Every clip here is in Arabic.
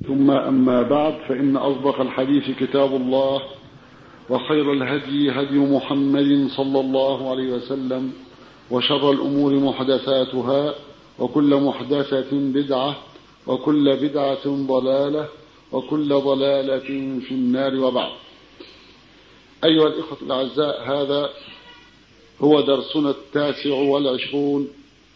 ثم أما بعد، فإن أصدق الحديث كتاب الله، وخير الهدي هدي محمد صلى الله عليه وسلم، وشر الأمور محدثاتها، وكل محدثة بدعة، وكل بدعة ضلالة، وكل ضلالة في النار. وبعد، أيها الإخوة الأعزاء، هذا هو درسنا 29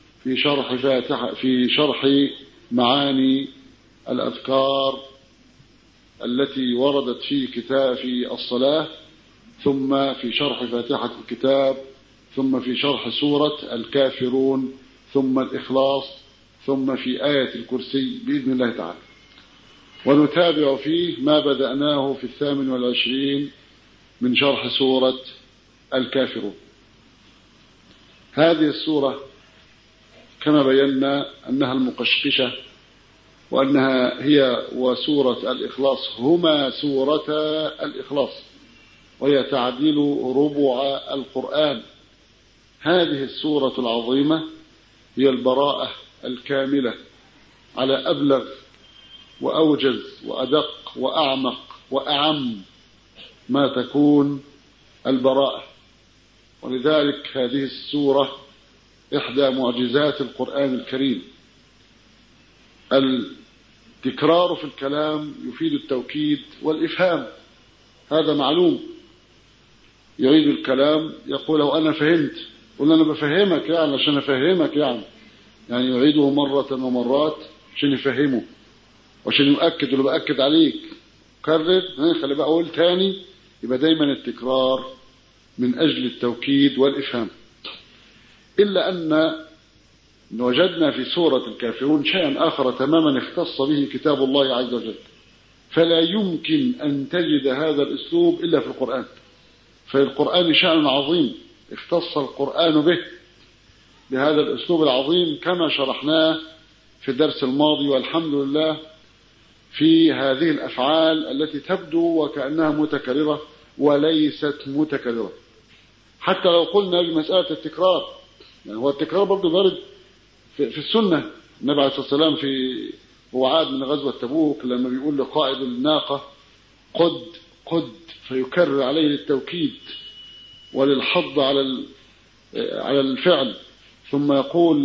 في شرح معاني الأذكار التي وردت في الصلاة، ثم في شرح فاتحة الكتاب، ثم في شرح سورة الكافرون، ثم الإخلاص، ثم في آية الكرسي بإذن الله تعالى. ونتابع فيه ما بدأناه في 28 من شرح سورة الكافرون. هذه السورة كما بينا أنها المقشقشة، وأنها هي وسورة الإخلاص هما سورتا الإخلاص، وهي تعديل ربع القرآن. هذه السورة العظيمة هي البراءة الكاملة على أبلغ وأوجز وأدق وأعمق وأعم ما تكون البراءة، ولذلك هذه السورة إحدى معجزات القرآن الكريم. التكرار في الكلام يفيد التوكيد والإفهام، هذا معلوم. يعيد الكلام يقول لو أنا فهمت، قلنا أنا بفهمك يعني عشان أفهمك، يعني يعيده مرة ومرات عشان يفهمه وعشان يؤكد اللي بأكد عليك. كرر، خلي بقى أقول تاني، يبقى دايما التكرار من أجل التوكيد والإفهام. إلا أن وجدنا في سورة الكافرون شيئا آخر تماما اختص به كتاب الله عز وجل، فلا يمكن أن تجد هذا الأسلوب إلا في القرآن. فالقرآن شأن عظيم اختص القرآن به بهذا الأسلوب العظيم، كما شرحناه في الدرس الماضي، والحمد لله، في هذه الأفعال التي تبدو وكأنها متكررة وليست متكررة. حتى لو قلنا بمسألة التكرار، يعني هو التكرار برضه وارد في السنة. النبي عليه الصلاة والسلام هو عاد من غزوة تبوك لما بيقول لقائد الناقة قد فيكرر عليه للتوكيد وللحض على الفعل، ثم يقول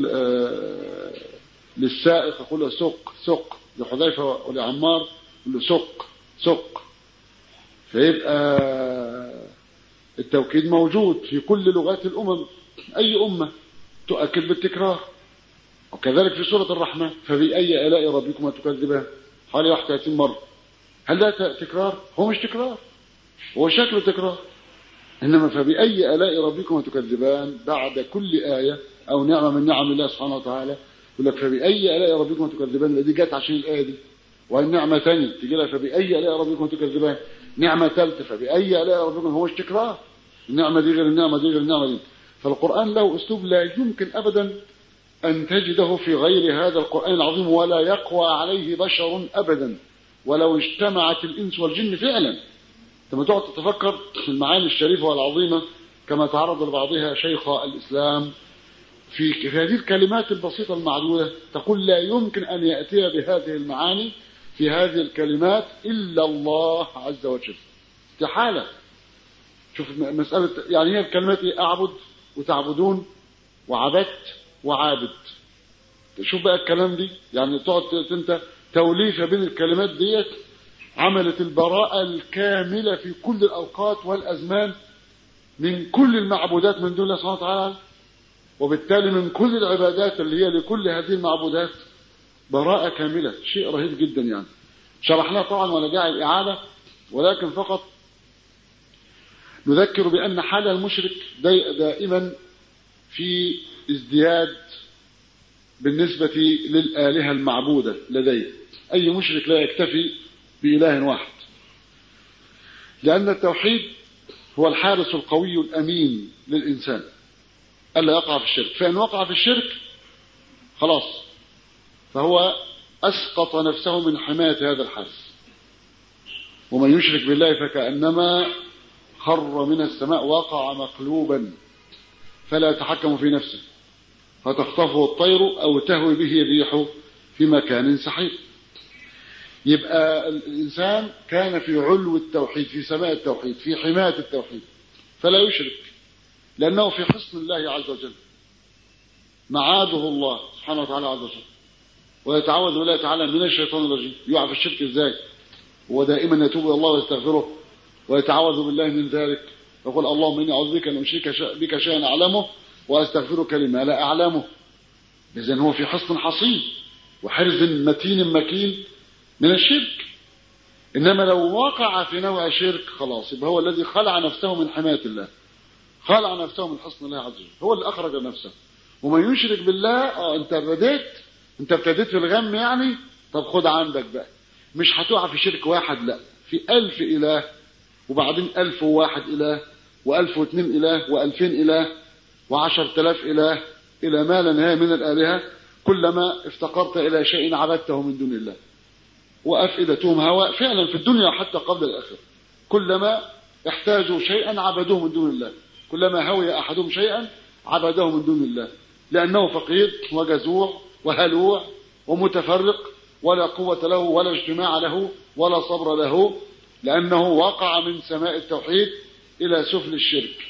للسائق يقول له سق، لحذيفة ولعمار يقول له سق. فيبقى التوكيد موجود في كل لغات الأمم، أي أمة تؤكد بالتكرار. وكذلك في سورة الرحمن، فبأي آلاء ربكما تكذبان، حوالي 31 مرة. هل ده تكرار؟ هو مش تكرار، هو شكله تكرار. إنما فبأي آلاء ربكما تكذبان بعد كل آية أو نعمة من نعم الله سبحانه وتعالى يقول لك فبأي آلاء ربكما تكذبان. دي جت عشان الآية دي، وهي نعمة ثانية تيجي لها فبأي آلاء ربكما تكذبان، نعمة ثالثة فبأي آلاء ربكما. هو مش تكرار، النعمة دي غير النعمة دي غير النعمة دي. فالقرآن له أسلوب لا يمكن أبدا أن تجده في غير هذا القرآن العظيم، ولا يقوى عليه بشر أبدا ولو اجتمعت الإنس والجن فعلا. لما تقعد تتفكر في المعاني الشريفة والعظيمة كما تعرض لبعضها شيخ الإسلام في هذه الكلمات البسيطة المعدودة، تقول لا يمكن أن يأتي بهذه المعاني في هذه الكلمات إلا الله عز وجل، استحالة. شوف مسألة، يعني هي الكلمات أعبد وتعبدون وعبدت وعابد. شوف بقى الكلام دي، يعني تقعد انت توليفة بين الكلمات ديت عملت البراءة الكاملة في كل الأوقات والأزمان من كل المعبودات من دون الله سبحانه وتعالى، وبالتالي من كل العبادات اللي هي لكل هذه المعبودات براءة كاملة. شيء رهيب جدا يعني. شرحناه طبعا ولا داعي الإعادة، ولكن فقط نذكر بأن حال المشرك دائما في ازدياد بالنسبة للآلهة المعبودة لديه. أي مشرك لا يكتفي بإله واحد، لأن التوحيد هو الحارس القوي الأمين للإنسان ألا يقع في الشرك. فإن وقع في الشرك خلاص، فهو أسقط نفسه من حماية هذا الحارس. ومن يشرك بالله فكأنما خر من السماء وقع مقلوبا فلا يتحكم في نفسه فتخطفه الطير أو تهوي به الريح في مكان سحيق. يبقى الإنسان كان في علو التوحيد، في سماء التوحيد، في حماية التوحيد، فلا يشرك، لأنه في حصن الله عز وجل، معاده الله سبحانه وتعالى عز وجل، ويتعوذ بالله تعالى من الشيطان الرجيم. يقع في الشرك ازاي؟ ودائما يتوب الى الله ويستغفره ويتعوذ بالله من ذلك، يقول اللهم اني اعوذ بك ان اشرك بك شيئا اعلمه واستغفرك لما لا اعلمه. اذن هو في حصن حصين وحرز متين مكين من الشرك. انما لو وقع في نوع شرك خلاص يبقى هو الذي خلع نفسه من حماية الله، خلع نفسه من حصن الله عز وجل، هو اللي اخرج نفسه. ومن يشرك بالله انت ابتديت في الغم يعني، طب خد عندك بقى، مش هتقع في شرك واحد، لا، في 1000 إله، وبعدين 1001 إله، و1002 إله، و2000 إله، و10000 إله، إلى ما لا نهاية من الآلهة، كلما افتقرت إلى شيء عبدته من دون الله. وأفئدتهم هواء فعلا في الدنيا حتى قبل الآخرة، كلما احتاجوا شيئا عبدوه من دون الله، كلما هوي أحدهم شيئا عبده من دون الله، لأنه فقير وجزوع وهلوع ومتفرق، ولا قوة له ولا اجتماع له ولا صبر له، لأنه وقع من سماء التوحيد إلى سفل الشرك.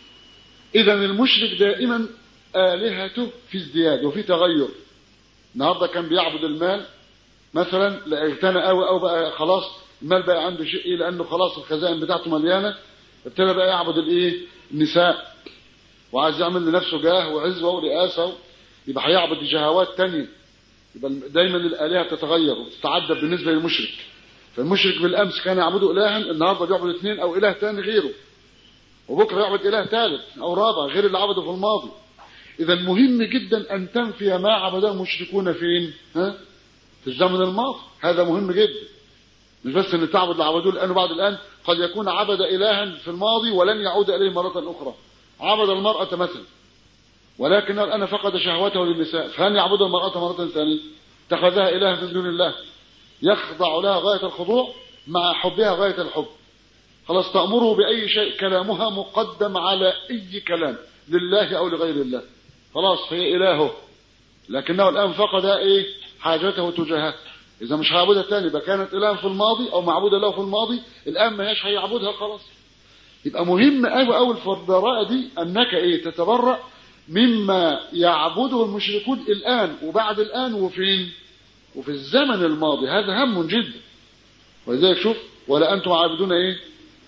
إذا المشرك دائما آلهته في ازدياد وفي تغير. النهارده كان بيعبد المال مثلا، لا اغتنى قوي او بقى خلاص المال بقى عنده شيء ايه، لانه خلاص الخزائن بتاعته مليانه، ابتدى بقى يعبد الايه، النساء، وعايز يعمل لنفسه جاه وعزوه ورئاسه، يبقى هيعبد جهوات تانية. يبقى دايما الالهه تتغير وتتعدد بالنسبه للمشرك. فالمشرك بالامس كان يعبده الها، النهارده بيعبد اثنين او اله ثاني غيره، وبكره يعبد اله ثالث او رابع غير اللي عبده في الماضي. اذا مهم جدا ان تنفي ما عبده المشركون فين؟ في الزمن الماضي. هذا مهم جدا، مش بس ان تعبد اللي عبدوه الان وبعد الان، قد يكون عبد الها في الماضي ولن يعود اليه مره اخرى. عبد المراه مثلا، ولكن الان فقد شهوته للنساء، فهل يعبد المراه مره ثانيه؟ اتخذها الها من دون الله، يخضع لها غايه الخضوع مع حبها غايه الحب. خلاص تأمره بأي شيء، كلامها مقدم على أي كلام لله أو لغير الله، خلاص هي إلهه، لكنه الآن فقد إيه؟ حاجته تجاهها. إذا مش هيعبدها تاني يبقى كانت إله في الماضي أو معبودة له في الماضي، الآن ما هيش هيعبدها خلاص. يبقى مهم أوي أوي في البراءة دي أنك إيه؟ تتبرأ مما يعبده المشركون الآن وبعد الآن وفين؟ وفي الزمن الماضي. هذا هم جدا. ولذلك شوف، ولا أنتم عابدون إيه؟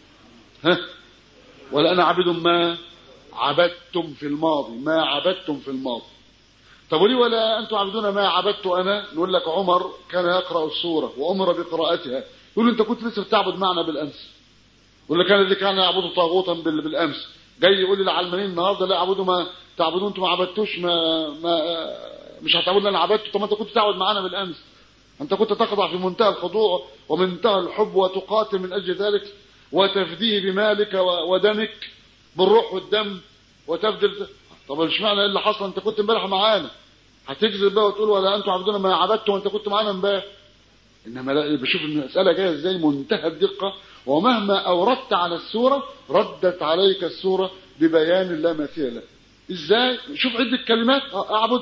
ولا أنا عبد ما عبدتم في الماضي، ما عبدتم في الماضي. طب وليه ولا أنتم عبدون ما عبدت أنا؟ نقول لك عمر كان يقرأ السورة وأمر بقراءتها، يقول أنت كنت لسه بتعبد معنا بالأمس. ولا كان الذي كان يعبد طاغوتا بالأمس جاي يقول للعلمانيين النهارده لا اعبدوا ما تعبدون انتم، ما عبدتوش، مش هتعبدوا انا عبدته. طب ما انت كنت تعبد معنا بالأمس، أنت كنت تخضع في منتهى الخضوع ومنتهى الحب وتقاتل من أجل ذلك وتفديه بمالك ودمك بالروح والدم وتبذل. طب اشمعنى اللي حصل؟ انت كنت امبارح معانا، هتكذب بقى وتقول ولا انتم عبدون ما عبدتوا وانت كنت معانا امبارح؟ انما لا، بشوف المساله جايه ازاي منتهى الدقه، ومهما اوردت على السوره ردت عليك السوره ببيان لا مثيل له. ازاي؟ شوف عده كلمات، اعبد،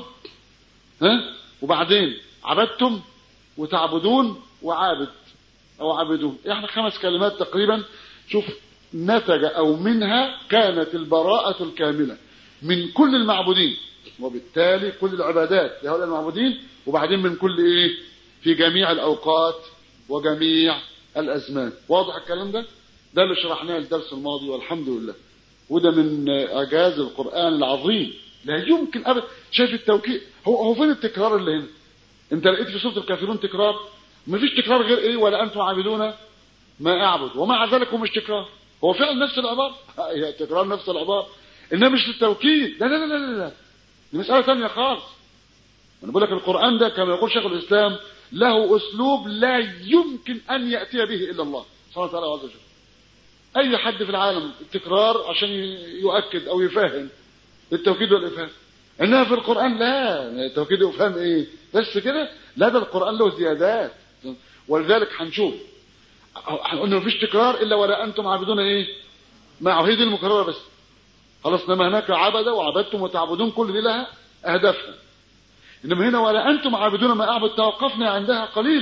وبعدين عبدتم وتعبدون وعابد او عابدون، يعني 5 كلمات تقريبا. شوف نتج او منها كانت البراءة الكاملة من كل المعبودين، وبالتالي كل العبادات لهؤلاء المعبودين، وبعدين من كل ايه؟ في جميع الاوقات وجميع الازمان. واضح الكلام ده؟ ده اللي شرحناه الدرس الماضي والحمد لله. وده من اعجاز القرآن العظيم، لا يمكن ابدا. شايف التوكيد؟ هو فين التكرار اللي هنا؟ انت لقيت في سورة الكافرون تكرار؟ مفيش تكرار غير ايه؟ ولا انتم عابدون ما اعبد، ومع ذلك هو مش تكرار، هو فعلا نفس العبارة، هي تكرار نفس العبارة، انما مش للتوكيد. لا لا لا لا لا، دي مسألة ثانية خالص. انا بقول لك القرآن ده كما يقول شيخ الاسلام له اسلوب لا يمكن ان يأتي به الا الله سبحانه وتعالى عز وجل. اي حد في العالم التكرار عشان يؤكد او يفهم التوكيد والافهام، انما في القرآن لا، التوكيد وافهام ايه بس كده؟ لا، ده القرآن له زيادات. ولذلك هنشوف هنقول مفيش تكرار الا ولا انتم عابدون ايه؟ معه، هي دي المكرره بس خلاص. انما هناك عبد وعبدتم وتعبدون، كل دي لها اهدافها. انما هنا ولا انتم عابدون ما اعبد توقفنا عندها قليلا،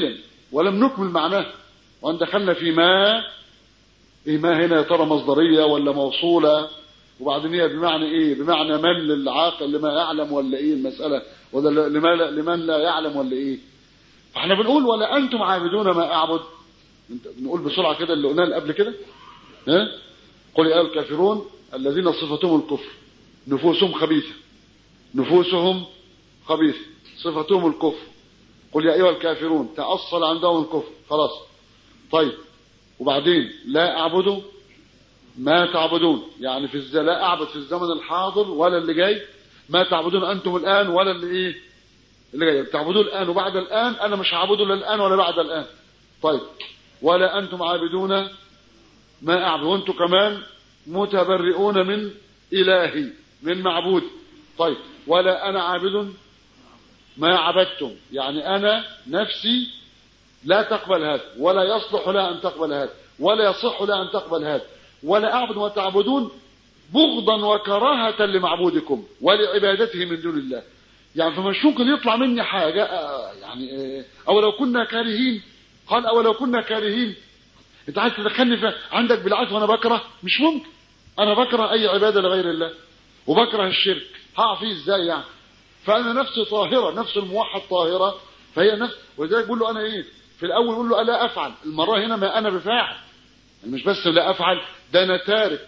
ولم نكمل معناه، وان دخلنا في ما ايه، ما هنا يا ترى مصدريه ولا موصوله، وبعدين هي بمعنى ايه، بمعنى من للعاقل لما يعلم ولا ايه المساله، ولا لمن لا يعلم ولا ايه. فاحنا بنقول ولا انتم عابدون ما اعبد، بنقول بسرعه كده اللي قلناه قبل كده، ها، قل يا الكافرون الذين صفتهم الكفر، نفوسهم خبيثه، نفوسهم خبيثه، صفتهم الكفر. قل يا ايها الكافرون تأصل عندهم الكفر، خلاص. طيب وبعدين لا اعبد ما تعبدون، يعني لا اعبد في الزمن الحاضر ولا اللي جاي، ما تعبدون انتم الان ولا اللي ايه اللي جاي، تعبدون الان وبعد الان، انا مش هعبده لا الان ولا بعد الان. طيب ولا انتم عابدون ما اعبد، وانتم كمان متبرئون من الهي، من معبود. طيب ولا انا عابد ما عبدتم، يعني انا نفسي لا تقبل هذا، ولا يصلح لها ان تقبل هذا، ولا يصح لها ان تقبل هذا. ولا اعبد ما تعبدون بغضا وكراهة لمعبودكم ولعبادته من دون الله. يعني فمش ممكن يطلع مني حاجة يعني او لو كنا كارهين، قال او لو كنا كارهين. انت عايز تدخلني عندك بالعكس وانا بكره؟ مش ممكن. انا بكره اي عبادة لغير الله وبكره الشرك، هقع فيه ازاي يعني؟ فانا نفسي طاهرة، نفس الموحد طاهرة، فهي نفس. ولذلك بقول له انا ايه في الاول، بقول له الا افعل، المرة هنا ما انا بفاعل، مش بس لا افعل، ده انا تارك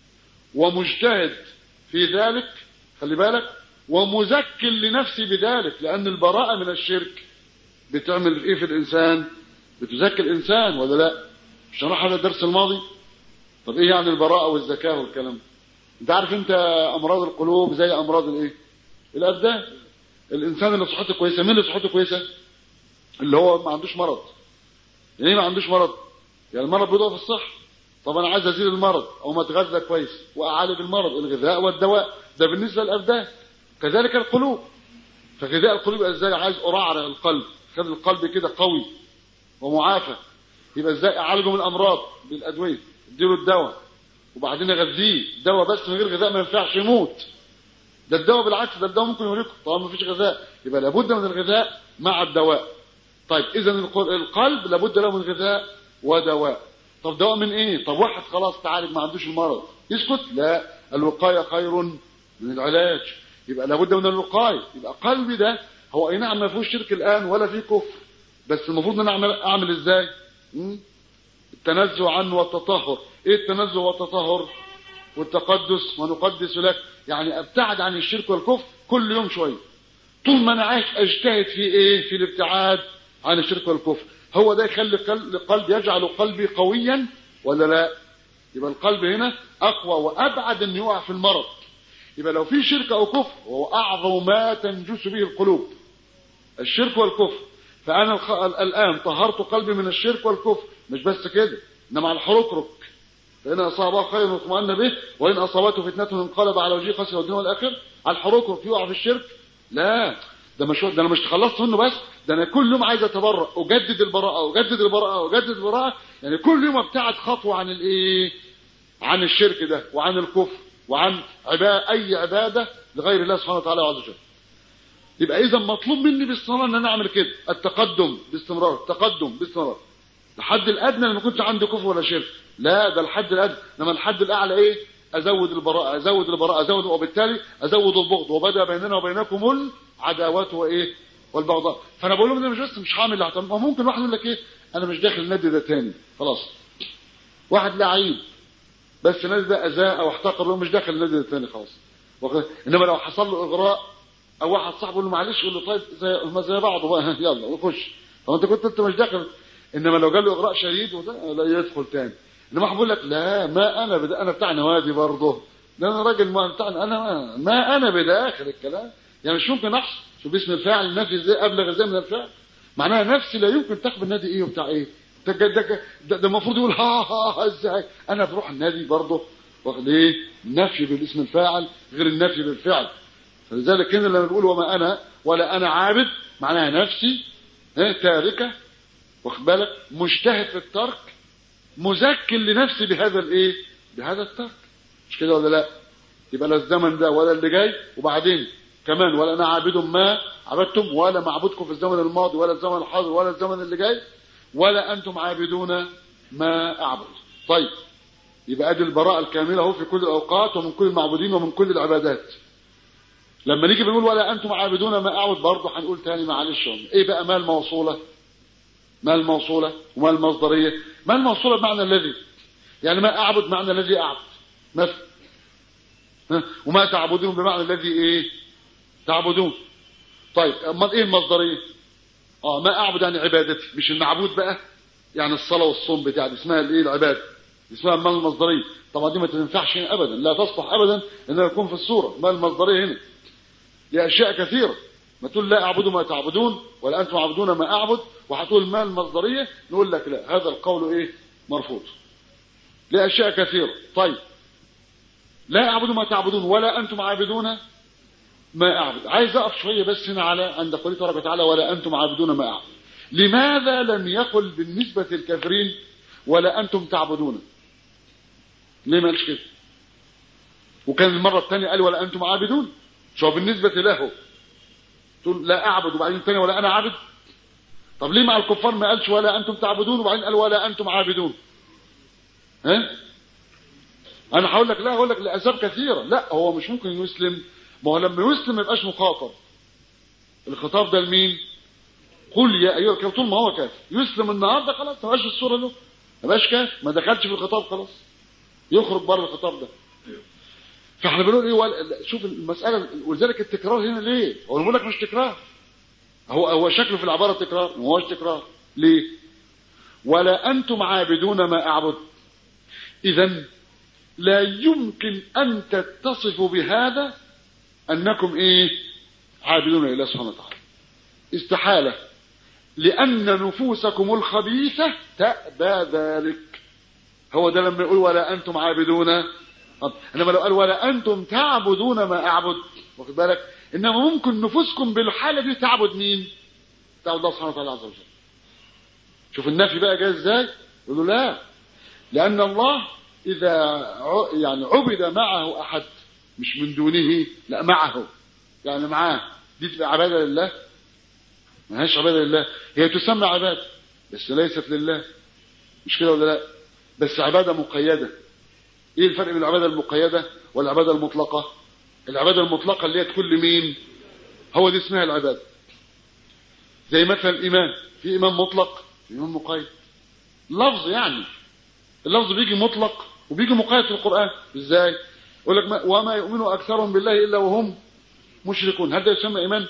ومجتهد في ذلك، خلي بالك، ومزكٍ لنفسي بذلك، لان البراءة من الشرك بتعمل ايه في الانسان؟ بتزكي الانسان ولا لا؟ مش هنروح على الدرس الماضي؟ طب ايه يعني البراءة والزكاة والكلام؟ انت عارف انت امراض القلوب زي امراض الايه؟ الابدان. الانسان اللي صحته كويسه، مين اللي صحته كويسه؟ اللي هو ما عندوش مرض. يعني ما عندوش مرض، يعني المرض بيضعف الصحه. طب انا عايز ازيل المرض او ما اتغذى كويس واعالج المرض، الغذاء والدواء، ده بالنسبه للابدان. كذلك القلوب، فغذاء القلوب ازاي؟ عايز ارعرع القلب، خلي القلب كده قوي ومعافى، يبقى ازاي اعالجه من الامراض؟ بالادويه، اديله الدواء وبعدين اغذيه. دواء بس من غير غذاء ما ينفعش، يموت. ده الدواء بالعكس، ده الدواء ممكن يهلكه طالما ما فيش غذاء، يبقى لابد من الغذاء مع الدواء. طيب اذا القلب لابد له من غذاء ودواء. طب دواء من ايه؟ طب واحد خلاص تعالج ما عندوش المرض، يسكت؟ لا، الوقايه خير من العلاج، يبقى لابد من الوقايه. يبقى قلبي ده هو اي نعم ما فيهوش شرك الان ولا فيه كفر، بس المفروض ان انا اعمل ازاي؟ التنزه عنه والتطهر. ايه التنزه والتطهر والتقدس؟ ونقدس لك، يعني ابتعد عن الشرك والكفر كل يوم شويه. طول ما انا عايش اجتهد في ايه؟ في الابتعاد عن الشرك والكفر. هو ده يخلي القلب، يجعل قلبي قويا ولا لا؟ يبقى القلب هنا اقوى وابعد ان يقع في المرض. يبقى لو في شرك او كفر، وهو اعظم ما تنجس به القلوب الشرك والكفر، فانا الان طهرت قلبي من الشرك والكفر. مش بس كده، انما على الحركرك، فإن أصابه خير اطمأن به وإن أصابته فتنة انقلب على وجهه خسر الدنيا والآخرة. على الحركرك يقع في الشرك؟ لا، ده انا مش تخلصت منه بس، ده انا كل يوم عايز اتبرأ، اجدد البراءة، اجدد البراءة، اجدد البراءة. يعني كل يوم ابتعد خطوة عن الايه؟ عن الشرك ده وعن الكفر وعن اي عبادة لغير الله سبحانه وتعالى عز وجل. يبقى اذا مطلوب مني بالصلاة ان انا اعمل كده، التقدم باستمرار، التقدم باستمرار. الحد الادنى لما كنت عندي كفر ولا شرك، لا ده الحد الادنى. انما الحد الاعلى ايه؟ ازود البراءة، ازود البراءة، ازود، وبالتالي ازود البغض، وبدا بيننا وبينكم العداوات وايه؟ والبغضاء. فانا بقول لهم مش بس مش هعمل اللي ممكن واحد يقول لك ايه؟ انا مش داخل النادي ده تاني خلاص. واحد لعيب بس النادي ده اذاه او احتقر، مش داخل النادي ده تاني خلاص. انما لو حصل له اغراء او واحد صاحبه يقول له معلش، يقول له طيب زي بعضه بقى يلا وخش. طب انت كنت مش داخل. انما لو جاله اغراء شديد لا يدخل تاني. انما بقول لك لا، ما انا بتاع نوادي برضه، ده انا راجل ما بتاع، انا ما انا بداخل الكلام. يعني مش ممكن احصل شو باسم الفاعل النفي ازاي ابلغ ازاي من الفعل؟ معناها نفسي لا يمكن تقبل النادي ايه وبتاع ايه. ده المفروض يقول ها ازاي انا بروح النادي برضه، واخد ايه؟ النفي بالاسم الفاعل غير النفي بالفعل. فلذلك هنا لما بنقول وما انا ولا انا عابد، معناها نفسي تاركه، واخد بالك، مجتهد في الترك، مزكي لنفسي بهذا الايه؟ بهذا الترك. مش كده ولا لا؟ يبقى لا الزمن ده ولا اللي جاي. وبعدين كمان ولا أنا عابد ما عبدتم، ولا معبودكم في الزمن الماضي ولا الزمن الحاضر ولا الزمن اللي جاي، ولا أنتم عابدون ما أعبد. طيب يبقى ادي البراءة الكاملة اهو في كل الأوقات ومن كل المعبودين ومن كل العبادات. لما نيجي بنقول ولا أنتم عابدون ما أعبد برضه هنقول تاني معلش إيه بقى ما الموصولة؟ ما الموصولة وما المصدرية؟ ما الموصولة بمعنى الذي، يعني ما أعبد معنى الذي أعبد مثلا، وما تعبدون بمعنى الذي إيه تعبدون. طيب أما إيه المصدرية؟ ما أعبد يعني عبادتي، مش المعبود بقى، يعني الصلاة والصوم بتاعتي اسمها الإيه العبادة، اسمها المال المصدرية. طبعا دي ما تنفعش هنا أبدا، لا تصلح أبدا إنها يكون في الصورة المال المصدرية هنا لأشياء كثيرة. ما تقول لا أعبد ما تعبدون ولا أنتم عبدون ما أعبد وهتقول المال المصدرية، نقول لك لا، هذا القول إيه مرفوض لأشياء كثيرة. طيب لا أعبد ما تعبدون ولا أنتم عابدون ما أعبد، عايز أقف شوية بس هنا على عند قوله تبارك وتعالى ولا أنتم عابدون ما أعبد. لماذا لم يقل بالنسبة للكافرين ولا أنتم تعبدون؟ ليه ما قالش كده؟ وكان المرة الثانية قال ولا أنتم عابدون، شو بالنسبة له تقول لا أعبد وبعدين الثانية ولا أنا عابد؟ طب ليه مع الكفار ما قالش ولا أنتم تعبدون وبعدين قال ولا أنتم عابدون؟ أنا هقول لك لا، هقول لك لأسباب كثيرة. لا هو مش ممكن يسلم، ما هو لما يسلم ما يبقاش مخاطب. الخطاب ده لمين؟ قل يا أيها الكافرون، طول ما هو كافر يسلم النهارده خلاص ما بقاش الصورة له، ما بقاش كافر، ما دخلش في الخطاب خلاص، يخرج بره الخطاب ده. فاحنا بنقول ايه شوف المسألة، ولذلك التكرار هنا ليه؟ هو بقول لك مش تكرار، هو شكله في العبارة تكرار، ما هوش تكرار. ليه؟ ولا أنتم عابدون ما أعبد. إذن لا يمكن أن تتصفوا بهذا أنكم إيه عابدون لله سبحانه وتعالى، استحالة، لأن نفوسكم الخبيثة تأبى ذلك. هو ده لما يقول ولا أنتم عابدون، إنما لو قال ولا أنتم تعبدون ما أعبد، واخد بالك؟ إنما ممكن نفوسكم بالحالة دي تعبد مين؟ تعبد الله سبحانه وتعالى عز وجل. شوف النفي بقى جاي ازاي؟ يقولوا لا، لأن الله إذا يعني عبد معه أحد مش من دونه، لا معه يعني معاه، دي تبقى عبادة لله؟ ما هيش عبادة لله، هي تسمى عبادة بس ليست لله، مش كده ولا لا؟ بس عبادة مقيدة. ايه الفرق بين العبادة المقيدة والعبادة المطلقة؟ العبادة المطلقة اللي هي تكون لمين؟ هو دي اسمها العبادة. زي مثلا الإيمان، في إيمان مطلق في إيمان مقيد. لفظ يعني اللفظ بيجي مطلق وبيجي مقيد في القرآن. ازاي؟ يقول لك وما يؤمن أكثرهم بالله إلا وهم مشركون. هل ده يسمى إيمان؟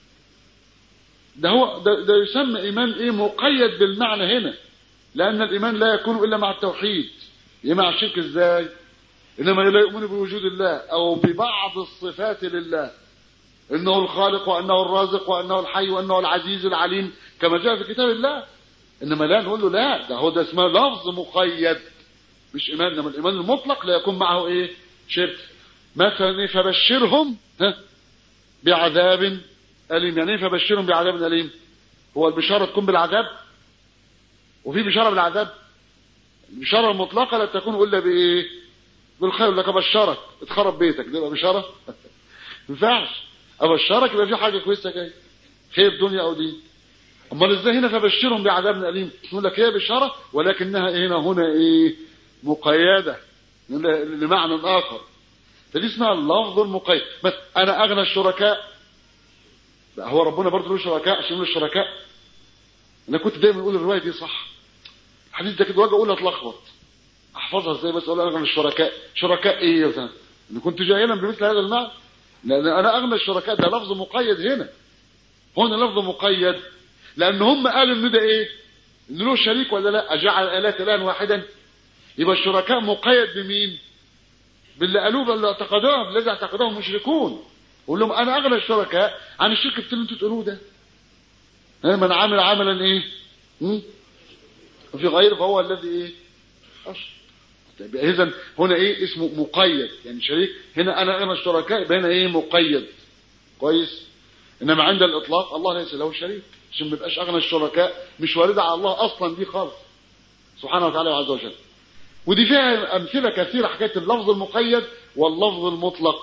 ده يسمى إيمان إيه مقيد بالمعنى هنا، لأن الإيمان لا يكون إلا مع التوحيد. إيه مع الشرك ازاي؟ إنما لا يؤمن بوجود الله أو ببعض الصفات لله، إنه الخالق وأنه الرازق وأنه الحي وأنه العزيز العليم كما جاء في كتاب الله. إنما لا نقول له لا، ده اسمه لفظ مقيد مش إيمان. إنما الإيمان المطلق لا يكون معه إيه شرك. مثلا إيه فبشرهم بعذاب أليم. يعني إيه فبشرهم بعذاب أليم؟ هو البشارة تكون بالعذاب وفي بشارة بالعذاب؟ البشارة المطلقة لا تكون إلا بإيه؟ بالخير. لك أبشرك اتخرب بيتك، ده يبقى بشارة؟ ما ينفعش. أبشرك يبقى في حاجة كويسة جاي، خير دنيا أو دين. امال ازاي هنا فبشرهم بعذاب أليم؟ يقول لك هي بشارة ولكنها هنا ايه مقيدة لمعنى آخر، فدي اسمها اللفظ المقيد. بس انا اغنى الشركاء، هو ربنا برضه له شركاء عشان له الشركاء. انا كنت دايما اقول الروايه دي صح، الحديث ده كده واجي اقول اتلخبط احفظها ازاي، بس اقول اغنى الشركاء. شركاء ايه مثلا؟ انا كنت جاهلا بمثل هذا المعنى، لان انا اغنى الشركاء ده لفظ مقيد هنا لفظ مقيد، لان هم قالوا ان ده ايه؟ ان له شريك ولا لا؟ اجعل الالهه الها واحدا؟ يبقى الشركاء مقيد بمين؟ باللي قالوه، باللي اعتقدوه، بالذي اعتقدوه المشركون. قول لهم انا اغنى الشركاء عن الشرك اللي انتوا تقولوه ده. من عمل عملا ايه وفي غيره فهو الذي ايه اشرك. اذا هنا ايه اسمه مقيد، يعني شريك. هنا انا اغنى الشركاء يبقى هنا ايه مقيد كويس. انما عند الاطلاق الله ليس له شريك، عشان ما يبقاش اغنى الشركاء مش وارده على الله اصلا دي خالص سبحانه وتعالى وعز وجل. ودي فيها امثله كثيره حكايه اللفظ المقيد واللفظ المطلق.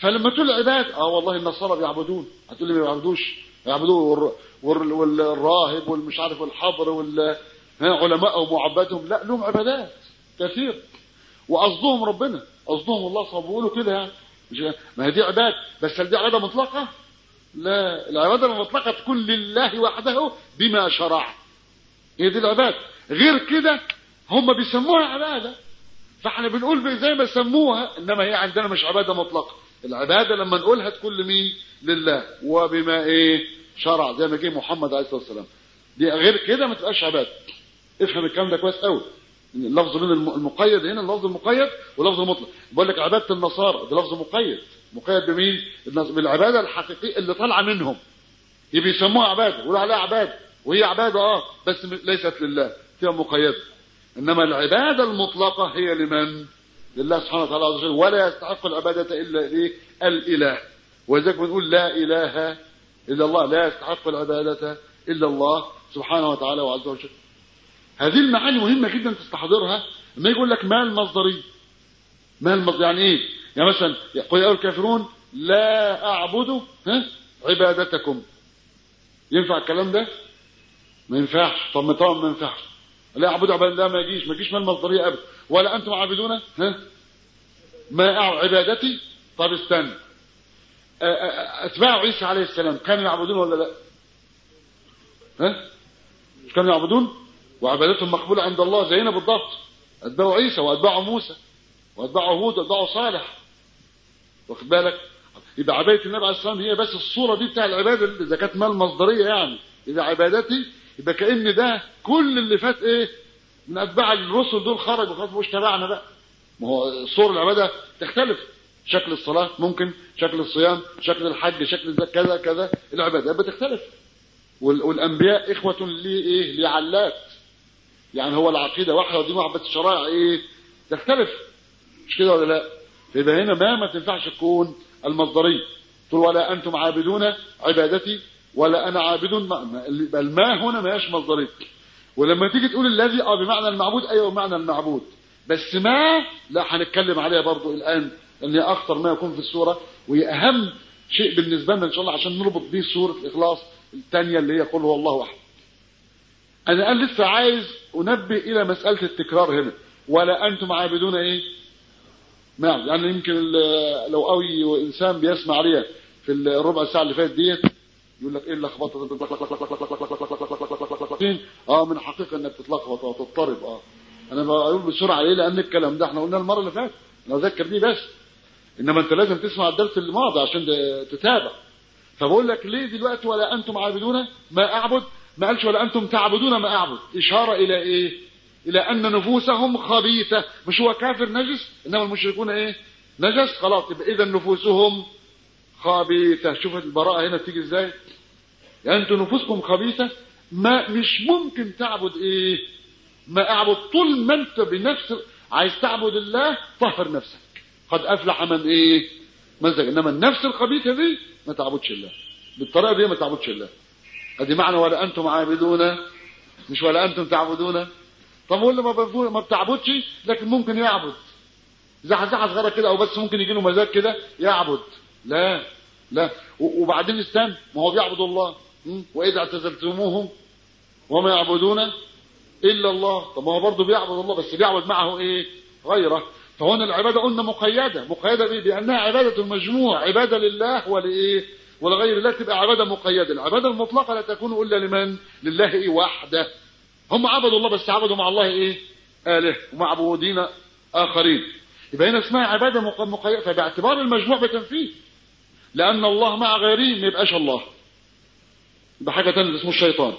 فلما تقول عباد والله النصارى بيعبدون، هتقول لي ما بيعبدوش، يعبدوا والراهب والمش عارف والحبر علماء ومعبدهم، لا لهم عبادات كثير وقصدهم ربنا، قصدهم الله، صار بيقولوا كده يعني ما هي دي عباد، بس هل دي عباده مطلقه؟ لا، العباده المطلقه تكون لله وحده بما شرع، هي دي العباده. غير كده هم بيسموها عباده، فاحنا بنقول زي ما سموها، انما هي عندنا مش عباده مطلقه. العباده لما نقولها تكون لمين؟ لله وبما شرع، زي ما جه محمد عليه الصلاه والسلام. دي غير كده ما تبقاش عباده. افهم الكلام ده كويس قوي. اللفظ بين المقيد هنا، اللفظ المقيد واللفظ المطلق. بقول لك عباده النصارى ده لفظ مقيد، مقيد بمين؟ بالعباده الحقيقيه اللي طالعه منهم، يبقى يسموها عباده، يقولوا عليها عباده، وهي عباده بس ليست لله، تبقى مقيده. انما العباده المطلقه هي لمن؟ لله سبحانه وتعالى عز وجل، ولا يستحق العباده الا الاله. ولذلك بنقول لا اله الا الله، لا يستحق العباده الا الله سبحانه وتعالى وعز وجل. هذه المعاني مهمه جدا تستحضرها. لما يقول لك ما المصدري، ما المصدر يعني ايه؟ يعني مثلا يقول ايها الكافرون لا اعبد عبادتكم، ينفع الكلام ده؟ ما ينفعش. طب طبعا ما ينفعش. لا اعبد عباد الله، ما يجيش ما المصدريه ابدا. ولا انتم عابدون ما عبادتي. طب استنى، اتباع عيسى عليه السلام كانوا يعبدون ولا لا؟ مش كانوا يعبدون؟ وعبادتهم مقبوله عند الله زينا بالضبط. اتباع عيسى واتباع موسى واتباع هود واتباع صالح، واخد بالك؟ يبقى عباده النبي عليه الصلاه والسلام هي بس الصوره دي بتاع العباده، اذا كانت ما المصدريه يعني اذا عبادتي، يبقى كأن ده كل اللي فات من اتباع الرسل دول خرجوا خلاص، مش تبعنا بقى. ما هو صور العباده تختلف، شكل الصلاه ممكن، شكل الصيام، شكل الحج، شكل كذا كذا، العباده بتختلف. والانبياء اخوه لعلات، يعني هو العقيده واحده ودي معبد الشرائع تختلف، مش كده ولا لا؟ يبقى هنا ما تنفعش تكون المصدريه، تقول ولا انتم عابدون عبادتي ولا انا عابد، بل ما هنا ما هيش مصدريه. ولما تيجي تقول الذي بمعنى المعبود، ايوه بمعنى المعبود، بس ما لا هنتكلم عليها برضو الان، لان هي اخطر ما يكون في السوره، وهي اهم شيء بالنسبه لنا ان شاء الله عشان نربط بيه سوره الاخلاص الثانيه اللي هي قل هو الله احد. انا الان لسه عايز انبه الى مساله التكرار هنا، ولا انتم عابدون نعم. يعني يمكن لو قوي انسان بيسمع عليها في الربع ساعه اللي فاتت ديت يقول لك ايه اللخبطه، من حقيقه انك تتلخبط وتضطرب. انا بقول بسرعه ليه؟ لان الكلام ده احنا قلنا المره اللي فاتت، انا اذكر بيه بس، انما انت لازم تسمع الدرس الماضي عشان تتابع. فبقول لك ليه دلوقتي ولا انتم عابدون ما اعبد، ما قالش ولا انتم تعبدون ما اعبد، اشاره الى ايه؟ الى ان نفوسهم خبيثه. مش هو كافر نجس، انما المشركون نجس، خلاص يبقى اذا نفوسهم خبيثه. شوف البراءه هنا تيجي ازاي؟ يعني انتوا نفوسكم خبيثه، ما مش ممكن تعبد ما اعبد. طول ما انت بنفس عايز تعبد الله طهر نفسك، قد افلح من مزج. انما النفس الخبيثه دي ما تعبدش الله بالطريقه دي، ما تعبدش الله. ادي معنى ولا انتم عابدون، مش ولا انتم تعبدون. طب هو اللي ما بتعبدش لكن ممكن يعبد زحزحه صغيره كده، او بس ممكن يجي له مزاج كده يعبد. لا لا. وبعدين استنى، ما هو بيعبد الله، واذا اعتزلتموهم وما يعبدون الا الله. طب ما هو برضه بيعبد الله، بس بيعبد معه غيره. فهنا العباده قلنا مقيده بانها عباده المجموع، عباده لله ولغير الله، تبقى عباده مقيده. العباده المطلقه لا تكون الا لمن؟ لله وحده. هم عبدوا الله بس عبدوا مع الله اله ومعبودين اخرين، يبقى هنا اسمها عباده مقيده. فباعتبار المجموع بتنفيه، لان الله مع غيره ما يبقاش الله، يبقى حاجه ثانيه اسمه الشيطان.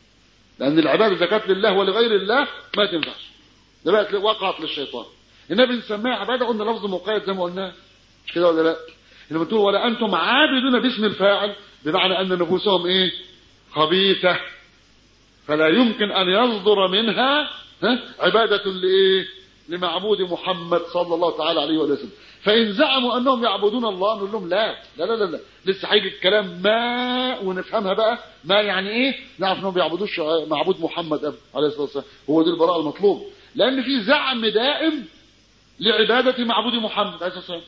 لان العباده اذا كانت لله ولغير الله ما تنفعش، ده بقت وقعت للشيطان. النبي نسميها عباده، قلنا لفظ مقيد زي ما قلنا، مش كده ولا لا؟ لما تقول ولا انتم عابدون باسم الفاعل، بمعنى ان نفوسهم خبيثه، فلا يمكن ان يصدر منها عباده لمعبود محمد صلى الله تعالى عليه وسلم. فان زعموا انهم يعبدون الله نقول لهم لا لا لا لا, لا. لسه هيجي الكلام ما ونفهمها بقى ما يعني نعرف انهم بيعبدوش معبود محمد عليه الصلاه والسلام. هو دي البراءه المطلوب، لان في زعم دائم لعباده معبود محمد عليه الصلاه والسلام.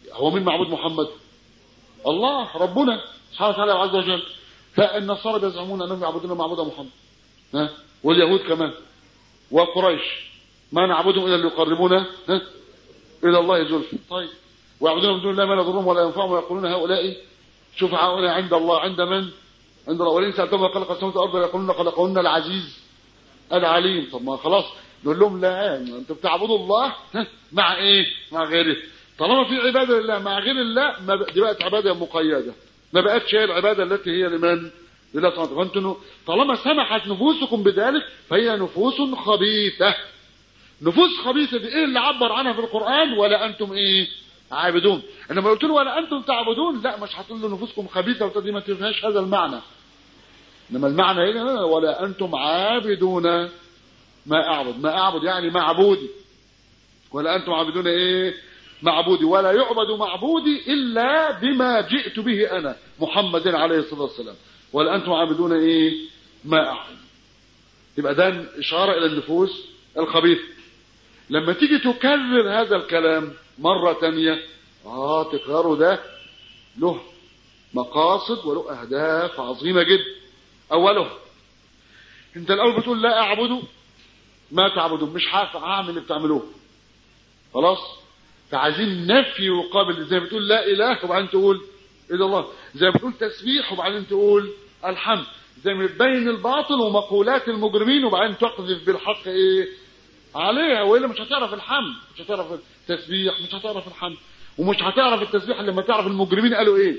هو مين معبود محمد؟ الله ربنا سبحانه وتعالى عز وجل. فالنصارى يزعمون انهم يعبدون معبود محمد، ها، واليهود كمان وقريش ما نعبدهم الا ليقربونا الى الله زلفى. طيب ويعبدون من دون الله ما لا يضرهم ولا ينفعهم ويقولون هؤلاء شفعاؤنا عند الله. عند من؟ عند الله. ولئن سألتهم خلق السماوات والارض يقولون خلقهن العزيز العليم. طب ما خلاص نقول لهم لا، انتم بتعبدوا الله مع ايه؟ مع غيره. طالما في عباده لله مع غير الله دي بقت عباده مقيده، ما بقتش هي العباده التي هي لمن؟ لله سبحانه وتعالى. فانتم طالما سمحت نفوسكم بذلك فهي نفوس خبيثه. نفوس خبيثه دي ايه اللي عبر عنها في القران؟ ولا انتم ايه؟ عابدون. انما قلت له ولا انتم تعبدون، لا مش هتقول له نفوسكم خبيثه وتدي ما تفهمش هذا المعنى. انما المعنى هنا ولا انتم عابدون ما اعبد يعني معبودي. ولا انتم عابدون ايه؟ معبودي. ولا يعبد معبودي الا بما جئت به انا محمد عليه الصلاه والسلام. ولا انتم عابدون ايه؟ ما اعبد. يبقى ده اشاره الى النفوس الخبيثه. لما تيجي تكرر هذا الكلام مره ثانيه تكراره ده له مقاصد وله اهداف عظيمه جدا. اوله انت الاول بتقول لا اعبد ما تعبدون، مش هعمل اللي بتعملوه خلاص. فعايزين نفي يقابل، زي ما بتقول لا اله وبعدين تقول الا الله، زي ما بتقول تسبيح وبعدين تقول الحمد، زي ما بتبين الباطل ومقولات المجرمين وبعدين تقذف بالحق ايه عليها. والا مش هتعرف الحمد، مش هتعرف التسبيح، مش هتعرف الحمد، ومش هتعرف التسبيح لما تعرف المجرمين قالوا ايه،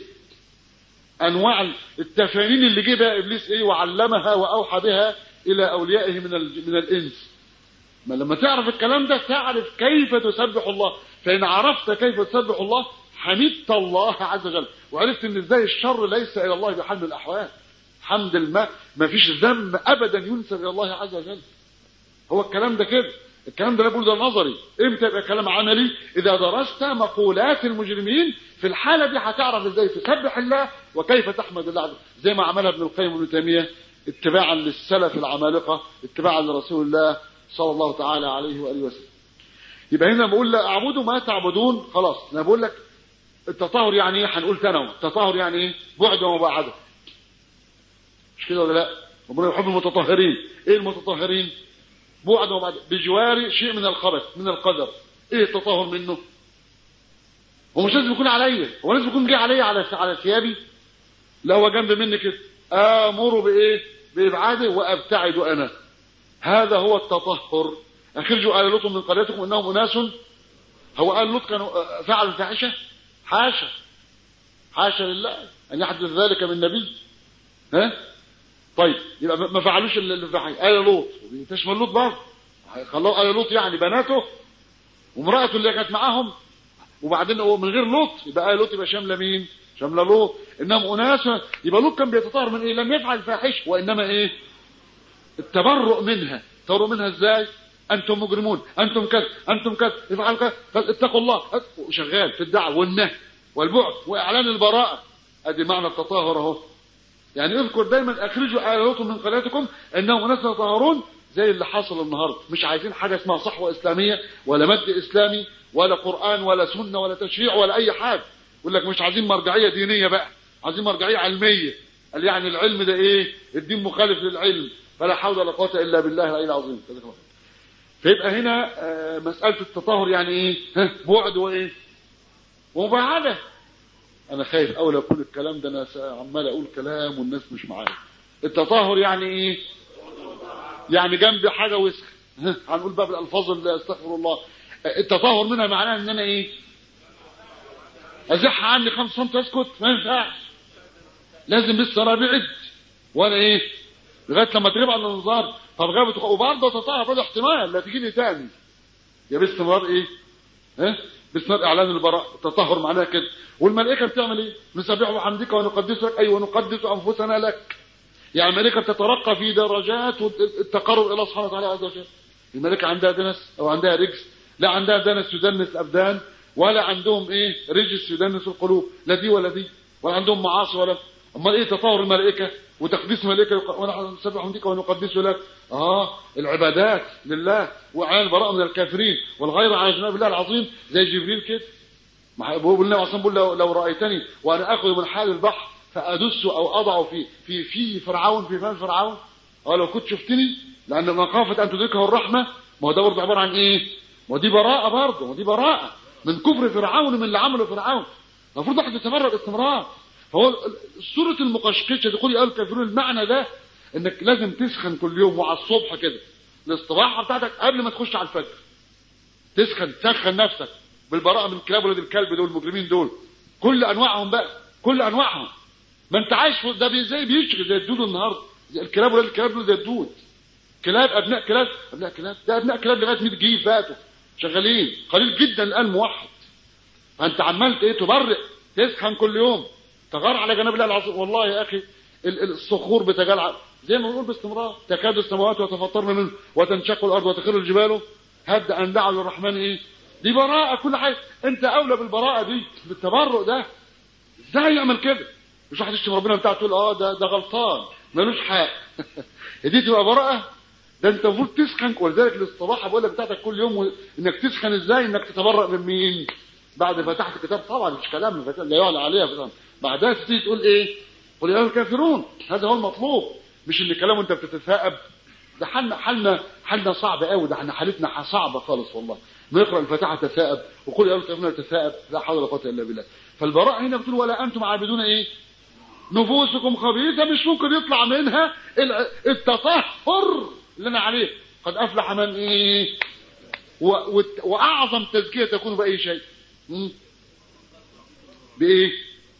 انواع التفانين اللي جه بها ابليس ايه وعلمها واوحى بها الى اوليائه من الانس. ما لما تعرف الكلام ده تعرف كيف تسبح الله. فان عرفت كيف تسبح الله حمدت الله عز وجل، وعرفت ان ازاي الشر ليس الى الله بحال من الاحوال. حمد الماء ما فيش ذنب ابدا ينسب الى الله عز وجل. هو الكلام ده كده، الكلام ده بقول ده نظري. امتى يبقى كلام عملي؟ اذا درست مقولات المجرمين. في الحاله دي هتعرف ازاي تسبح الله وكيف تحمد الله عز وجل، زي ما عملها ابن القيم وابن تيميه اتباعا للسلف العمالقه، اتباعا لرسول الله صلى الله تعالى عليه واله وسلم. يبقى هنا بقول لا اعبدوا ما تعبدون. خلاص انا بقول لك التطهر يعني ايه؟ هنقول تنوع. التطهر يعني ايه؟ بعد ومباعده. مش كده ولا لا؟ ربنا يحب المتطهرين. ايه المتطهرين؟ بعد وبعد بجوار شيء من الخبث من القدر. ايه التطهر منه؟ هو مش لازم يكون عليا، هو لازم يكون جاي عليا على ثيابي؟ لا هو جنب مني كده. امر بايه؟ بابعاده وابتعد انا. هذا هو التطهر. اخرجوا آل لوط من قريتكم انهم اناس. هو آل لوط كانوا فعلوا الفاحشه؟ حاشا حاشا لله ان يحدث ذلك من نبي. ها طيب يبقى ما فعلوش الفاحشه. آل لوط تشمل لوط برضه، خلوا آل لوط يعني بناته وامراته اللي كانت معاهم، وبعدين هو من غير لوط يبقى آل لوط يبقى شامله مين؟ شامله لوط. انهم اناس. يبقى لوط كان بيتطهر من ايه؟ لم يفعل فاحش وانما ايه؟ التبرؤ منها. التبرؤ منها ازاي؟ انتم مجرمون، انتم كذا، انتم كذا، افعلوا كذا، اتقوا الله. وشغال في الدعوه والنهي والبعد واعلان البراءه. ادي معنى التطهر اهو. يعني اذكر دايما اخرجوا آل لوط من قريتكم انهم اناس يتطهرون، زي اللي حاصل النهارده. مش عايزين حاجه اسمها صحوه اسلاميه ولا مد اسلامي ولا قران ولا سنه ولا تشريع ولا اي حاجه. يقول لك مش عايزين مرجعيه دينيه بقى، عايزين مرجعيه علميه. قال يعني العلم ده ايه؟ الدين مخالف للعلم. فلا حول ولا قوه الا بالله العلي العظيم. فيبقى هنا مساله التطهر يعني ايه؟ بعد وايه؟ ومباعده. انا خايف اول اقول الكلام ده، انا عمال اقول كلام والناس مش معايا. التطهر يعني ايه؟ يعني جنب حاجه وسخ. هنقول بقى بالالفاظ اللي استغفر الله. التطهر منها معناه ان انا ايه؟ ازح عني 5 سم اسكت؟ ما ينفعش، لازم بالسرابيع عد وانا ايه لغايه لما تغيب عن الانظار. طب غابت وبرضه تطهر برضه احتمال لا تجيني تاني. يا باستمرار ايه؟ باستمرار اعلان البراء. التطهر معناه كده. والملائكه بتعمل ايه؟ نسبح بحمدك ونقدسك. اي ونقدس انفسنا لك. يعني الملائكه بتترقى في درجات التقرب الى الله سبحانه وتعالى عز وجل. الملائكه عندها دنس او عندها رجس؟ لا عندها دنس يدنس الابدان، ولا عندهم ايه؟ رجس يدنس القلوب. لا دي ولا دي، ولا عندهم معاصي ولا. امال ايه تطهر الملائكه وتقديس الملائكه؟ ونحن نسبح بحمدك ونقدس لك. العبادات لله واعلان البراءه من الكافرين والغير على جناب الله العظيم، زي جبريل كده. بيقول النبي عليه الصلاه لو رايتني وانا اخذ من حال البحر فادس او اضع في فرعون في فم فرعون، او لو كنت شفتني، لان مخافه ان تدركه الرحمه. ما هو ده برضه عباره عن ايه؟ ما دي براءه برضه، ما دي براءه من كفر فرعون من اللي عمله فرعون. المفروض واحد يتبرأ باستمرار. فهو سوره المقشقشه تقول يا الكافرون، المعنى ده انك لازم تسخن كل يوم وعلى الصبح كده الاستراحه بتاعتك قبل ما تخش على الفجر. تسخن نفسك بالبراءه من كلاب ولاد الكلب دول المجرمين دول، كل انواعهم بقى، كل انواعهم. ما انت عايش ده زي بيشغل زي الدود النهارده، الكلاب ولاد الكلاب دول زي الدود، كلاب ابناء كلاب ابناء كلاب، ده ابناء كلاب لغايه 100 جيل فاتوا شغالين، قليل جدا الان موحد. فانت عمال ايه؟ تبرئ، تسخن كل يوم، تغار على جناب الله العظيم. والله يا اخي الصخور بتجال زي ما بنقول باستمرار، تكاد السماوات يتفطرن منه وتنشق الارض وتخر الجبال هد ان دعوا للرحمن ايه؟ دي براءه كل حاجه. انت اولى بالبراءه دي، بالتبرؤ ده. ازاي يعمل كده؟ مش واحد يشتم ربنا بتاعه تقول ده غلطان ملوش حق. دي تبقى براءه؟ ده انت المفروض تسخن. ولذلك الاستراحه بقول لك بتاعتك كل يوم انك تسخن ازاي؟ انك تتبرأ من مين؟ بعد فتحت الكتاب طبعا مش كلام لا يعلى عليها طبعا. بعدها تيجي تقول ايه؟ قل يا الكافرون. هذا هو المطلوب، مش ان كلام انت بتتثاءب. ده حالنا صعب قوي، ده احنا حالتنا صعبه خالص والله. نقرا الفاتحه تثاءب وقل يا الكافرون تثاءب، لا حول ولا قوه الا بالله. فالبراء هنا بتقول ولا انتم عابدون ايه؟ نفوسكم خبيثه، مش ممكن يطلع منها التطهر اللي انا عليه. قد افلح من ايه؟ واعظم تزكيه تكون باي شيء؟ بايه؟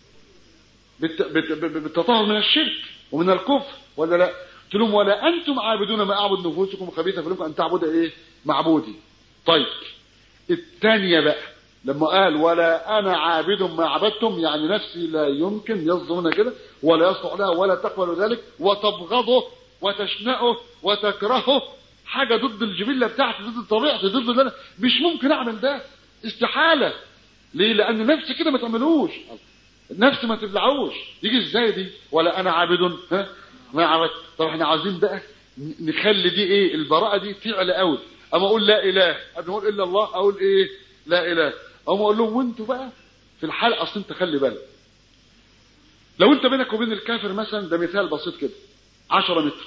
بالتطهر من الشرك ومن الكفر، ولا لا؟ قلت لهم ولا انتم عابدون ما اعبد نفوسكم خبيثه فلكم ان تعبد ايه؟ معبودي. طيب الثانيه بقى لما قال ولا انا عابد ما عبدتم، يعني نفسي لا يمكن يصدرون كده ولا يصلح لها ولا تقبل ذلك، وتبغضه وتشنئه وتكرهه، حاجه ضد الجبله بتاعتي، ضد طبيعتي، ضد اللي انا مش ممكن اعمل ده، استحاله. ليه؟ لان نفسي كده ما تعملوش، النفس ما تبلعوش. يجي ازاي دي؟ ولا انا عابد ما عبدت. طب احنا عايزين بقى نخلي دي ايه؟ البراءه دي تعلى قوي. اما اقول لا اله قبل ما اقول الا الله اقول ايه؟ لا اله. اما اقول لهم وانتوا بقى في الحال اصل انت خلي بالك، لو انت بينك وبين الكافر مثلا، ده مثال بسيط كده، 10 متر،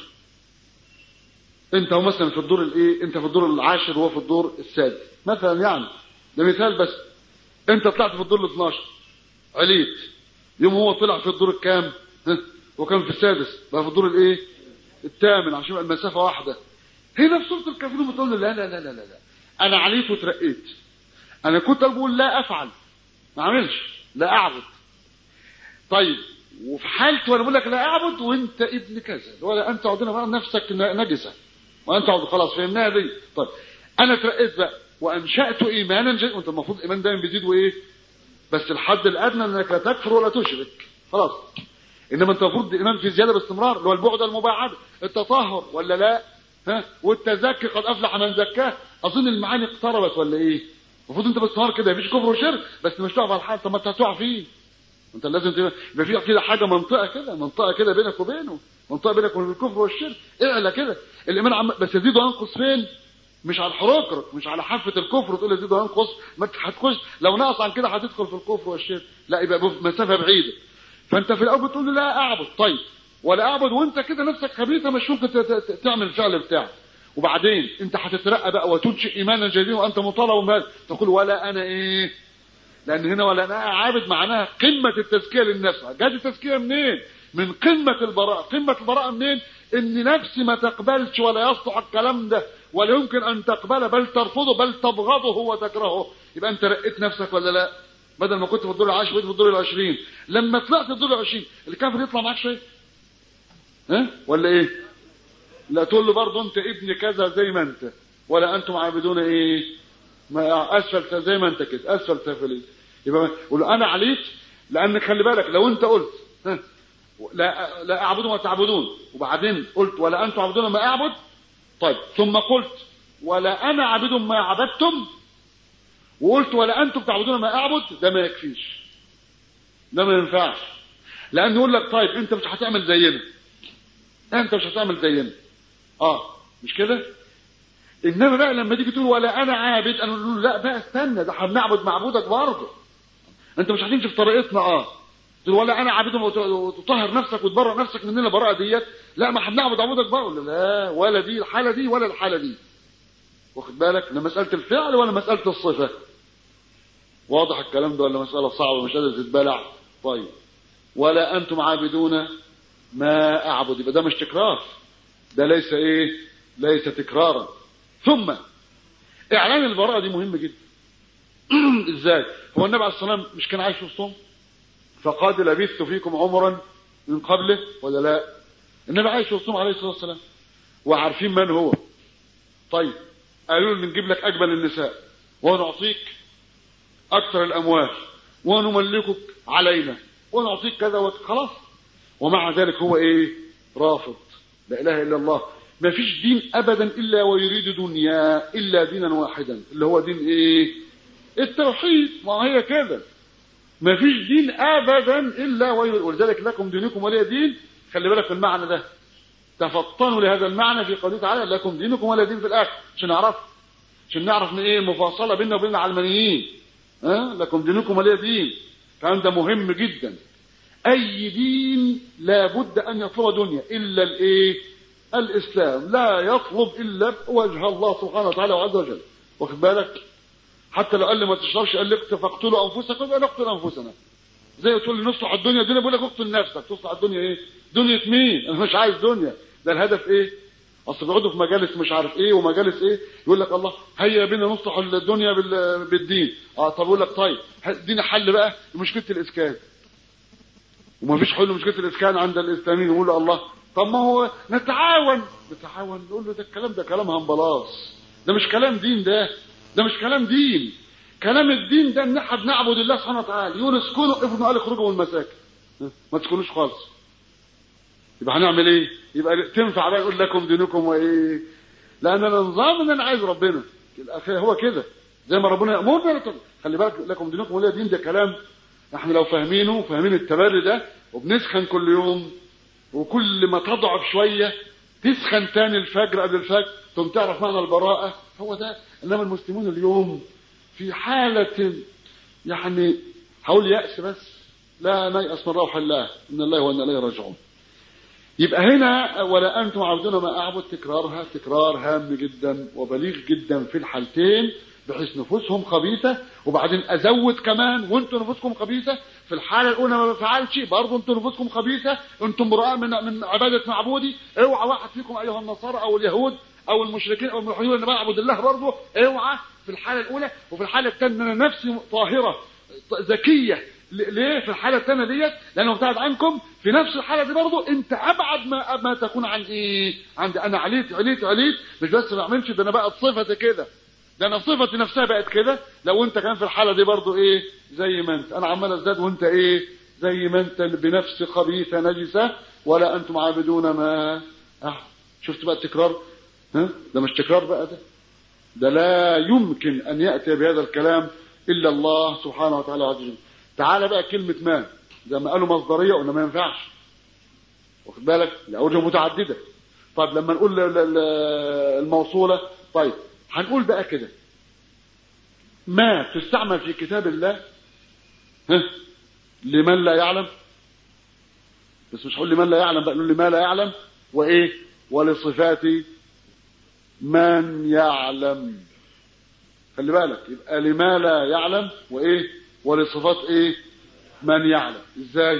انت هو مثلا في الدور الايه؟ انت في الدور العاشر وهو في الدور السادس مثلا، يعني ده مثال بس. انت طلعت في الدور ال12 عليت، يوم هو طلع في الدور الكام؟ وكان في السادس، بقى في الدور الايه؟ الثامن، عشان المسافه واحده. هنا في سوره الكافرون بتقول لا لا لا لا لا، انا عليت وترقيت، انا كنت اقول لا افعل، ما اعملش، لا اعبد. طيب وفي حالته وانا بقول لك لا اعبد وانت ابن كذا، ولا انت عودنا بقى نفسك نجسه وانت عود، خلاص فهمناها دي. طيب انا ترقيت بقى وانشات ايمانا جديدا، وانت المفروض ايمان دايما بيزيد وايه؟ بس الحد الادنى انك لا تكفر ولا تشرك، خلاص. انما انت المفروض ايمان في زياده باستمرار، اللي هو البعد المباعده، التطهر، ولا لا؟ والتزكي، قد افلح من زكاه. اظن المعاني اقتربت ولا ايه؟ المفروض انت باستمرار كده، مفيش كفر وشرك، بس مش تقف على الحال. طب ما انت هتقع فيه، انت لازم يبقى في كده حاجه، منطقه كده بينك وبينه، منطقه بينك وبين الكفر والشرك، اعلى كده. الايمان بس يزيد وينقص فين؟ مش على الحروكرك، مش على حافه الكفر تقول يزيد وينقص، ما هتخش لو نقص عن كده هتدخل في الكفر والشرك، لا يبقى مسافه بعيده. فانت في الاول بتقول له لا اعبد، طيب ولا اعبد وانت كده نفسك خبيثه، مش ممكن تعمل الفعل بتاعك. وبعدين انت هتترقى بقى وتنشئ ايمانا جديدا وانت مطالب بهذا، تقول ولا انا ايه؟ لان هنا ولا انا عابد معناها قمه التزكيه للنفس. جت التزكيه منين؟ من قمه البراءه. قمه البراءه منين؟ ان نفسي ما تقبلش ولا يصلح الكلام ده، ولا يمكن ان تقبله، بل ترفضه، بل تبغضه وتكرهه. يبقى انت رقيت نفسك ولا لا؟ بدل ما كنت في الدور العاشر بقيت في الدور ال20. لما طلعت الدور ال20 الكافر يطلع معاك شيء؟ ولا ايه؟ لا تقول له برضه انت ابن كذا زي ما انت، ولا انتم عابدون ايه؟ ما اسفل زي ما انت كده، اسفل سافلين. يبقى قول انا عليت، لان خلي بالك لو انت قلت لا اعبد ما تعبدون، وبعدين قلت ولا انتم عابدون ما اعبد، طيب ثم قلت ولا انا عابد ما عبدتم، وقلت ولا انتم تعبدون ما اعبد، ده ما يكفيش، ده ما ينفعش. لان يقول لك طيب انت مش هتعمل زينا، انت مش هتعمل زينا، مش كده؟ انما بقى لما تيجي تقول ولا انا عابد، انا اقول له لا بقى استنى، ده هنعبد معبودك برضه، انت مش هتمشي في طريقتنا ولا انا عابدهم وتطهر نفسك وتبرأ نفسك مننا براءه ديت. لا، ما احنا بنعبد عبودك بقى، ولا لا، ولا دي الحاله دي ولا الحاله دي. واخد بالك؟ لا مساله الفعل ولا مساله الصفه. واضح الكلام ده ولا مساله صعبه مش قادر تتبلع؟ طيب. ولا انتم عابدون ما اعبد، يبقى ده مش تكرار، ده ليس ليس تكرارا. ثم اعلان البراءه دي مهم جدا. ازاي؟ هو النبي عليه الصلاه والسلام مش كان عايش وسطهم؟ فقد لبثت فيكم عمرا من قبله ولا لا؟ النبي عايش وسطهم عليه الصلاه والسلام وعارفين من هو. طيب قالوا له نجيب لك اجمل النساء ونعطيك اكثر الاموال ونملكك علينا ونعطيك كذا خلاص. ومع ذلك هو رافض لا اله الا الله. ما فيش دين ابدا الا ويريد دنيا الا دينا واحدا اللي هو دين التوحيد. ما هي كده، ما فيش دين ابدا الا ولذلك لكم دينكم ولي دين. خلي بالك من المعنى ده، تفطنوا لهذا المعنى في قضيه تعالى لكم دينكم ولي دين في الاخر، عشان نعرف من المفاصله بيننا وبين العلمانيين. لكم دينكم ولي دين. الكلام ده مهم جدا. اي دين لابد ان يطلب دنيا الا الاسلام، لا يطلب الا وجه الله سبحانه وتعالى عز وجل. واخد بالك؟ حتى لو قال لي ما تشربش قال لي فاقتلوا انفسكم، يبقى نقتل انفسنا. زي تقول لي نصلح الدنيا بقول لك اقتل نفسك. تصلح الدنيا دنيا مين؟ انا مش عايز دنيا. ده الهدف اصل بيقعدوا في مجالس مش عارف ومجالس يقول لك الله هيا بينا نصلح الدنيا بالدين. طب يقول لك طيب ادينا حل بقى لمشكله الاسكان، وما فيش حل لمشكله الاسكان عند الاسلاميين. يقول له الله طب ما هو نتعاون. نقول له ده الكلام ده كلام همبلاص، ده مش كلام دين، ده مش كلام دين. كلام الدين ده ان احنا بنعبد الله سبحانه وتعالى. يقول اسكنوا، ابن قال اخرجوا من المساكن، ما تسكنوش خالص. يبقى هنعمل يبقى تنفع بقى يقول لكم دينكم لان النظام ان انا عايز ربنا الاخير هو كده زي ما ربنا يامرنا. خلي بالك لكم دينكم ولي دين، ده كلام احنا لو فاهمين التبري ده وبنسخن كل يوم، وكل ما تضعف شويه تسخن تاني الفجر قبل الفجر ثم تعرف معنى البراءه. هو ده. انما المسلمون اليوم في حاله حول يأس، بس لا نيأس من روح الله، ان الله وانا اليه راجعون. يبقى هنا ولا انتم عابدون ما اعبد، تكرارها تكرار هام جدا وبليغ جدا في الحالتين، بحيث نفوسهم خبيثه. وبعدين ازود كمان وانتم نفوسكم خبيثه. في الحاله الاولى ما بفعلش برضه انتم نفوسكم خبيثه، انتم براء من عباده معبودي. اوعى واحد فيكم ايها النصارى او اليهود او المشركين او الملحدين اللي بعبد الله برضه، اوعى في الحاله الاولى. وفي الحاله الثانيه انا نفسي طاهره ذكيه. ليه في الحاله الثانيه ديت؟ لانه ابتعد عنكم. في نفس الحاله دي برضه انت ابعد ما تكون عن عند انا عليت مش بس ما بعملش، ده انا بقت صفتي كده، ده انا صفتي نفسها بقت كده. لو انت كان في الحاله دي برضه زي ما انت، انا عمال ازداد وانت زي ما انت بنفس خبيثه نجسه. ولا انتم عابدون ما شفت بقى التكرار؟ ده مش تكرار بقى، ده لا يمكن ان ياتي بهذا الكلام الا الله سبحانه وتعالى عز وجل. تعالى بقى كلمه ما زي ما قالوا مصدريه قلنا ما ينفعش. واخد بالك؟ لاوجه متعدده. طيب لما نقول الموصوله، طيب هنقول بقى كده ما تستعمل في كتاب الله لمن لا يعلم، بس مش هقول لمن لا يعلم بقى، نقول لما لا يعلم ولصفات من يعلم. خلي بالك، يبقى لما لا يعلم ولصفات من يعلم. ازاي؟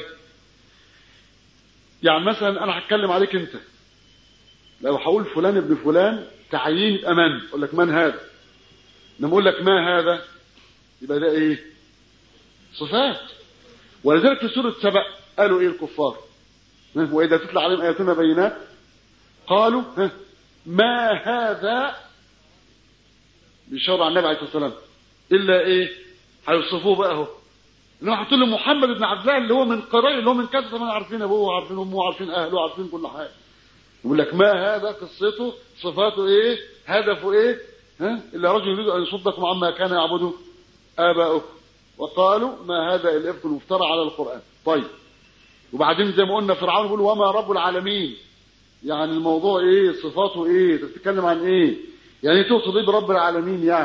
يعني مثلا انا هتكلم عليك انت، لو هقول فلان ابن فلان تعيين يبقى من، اقول لك من هذا. لما اقول لك ما هذا يبقى ده صفات. ولذلك في سوره سبأ قالوا الكفار واذا تتلى عليهم اياتنا بينات قالوا ما هذا، بيشاور على النبي عليه الصلاه والسلام، الا هيوصفوه بقى اهو انه حاطين له محمد بن عبد الله اللي هو من قرية، اللي هو من كذا، طبعا عارفين ابوه وعارفين امه وعارفين اهله وعارفين كل حاجه. يقول لك ما هذا، قصته، صفاته هدفه الا رجل يريد ان يصدكم عما كان يعبده اباؤكم وقالوا ما هذا الا افك مفترى على القران. طيب وبعدين زي ما قلنا فرعون يقول وما رب العالمين، يعني الموضوع صفاته تتكلم عن يعني تقصد برب العالمين؟ يعني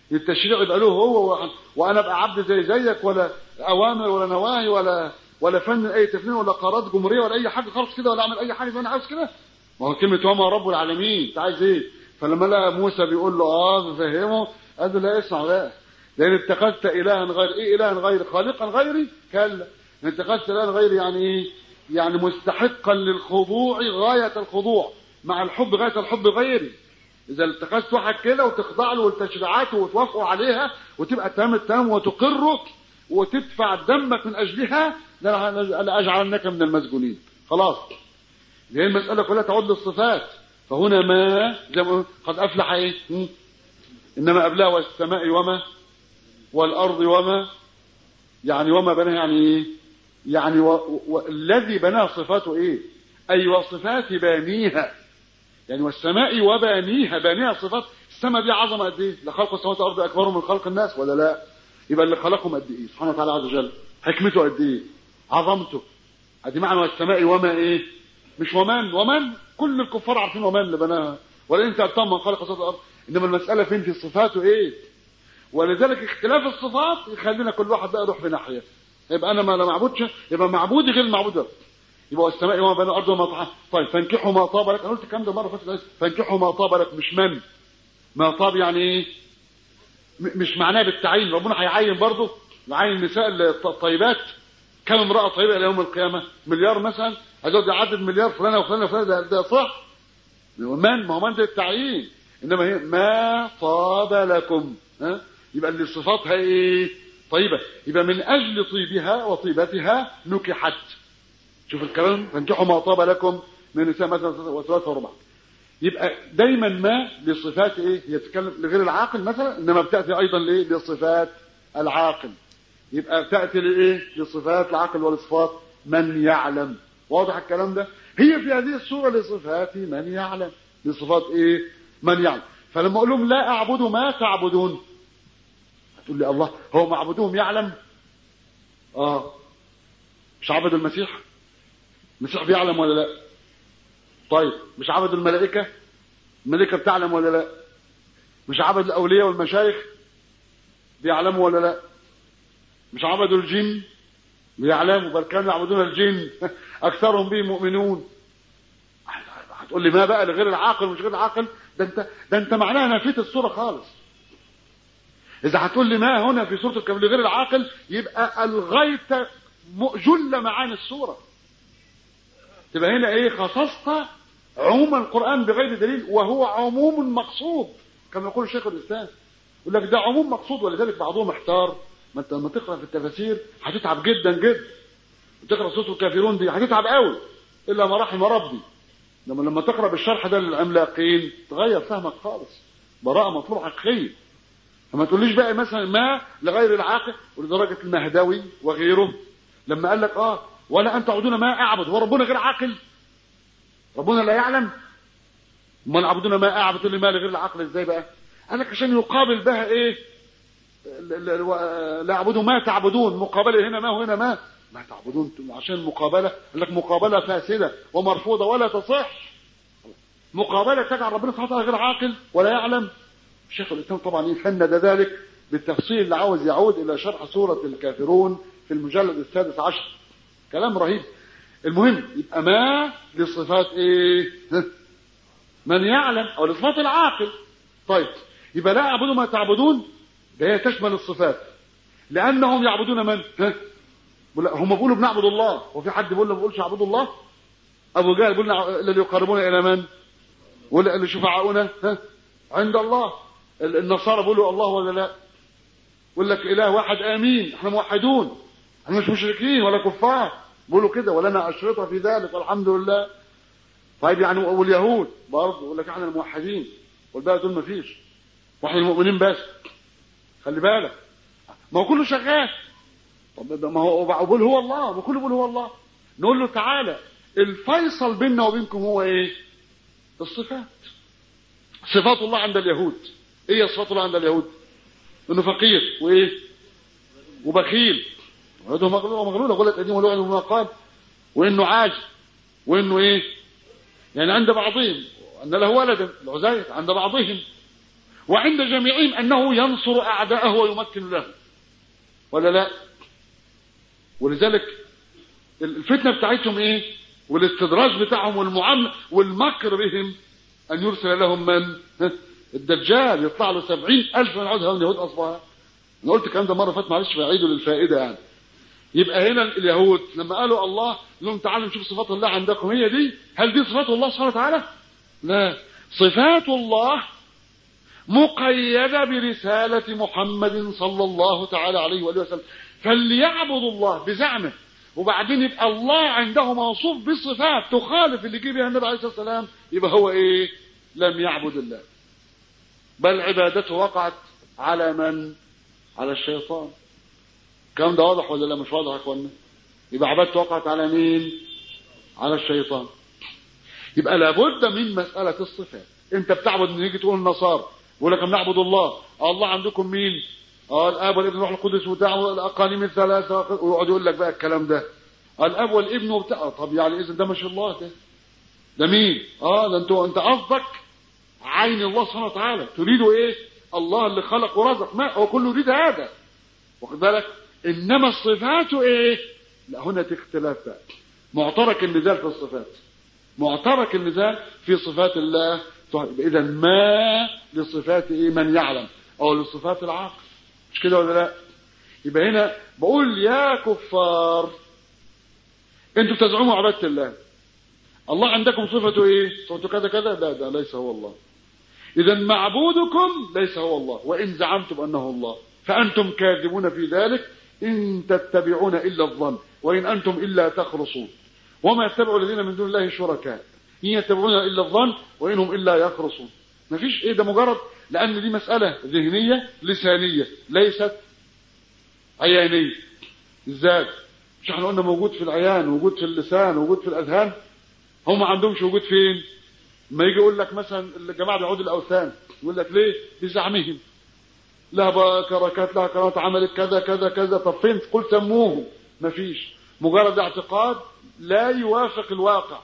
التشريع يبقى له هو، وانا ابقى عبد زيك، ولا اوامر ولا نواهي ولا فن اي تفنين ولا قرارات جمهوريه ولا اي حاجه خالص كده، ولا اعمل اي حاجه زي ما انا عاوز كده. ما هو كلمه وما رب العالمين انت عايز ايه؟ فلما لقى موسى بيقول له بفهمه، قال له لا اسمع بقى، لان اتخذت الها غير ايه؟ الها غير خالقا غيري؟ كلا، ان اتخذت الها غير يعني ايه؟ يعني مستحقا للخضوع غايه الخضوع، مع الحب غايه الحب غيري. اذا اتخذت واحد كده وتخضع له والتشريعات وتوافقوا عليها وتبقى تمام التمام وتقره وتدفع دمك من اجلها، لأجعلنك من المسجونين. خلاص، لان المساله كلها تعود للصفات. فهنا ما زي ما قد افلح ايه؟ انما ابلاه والسماء وما والارض وما، يعني وما بناها يعني ايه؟ يعني الذي بناها صفاته ايه؟ اي وصفات بانيها، يعني والسماء وبانيها، بانيها صفات. السماء دي عظمه قد ايه؟ لخلق السماوات والارض اكبر من خلق الناس ولا لا؟ يبقى اللي خلقهم قد ايه سبحانه وتعالى عز وجل، حكمته قد ايه، عظمته. ادي معنى والسماء وما ايه؟ مش ومن كل الكفار عارفين ومن اللي بناها، ولا انت اتم من خلق السماوات والارض. انما المساله فين؟ في صفاته ايه. ولذلك اختلاف الصفات يخلينا كل واحد بقى يروح في ناحيه. يبقى انا ما لا معبودش، يبقى معبودي غير المعبود. يبقى والسماء وما بين الارض وما طحاها. طيب فانكحوا ما طاب لك، انا قلت الكلام ده مره فاتت، فانكحوا ما طاب لك، مش من. ما طاب يعني ايه؟ مش معناه بالتعيين، ربنا هيعين برضه، يعين النساء الطيبات. كم امراه طيبه الى يوم القيامه؟ مليار مثلا، هيقعد يعدد مليار فلانه وفلانه وفلانه، ده صح؟ من؟ ما هو من ده التعيين. انما هي ما طاب لكم، ها؟ يبقى اللي صفاتها ايه؟ طيبه. يبقى من اجل طيبها وطيبتها نكحت. شوف الكلام، فانكحوا ما طاب لكم من النساء مثلا وثلاث وربع. يبقى دايما ما لصفات ايه؟ هي تتكلم لغير العاقل مثلا، انما بتاتي ايضا لايه؟ لصفات العاقل. يبقى بتاتي لايه؟ لصفات العاقل ولصفات من يعلم. واضح الكلام ده؟ هي في هذه الصوره لصفات من يعلم، لصفات ايه؟ من يعلم. فلما اقول لهم لا اعبد ما تعبدون، تقول لي الله، هو معبودهم يعلم؟ مش عبد المسيح؟ المسيح بيعلم ولا لا؟ طيب مش عبد الملائكه؟ الملائكه بتعلم ولا لا؟ مش عبد الاولياء والمشايخ؟ بيعلموا ولا لا؟ مش عبدوا الجن؟ بيعلموا، بل كانوا يعبدون الجن اكثرهم به مؤمنون. هتقول لي ما بقى لغير العاقل ومش غير العاقل؟ ده انت معناها نفيت الصوره خالص. اذا هتقول لي ما هنا في سوره الكهف لغير العاقل، يبقى الغيت جل معاني السوره. تبقى هنا ايه؟ خصصت عموم القران بغير دليل، وهو عموم مقصود كما يقول شيخ الاسلام. يقول لك ده عموم مقصود. ولذلك بعضهم احتار. ما انت لما تقرا في التفاسير هتتعب جدا جدا، وتقرا سوره الكافرون دي هتتعب قوي، الا ما رحم ربي. لما تقرا بالشرح ده للعملاقين تغير فهمك خالص. براءه مطلوبه حقيقيه. فما تقوليش بقى مثلا ما لغير العاقل، ولدرجه المهدوي وغيره لما قال لك ولا انت تعبدون ما اعبد، هو ربنا غير عاقل؟ ربنا لا يعلم؟ امال عبدون ما اعبد، تقول لي ما لغير العاقل ازاي بقى؟ قال لك عشان يقابل بها ايه؟ لا اعبدوا ما تعبدون، مقابله هنا ما وهنا ما تعبدون، عشان مقابله. قال لك مقابله فاسده ومرفوضه ولا تصح. مقابله تجعل ربنا سبحانه وتعالى غير عاقل ولا يعلم. الشيخ الاسلام طبعا يفند ذلك بالتفصيل اللي عاوز يعود الى شرح سوره الكافرون في المجلد 16. كلام رهيب. المهم يبقى ما لصفات ايه؟ من يعلم، او لصفات العاقل. طيب يبقى لا اعبدوا ما تعبدون، ده هي تشمل الصفات، لانهم يعبدون من؟ هم بيقولوا بنعبد الله، وفي حد بيقول ما بيقولش اعبدوا الله؟ ابو جهل بيقول الذي يقربون الى من؟ ولا اللي شفعاؤنا عند الله. النصارى بيقولوا الله ولا لا؟ يقول لك اله واحد امين، احنا موحدون، احنا مش مشركين ولا كفار، بيقولوا كده، ولنا اشرطه في ذلك والحمد لله. طيب يعني واليهود برضه يقول لك احنا الموحدين، والباقي دول ما فيش، واحنا المؤمنين بس. خلي بالك، ما هو كله شغال. طب ما هو بقول هو الله، ما كله بيقول هو الله. نقول له تعالى، الفيصل بيننا وبينكم هو ايه؟ الصفات. صفات الله عند اليهود ايه؟ صفات الله عند اليهود انه فقير وايه؟ وبخيل، ويده مغلوله، غلت قديم ولعنه بما قال، وانه عاجز، وانه ايه؟ يعني عند بعضهم ان له ولدا العزير عند بعضهم، وعند جميعهم أنه ينصر أعداءه ويمكن له، ولا لا؟ ولذلك الفتنة بتاعتهم ايه؟ والاستدراج بتاعهم والمعاملة والمكر بهم أن يرسل لهم من؟ الدجال، يطلع له 70,000 من عود يهود أصبحها. أنا قلت الكلام ده مرة فات، معلش بعيده للفائدة يعني. يبقى هنا اليهود لما قالوا الله لهم تعالوا نشوف صفات الله عندكم، هي دي؟ هل دي صفات الله سبحانه وتعالى؟ لا، صفات الله مقيدة برسالة محمد صلى الله تعالى عليه وآله وسلم، فليعبد الله بزعمه، وبعدين يبقى الله عنده موصوف بصفات تخالف اللي جه بها النبي عليه الصلاة والسلام، يبقى هو ايه؟ لم يعبد الله، بل عبادته وقعت على من؟ على الشيطان. الكلام ده واضح ولا لا؟ مش واضح يا اخوانا؟ يبقى عبادته وقعت على مين؟ على الشيطان. يبقى لابد من مسألة الصفات. انت بتعبد، نيجي تقول النصارى يقول لك بنعبد الله، الله عندكم مين؟ الاب والابن والروح القدس وبتاع الاقانيم الثلاثه، ويقعد يقول لك بقى الكلام ده، الاب والابن وبتاع. طب يعني اذا ده مش الله، ده مين؟ ده انت قصدك عين الله سبحانه وتعالى، تريد ايه؟ الله اللي خلق ورزق، ما هو كله يريد هذا، واخد بالك؟ انما الصفات ايه؟ لا، هنا في اختلاف بقى، معترك النزال في الصفات، معترك النزال في صفات الله. اذا ما لصفات ايه؟ من يعلم، او لصفات العقل، مش كده ولا لا؟ يبقى هنا بقول يا كفار انتوا بتزعموا عبادة الله، الله عندكم صفته ايه؟ صفته كذا كذا، لا ده ليس هو الله. اذا معبودكم ليس هو الله، وان زعمتم انه الله فانتم كاذبون في ذلك، ان تتبعون الا الظن وان انتم الا تخرصون، وما يتبع الذين من دون الله شركاء ان يتبعون الا الظن وانهم الا يخرصون. مفيش ايه ده، مجرد لان دي مسألة ذهنية لسانية ليست عيانية. ازاي؟ مش احنا قلنا موجود في العيان، وجود في اللسان، وجود في الاذهان؟ هم ما عندهمش وجود فين؟ ما يجي يقول لك مثلا الجماعه بيعبدوا الاوثان، يقول لك ليه؟ بزعمهم لها بركات، لها كرامات، عملت كذا كذا كذا. طب فين؟ قل سموهم. مفيش، مجرد اعتقاد لا يوافق الواقع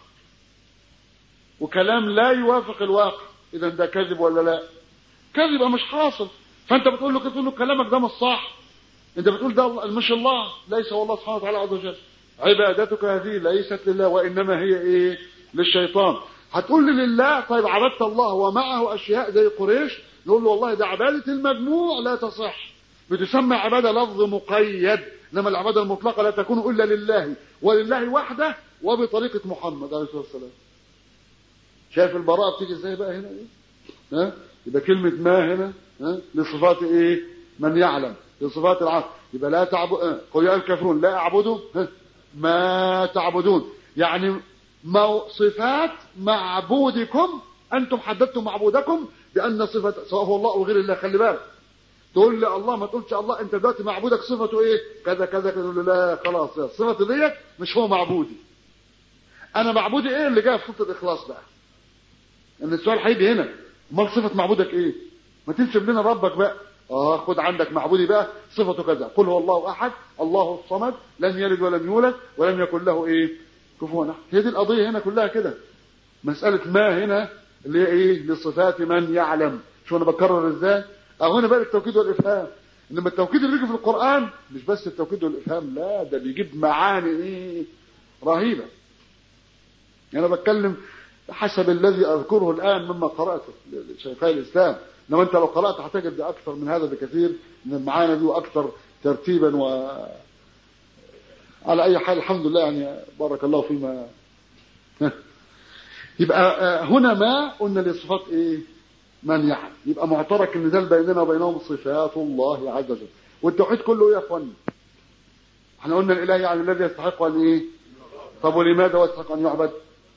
وكلام لا يوافق الواقع. اذا ده كذب ولا لا؟ كذب، مش حاصل. فانت بتقول له كلامك ده مش صح، انت بتقول ده مش الله، ليس هو الله سبحانه وتعالى عز وجل، عبادتك هذه ليست لله وانما هي ايه؟ للشيطان. هتقول لي لله، طيب عبدت الله ومعه اشياء زي قريش، نقول له والله ده عباده المجموع لا تصح، بتسمى عباده لفظ مقيد، انما العباده المطلقه لا تكون الا لله ولله وحده وبطريقه محمد عليه الصلاه والسلام. شايف البراءه بتيجي ازاي بقى هنا ايه؟ يبقى كلمه ما هنا لصفات ايه؟ من يعلم، لصفات العقل. يبقى لا تعبد، قل يا الكافرون لا اعبدوا ما تعبدون، يعني صفات معبودكم، انتم حددتم معبودكم بان صفه سواء هو الله او غير الله. خلي بالك، تقول لي الله ما تقولش الله، انت دلوقتي معبودك صفته ايه؟ كذا كذا كذا. تقول لا خلاص، الصفه ديت مش هو معبودي، انا معبودي ايه؟ اللي جاي في صفه الاخلاص بقى، ان السؤال هيجي هنا، امال صفه معبودك ايه؟ ما تنسب لنا ربك بقى. خد عندك معبودي بقى صفته كذا، قل هو الله احد الله الصمد لم يلد ولم يولد ولم يكن له ايه؟ كفوا احد. هي دي القضيه هنا كلها كده، مساله ما هنا اللي هي ايه؟ لصفات من يعلم. شو انا بكرر ازاي؟ هنا بقى التوكيد والافهام. انما التوكيد اللي بيجي في القران مش بس التوكيد والافهام، لا ده بيجيب معاني ايه؟ رهيبه. انا بتكلم حسب الذي اذكره الان مما قراته لشيخي الاسلام، انما انت لو قرات هتجد اكثر من هذا بكثير من المعاني دي، واكثر ترتيبا. على اي حال الحمد لله، يعني بارك الله فيما. يبقى هنا ما قلنا لصفات ايه؟ من يعلم. يبقى معترك النزال بيننا وبينهم صفات الله عز وجل. والتوحيد كله ايه يا اخوانا؟ احنا قلنا الاله يعني الذي يستحق ان ايه؟ طب ولماذا هو يستحق ان يعبد؟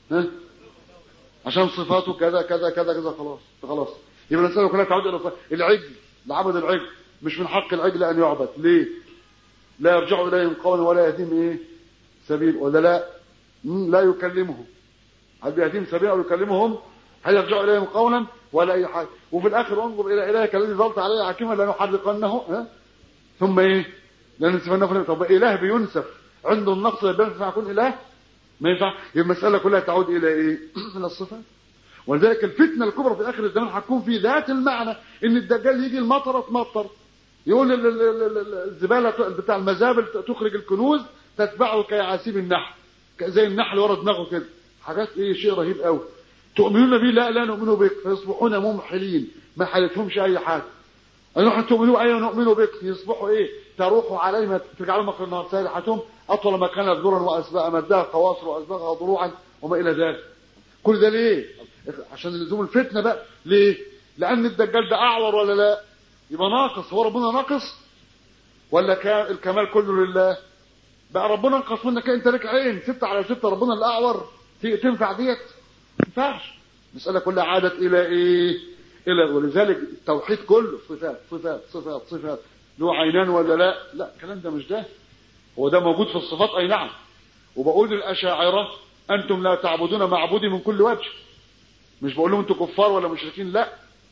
عشان صفاته كذا كذا كذا كذا. خلاص يبقى الانسان كلها تعود الى العجل، لعبد العجل. مش من حق العجل ان يعبد. ليه؟ لا يرجع اليهم قولا ولا يهديهم ايه؟ سبيل، ولا لا؟ لا يكلمهم. هل بيهديهم سبيل او يكلمهم؟ هل يرجع اليهم قولا ولا اي حاجه؟ وفي الاخر انظر الى الهك الذي ظلت عليه حكيما لنحرقنه ثم ايه؟ لننسفنه. طب اله بينسف عنده النقص ينفع يكون اله؟ ما ينفع. يبقى المساله كلها تعود الى ايه؟ الى الصفات. ولذلك الفتنة الكبرى في آخر الزمان هتكون في ذات المعنى إن الدجال يجي المطر تمطر، يقول الزبالة بتاع المزابل تخرج الكنوز تتبعه كيعاسيب النحل، زي النحل ورا دماغه كده. حاجات ايه، شيء رهيب قوي. تؤمنون به؟ لا نؤمن بك. فيصبحون ممحلين، ما حلتهمش اي حاجه. نحن تؤمنوا ايه ونؤمن بك، يصبحوا ايه، تروح عليهم تجعلهم في النار سالحتهم اطول ما كانت ذرا واسباء مدها قواصر واسباغها ضروعا وما الى ذلك. كل ده ليه؟ عشان لزوم الفتنه بقى. ليه؟ لان الدجال ده اعور ولا لا؟ يبقى ناقص. هو ربنا ناقص ولا الكمال كله لله؟ بقى ربنا انقص منك انت، لك عين 6 على 6، ربنا اللي اعور، تنفع ديت؟ ما ينفعش. المساله كلها عادت الى ايه؟ الى، ولذلك التوحيد كله صفات صفات صفات صفات. له عينان ولا لا؟ لا، الكلام ده مش ده. هو ده موجود في الصفات اي نعم. وبقول للاشاعره انتم لا تعبدون معبودي من كل وجه. مش بقول لهم انتم كفار ولا مشركين، لا،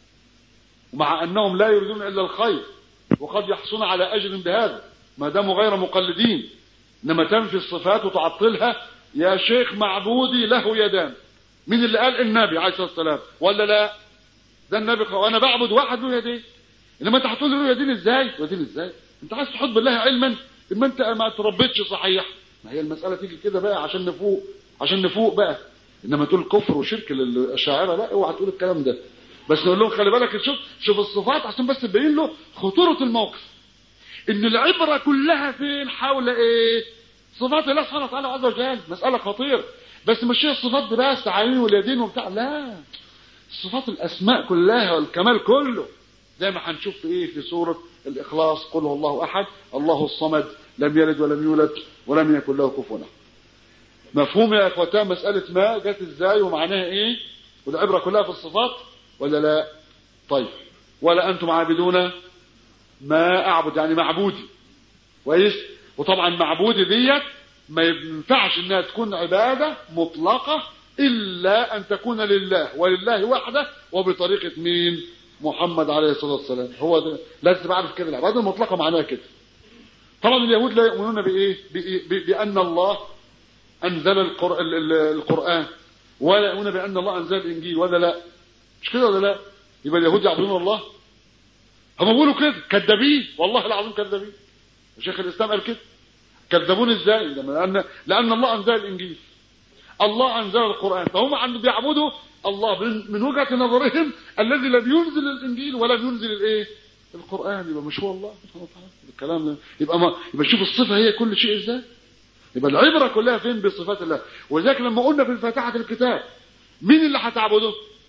ومع انهم لا يريدون الا الخير وقد يحصون على اجر بهذا ما داموا غير مقلدين. انما تنفي الصفات وتعطلها، يا شيخ معبودي له يدان. مين اللي قال؟ النبي عليه الصلاه والسلام ولا لا؟ ده النبي وانا بعبد واحد له يدين. انما انت هتقول له يدين ازاي؟ يدين ازاي؟ انت عايز تحط بالله علما اما انت ما تربيتش صحيح. ما هي المساله تيجي كده بقى عشان نفوق بقى. انما تقول كفر وشرك للاشاعره، لا، اوعى تقول الكلام ده. بس نقول لهم خلي بالك، شوف الصفات عشان بس تبين له خطوره الموقف. ان العبره كلها فين؟ حول ايه؟ صفات الله سبحانه وتعالى عز وجل. مساله خطيره. بس مش هي الصفات دي بس، العين واليدين وبتاع، لا، الصفات الاسماء كلها والكمال كله، زي ما هنشوف في ايه، في سوره الاخلاص، قل هو الله احد الله الصمد لم يلد ولم يولد ولم يكن له كفوا احد. مفهوم يا اخواتان مساله ما جت ازاي ومعناها ايه؟ والعبره كلها في الصفات ولا لا؟ طيب، ولا انتم عابدون ما اعبد، يعني معبودي كويس. وطبعا معبودي ديت ما ينفعش انها تكون عباده مطلقه الا ان تكون لله ولله وحده وبطريقه مين؟ محمد عليه الصلاه والسلام. هو ده لازم اعرف كده. العباده المطلقه معناها كده. طبعا اليهود لا يؤمنون بايه؟ بان الله انزل القران، ولا يؤمنون بان الله انزل الانجيل، ولا لا؟ مش كده ولا لا؟ يبقى اليهود يعبدون الله. هم بيقولوا كده، كذابين والله العظيم، كذابين. شيخ الاسلام قال كده. كذبون ازاي؟ لان الله انزل الانجيل، الله انزل القران، فهم عنده بيعبدوا الله من وجهه نظرهم الذي لم ينزل الانجيل ولم ينزل الايه؟ القران. يبقى مش هو الله سبحانه وتعالى الكلام ده. يبقى شوف الصفه هي كل شيء ازاي. يبقى العبره كلها فين؟ بصفات الله. ولذلك لما قلنا في فاتحه الكتاب مين اللي هتعبده؟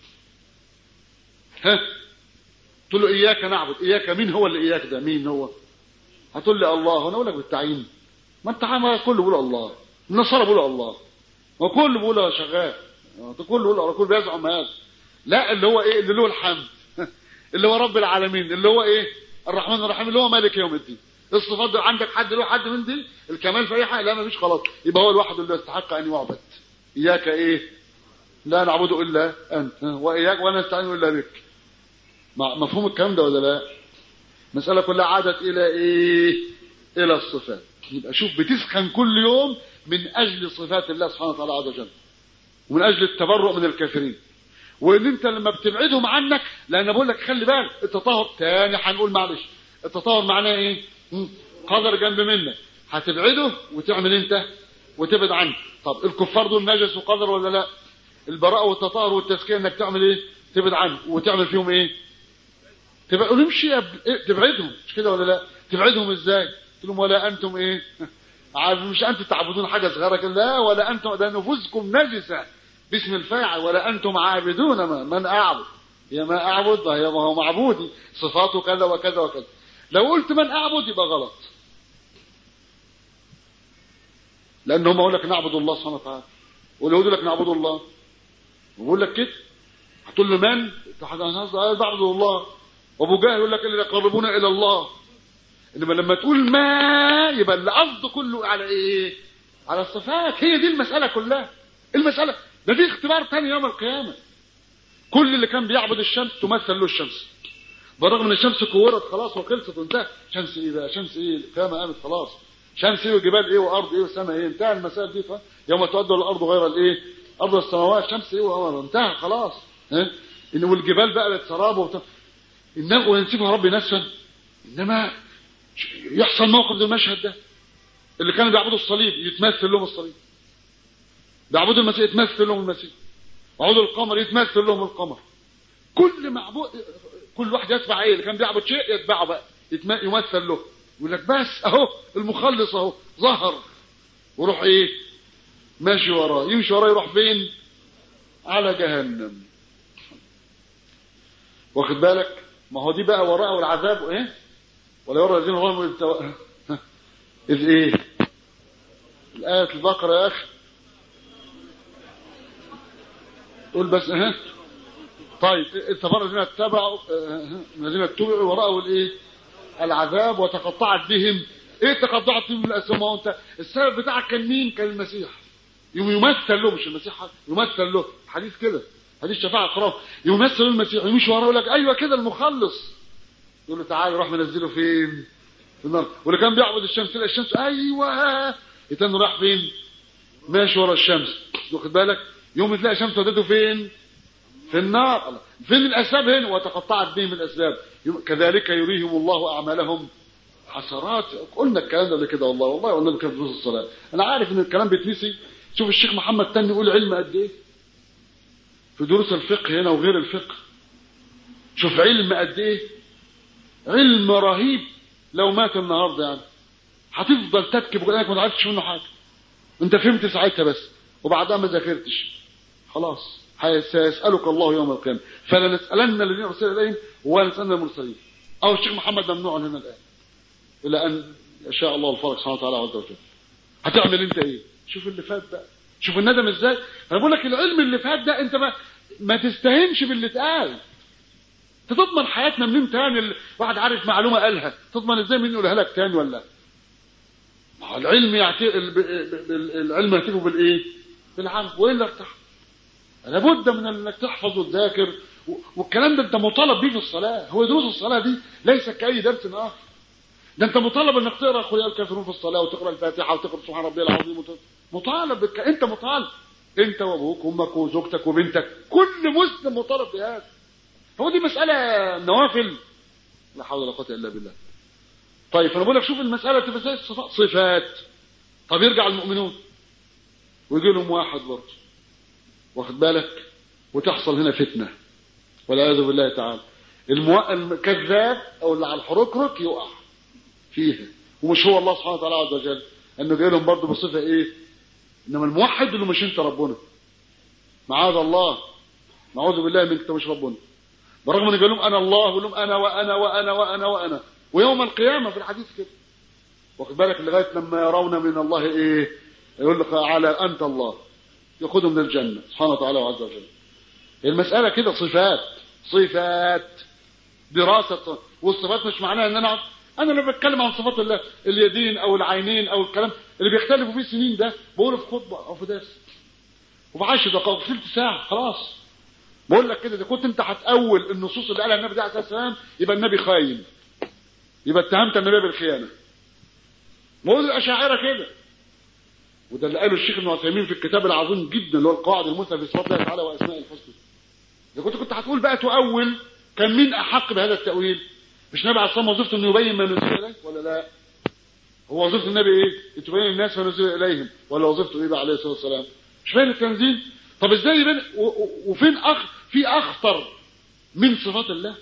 تقول له اياك نعبد. اياك مين هو اللي اياك ده؟ مين هو؟ هتقول لي الله. انا اقول لك بالتعيين. ما انت كله بيقول الله. النصارى بيقولوا الله، وكله بيقول شغال، كله بيزعم هذا. لا، اللي هو ايه؟ اللي له الحمد اللي هو رب العالمين، اللي هو ايه؟ الرحمن الرحيم، اللي هو مالك يوم الدين. الصفات دي عندك حد له حد من دي؟ الكمال في اي حاجه؟ لا، ما فيش. خلاص، يبقى هو الواحد اللي يستحق ان يعبد. اياك ايه؟ لا نعبد الا انت، واياك ولا نستعين الا بك. مفهوم الكلام ده ولا لا؟ مساله كلها عادت الى ايه؟ الى الصفات. يبقى شوف، بتسخن كل يوم من اجل صفات الله سبحانه وتعالى عز وجل، ومن اجل التبرؤ من الكافرين. وان انت لما بتبعدهم عنك، لان بقول لك خلي بالك، التطهر تاني هنقول معلش، التطهر معناه ايه؟ قدر جنب منك، هتبعده وتعمل انت وتبعد عنه. طب الكفار دول نجس وقدر ولا لا؟ البراءه والتطهر والتزكيه انك تعمل ايه؟ تبعد عنه وتعمل فيهم ايه؟ ونمشي تبعدهم، مش كده ولا لا؟ تبعدهم ازاي؟ قلت لهم ولا انتم ايه؟ مش انتم تعبدون حاجه صغيره كده، لا، ولا انتم، ده نفوسكم نجسه باسم الفاعل، ولا انتم عابدون من اعبد. يا ما اعبد، ما هو معبودي، صفاته كذا وكذا وكذا. لو قلت من اعبد يبقى غلط، لان هم يقول لك نعبد الله سبحانه وتعالى، واليهود يقول لك نعبد الله. بقول لك كده، هتقول له من؟ بعبد الله. وابو جهل يقول لك اللي يقربونا الى الله. انما لما تقول ما، يبقى القصد كله على ايه؟ على الصفات. هي دي المساله كلها. المساله ده في اختبار ثاني يوم القيامه. كل اللي كان بيعبد الشمس تمثل له الشمس، بالرغم ان الشمس كورت خلاص وخلصت وانتهت. شمس ايه بقى؟ شمس ايه؟ القيامه قامت خلاص. شمس ايه وجبال ايه وارض ايه وسماء ايه؟ انتهى المسائل دي. يوم تؤدى الارض غير الايه؟ ارض السماوات. شمس ايه وقمر؟ انتهى خلاص. إن والجبال بقى بتسراب إنما وينسفها ربي نسفا. إنما يحصل موقف زي المشهد ده، اللي كانوا بيعبدوا الصليب يتمثل لهم الصليب، بيعبدوا المسيح يتمثل لهم المسيح، بيعبدوا القمر يتمثل لهم القمر. كل معبود، كل واحد يتبع ايه، اللي كان بيعبد شيء يتبعه بقى يمثل له. يقول لك بس اهو المخلص اهو ظهر، وروح ايه ماشي وراه، يمشي وراه يروح فين؟ على جهنم. واخد بالك؟ ما هو دي بقى وراءه العذاب ايه، ولا يرى الذين ظلموا إذ ايه الآية البقرة يا اخي، قول بس طيب تبرأ الذين اتبعوا الذين اتبعوا ورأوا الايه العذاب وتقطعت بهم. ايه تقطعت بهم الاسباب؟ ما انت السبب بتاعك كان مين؟ كان المسيح. يمثل له، مش المسيح يمثل له، حديث كده، حديث شفاعة قراب، يمثل له المسيح، يمشي وراه يقول لك ايوه كده المخلص، يقول له تعالى روح منزله فين؟ في النار. واللي كان بيعبد الشمس تلاقي الشمس ايوه يتنه راح فين؟ ماشي ورا الشمس. واخد بالك؟ يوم تلاقي الشمس ودته فين؟ في النار. الله. فين الاسباب هنا؟ وتقطعت بهم الاسباب. كذلك يريهم الله اعمالهم حسرات. قلنا الكلام ده قبل كده، والله قلنا له كده في دروس الصلاه. انا عارف ان الكلام بيتنسي. شوف الشيخ محمد تاني يقول علم قد ايه في دروس الفقه هنا وغير الفقه. شوف علم قد ايه، علم رهيب. لو مات النهارده يعني هتفضل تبكي بقول لك ما تعرفش منه حاجه، انت فهمت ساعتها بس وبعدها ما ذاكرتش خلاص. سيسالك الله يوم القيامه فلنسالن الذين ارسل اليهم ولنسالن المرسلين. او الشيخ محمد ممنوع هنا الان الى ان يشاء الله الفرج سبحانه وتعالى عز وجل. هتعمل انت ايه؟ شوف اللي فات بقى، شوف الندم ازاي. انا بقول لك العلم اللي فات ده انت ما تستهينش باللي اتقال. تضمن حياتنا منين تاني؟ واحد عارف معلومه قالها تضمن ازاي مين يقولها لك تاني؟ ولا ما هو العلم العلم يعترف بالايه؟ بالعمل. والا ارتاح. لابد من انك تحفظ وتذاكر والكلام ده انت مطالب بيه في الصلاه. هو دروس الصلاه دي ليس كاي درس اخر، ده انت مطالب انك تقرا قل يا الكافرون في الصلاه وتقرا الفاتحه وتقرا سبحان ربي العظيم مطالب انت مطالب، انت وابوك وامك وزوجتك وبنتك، كل مسلم مطالب بهذا. هو دي مساله نوافل؟ لا حول ولا قوه الا بالله. طيب فانا بقول لك شوف المساله تبقى زي صفات. طب يرجع المؤمنون ويجي لهم واحد برضه، واخد بالك، وتحصل هنا فتنه والعياذ بالله تعالى. الكذاب او اللي على الحركرك يقع فيها، ومش هو الله سبحانه وتعالى عز وجل، انه جاي لهم برضه بصفه ايه؟ انما الموحد اللي مش انت ربنا، معاذ الله، نعوذ بالله منك انت مش ربنا، برغم ان قال لهم انا الله، يقول لهم انا وانا وانا وانا وانا. ويوم القيامه في الحديث كده، واخد بالك، لغايه لما يرون من الله ايه؟ يقول لك على انت الله، ياخذهم من الجنه سبحانه وتعالى عز وجل. المساله كده صفات دراسه. والصفات مش معناها ان انا لما بتكلم عن صفات الله، اليدين او العينين او الكلام اللي بيختلفوا فيه سنين ده بقوله في خطبه او في درس وفي 10 دقائق في ثلث ساعه خلاص. بقول لك كده، اذا كنت انت هتأول النصوص اللي قالها النبي عليه السلام يبقى النبي خاين، يبقى اتهمت النبي بالخيانه. بقول الاشاعره كده، وده اللي قاله الشيخ ابن عثيمين في الكتاب العظيم جدا اللي هو القواعد المثلى في صفات الله تعالى واسماء الحسنى. اذا كنت هتقول بقى تؤول، كان مين احق بهذا التأويل؟ مش النبي عليه الصلاه والسلام وظيفته انه يبين ما نزل اليه ولا لا؟ هو وظيفه النبي ايه؟ تبين الناس ما نزل اليهم، ولا وظيفته ايه بقى عليه الصلاه والسلام؟ مش باين التنزيل؟ طب ازاي يبين؟ وفين في اخطر من صفات الله؟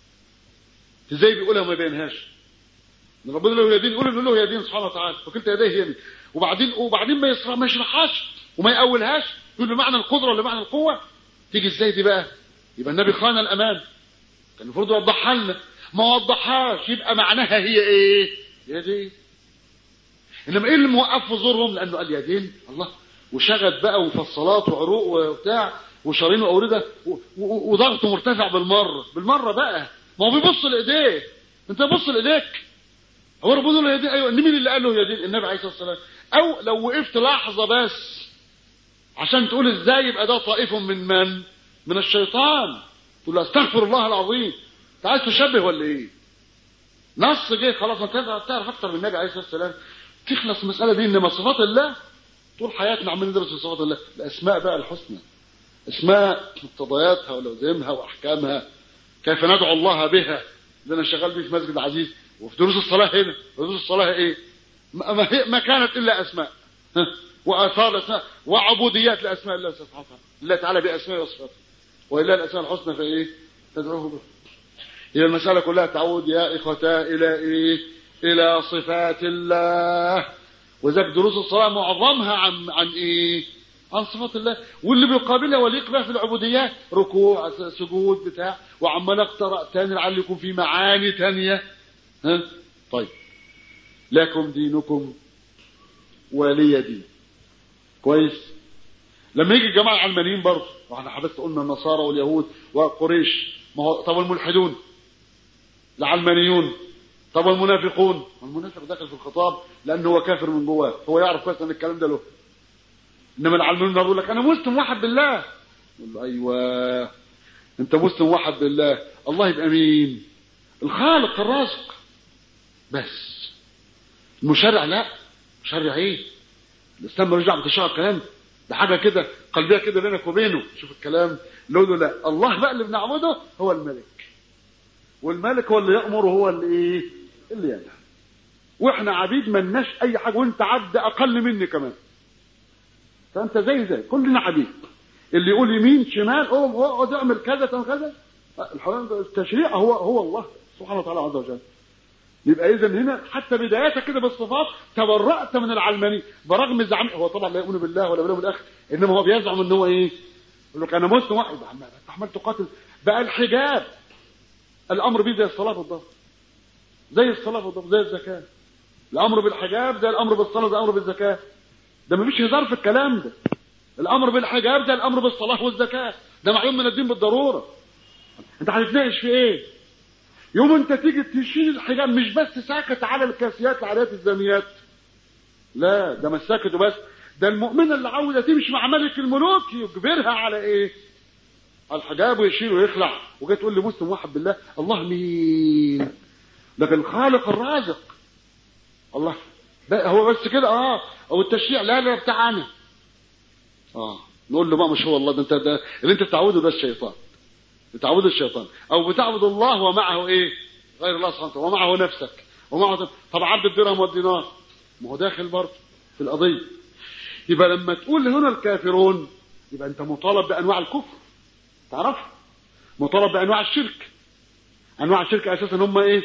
ازاي بيقولها وما يبينهاش؟ ربنا له يدين، يقول له يدين سبحانه وتعالى، وكلتا يديه يمين، وبعدين ما يشرحهاش وما يأولهاش، يقول له معنى القدره ولا معنى القوه. تيجي ازاي دي بقى؟ يبقى النبي خان الامان، كان المفروض يوضحها لنا، ما وضحهاش، يبقى معناها هي ايه؟ يدين. انما ايه اللي موقف زورهم؟ لانه قال يدين الله، وشغل بقى ومفصلات وعروق وبتاع وشرايين واورده وضغطه مرتفع بالمره بقى. ما هو بيبص لايديه، انت بص لايديك. هو ربنا له يدين، ايوه، مين اللي قال له يدين؟ النبي عليه الصلاه والسلام. او لو وقفت لحظه بس عشان تقول ازاي يبقى ده طائف من الشيطان، تقول له استغفر الله العظيم، انت عايز تشبه ولا ايه؟ نص جه خلاص، ما تعرف اكتر من النبي عليه الصلاه والسلام تخلص المساله دي. انما صفات الله طول حياتنا عمالين ندرس في صفات الله، الاسماء بقى الحسنى اسماء مقتضياتها ولوازمها واحكامها، كيف ندعو الله بها، اللي انا شغال بيه في مسجد العزيز وفي دروس الصلاه هنا. دروس الصلاه ايه؟ ما كانت الا اسماء واثار اسماء وعبوديات لاسماء الله سبحانه وتعالى. الله تعالى باسماء وصفاته، ولله الاسماء الحسنى فايه؟ تدعوه به. هي المساله كلها تعود يا اخوتا الى ايه؟ الى صفات الله. وذاك دروس الصلاه معظمها عن ايه؟ عن صفات الله، واللي بيقابلها وليق بها في العبوديات، ركوع سجود بتاع، وعمال اقترأ تاني لعل يكون في معاني تانية. ها طيب، لكم دينكم ولي دين. كويس. لما يجي الجماعه العلمانيين برضه، واحنا حضرتك قلنا النصارى واليهود وقريش، ما هو طب الملحدون العلمانيون، طب المنافقون، المنافق داخل في الخطاب لانه هو كافر من جواه، هو يعرف كويس ان الكلام ده له. انما العلمانيون يقول لك انا مسلم واحد بالله، يقول له ايوه انت مسلم واحد بالله، الله يبقى مين؟ الخالق الرازق بس. المشرع لا، مشرع ايه؟ الاسلام ملوش دعوه بتشريع الكلام ده، حاجه كده قلبيه كده بينك وبينه. شوف الكلام له لا، الله بقى اللي بنعبده هو الملك، والملك هو اللي يأمر وهو اللي ايه؟ اللي ينهى، واحنا عبيد ملناش اي حاجه، وانت عبد اقل مني كمان، فانت زي كلنا عبيد. اللي يقول يمين شمال اقعد اعمل كذا تعمل كذا، التشريع هو الله سبحانه وتعالى عز وجل. يبقى اذا هنا حتى بدايتك كده بالصفات تبرأت من العلماني، برغم زعم هو طبعا لا يؤمن بالله ولا باليوم الاخر، انما هو بيزعم ان هو ايه؟ يقول لك انا مسلم واحد، عمال تقاتل بقى. الحجاب الامر به زي الصلاه بالضبط، زي الصلاه بالضبط، زي الزكاه. الامر بالحجاب زي الامر بالصلاه زي الامر بالزكاه، ده مفيش هزار في الكلام ده. الامر بالحجاب زي الامر بالصلاه والزكاه، ده معلوم من الدين بالضروره. انت هتتناقش في ايه؟ يوم انت تيجي تشيل الحجاب، مش بس ساكت على الكاسيات العاريات الزانيات، لا ده مش ساكت وبس، ده المؤمنه اللي عاوزه تمشي مع ملك الملوك يجبرها على ايه؟ على الحجاب، ويشيل ويخلع. وجاي تقول لي مسلم واحد بالله، الله مين؟ لكن الخالق الرازق الله هو بس كده. او التشريع لا بتاعنا. نقول له بقى مش هو الله، ده انت ده اللي انت بتعوده، ده الشيطان، بتعبد الشيطان، او بتعبد الله ومعه ايه؟ غير الله سبحانه وتعالى، ومعه نفسك ومعه. طب عبد الدرهم والدينار، ما هو داخل برضه في القضيه. يبقى لما تقول هنا الكافرون، يبقى انت مطالب بانواع الكفر، تعرف؟ مطالب بانواع الشرك. انواع الشرك اساسا هم ايه؟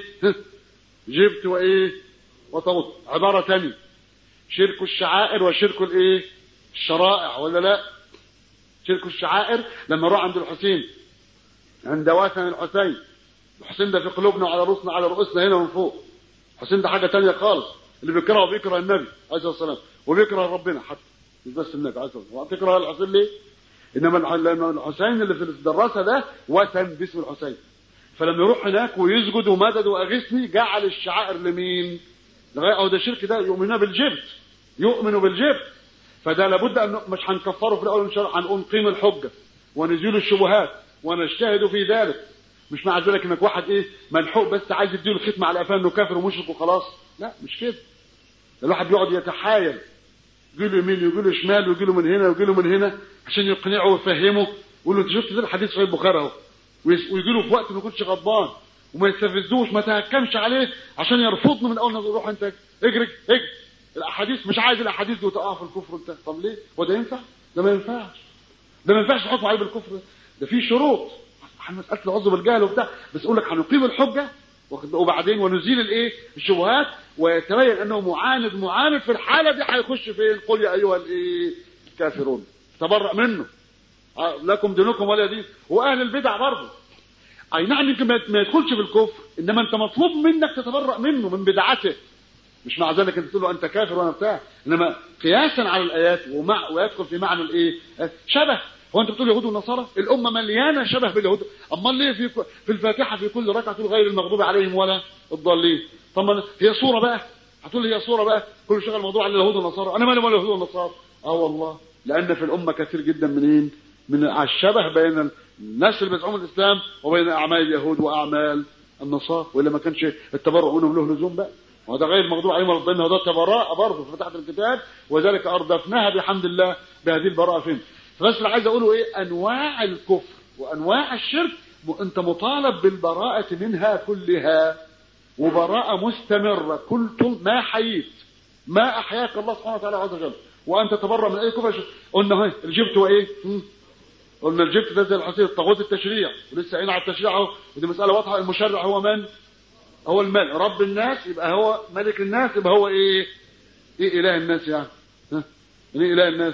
جبت وايه؟ وطاغوت. عباره ثانيه، شرك الشعائر وشرك الايه؟ الشرائع، ولا لا؟ شرك الشعائر لما روح عند الحسين، عند وثن الحسين، الحسين ده في قلوبنا وعلى رؤوسنا، على رؤوسنا هنا من فوق. الحسين ده حاجه ثانيه خالص، اللي بيكرهه بيكره النبي عليه الصلاه والسلام، وبيكره ربنا حتى، مش بس النبي عليه الصلاه والسلام. تكره الحسين ليه؟ انما الحسين اللي في الدراسه ده وثن باسم الحسين، فلما يروح هناك ويسجد ومدد واغثني، جعل الشعائر لمين؟ او ده شرك، ده يؤمنون بالجبت، يؤمنوا بالجبت. فده لابد ان مش هنكفره في الاول، ان شاء الله هنقوم نقيم الحجه ونزيل الشبهات ونجتهد في ذلك. مش مع ذلك انك واحد ايه ملحوق بس عايز يديله الختم على قفاه انه كافر ومشرك وخلاص، لا مش كده. الواحد بيقعد يتحايل، يجي له يمين ويجي له شمال ويجي له من هنا ويجي له من هنا عشان يقنعه ويفهمه، يقول له انت شفت ده الحديث صحيح البخاري اهو، ويجي له في وقت ما يكونش غضبان وما يستفزوش، ما تهكمش عليه عشان يرفضني من اول ما روح انت اجري الاحاديث، مش عايز الاحاديث دي وتقع في الكفر انت. طب ليه؟ وده ينفع؟ ده ما ينفعش، ده ما ينفعش تحكم عليه بالكفر، ده فيه شروط. مساله العذر بالجهل وبتاع، بس اقول لك هنقيم الحجه وبعدين ونزيل الايه؟ الشبهات، ويتبين انه معاند في الحاله دي هيخش فين؟ قل يا ايها الايه؟ الكافرون، تبرأ منه. لكم دينكم ولا دين. واهل البدع برضه اي نعم يمكن ما يدخلش في الكفر، انما انت مطلوب منك تتبرأ منه من بدعته، مش مع ذلك انت تقول له انت كافر وانا بتاع، انما قياسا على الايات ويدخل في معنى الايه؟ شبه. هو انت بتقول يهود ونصارى؟ الامه مليانه شبه باليهود. امال ليه في الفاتحه في كل ركعه تقول غير المغضوب عليهم ولا الضالين؟ طب هي صوره بقى، هتقول لي هي صوره بقى، كل شغل الموضوع على اليهود والنصارى، انا مالي ولا اليهود والنصارى؟ والله لان في الامه كثير جدا من الشبه بين الناس اللي بيزعموا الاسلام وبين اعمال اليهود واعمال النصارى، والا ما كانش التبرع منهم له لزوم بقى. وهذا غير المغضوب عليهم ولا الضالين، وده براءه برضه في فتحه الكتاب، وذلك اردفناها بحمد الله بهذه البراءه. فين؟ بس اللي عايز اقوله ايه؟ انواع الكفر وانواع الشرك انت مطالب بالبراءة منها كلها، وبراءة مستمرة كل ما حييت، ما احياك الله سبحانه وتعالى عز وجل، وان تتبرأ من اي كفر. قلنا اهي الجبت وايه؟ قلنا الجبت ده زي الحصير الطاغوت التشريع، ولسه قايلين على التشريع اهو، ودي مسألة واضحة. المشرع هو من؟ هو الملك رب الناس، يبقى هو ملك الناس، يبقى هو ايه اله الناس يعني. ها ايه اله الناس؟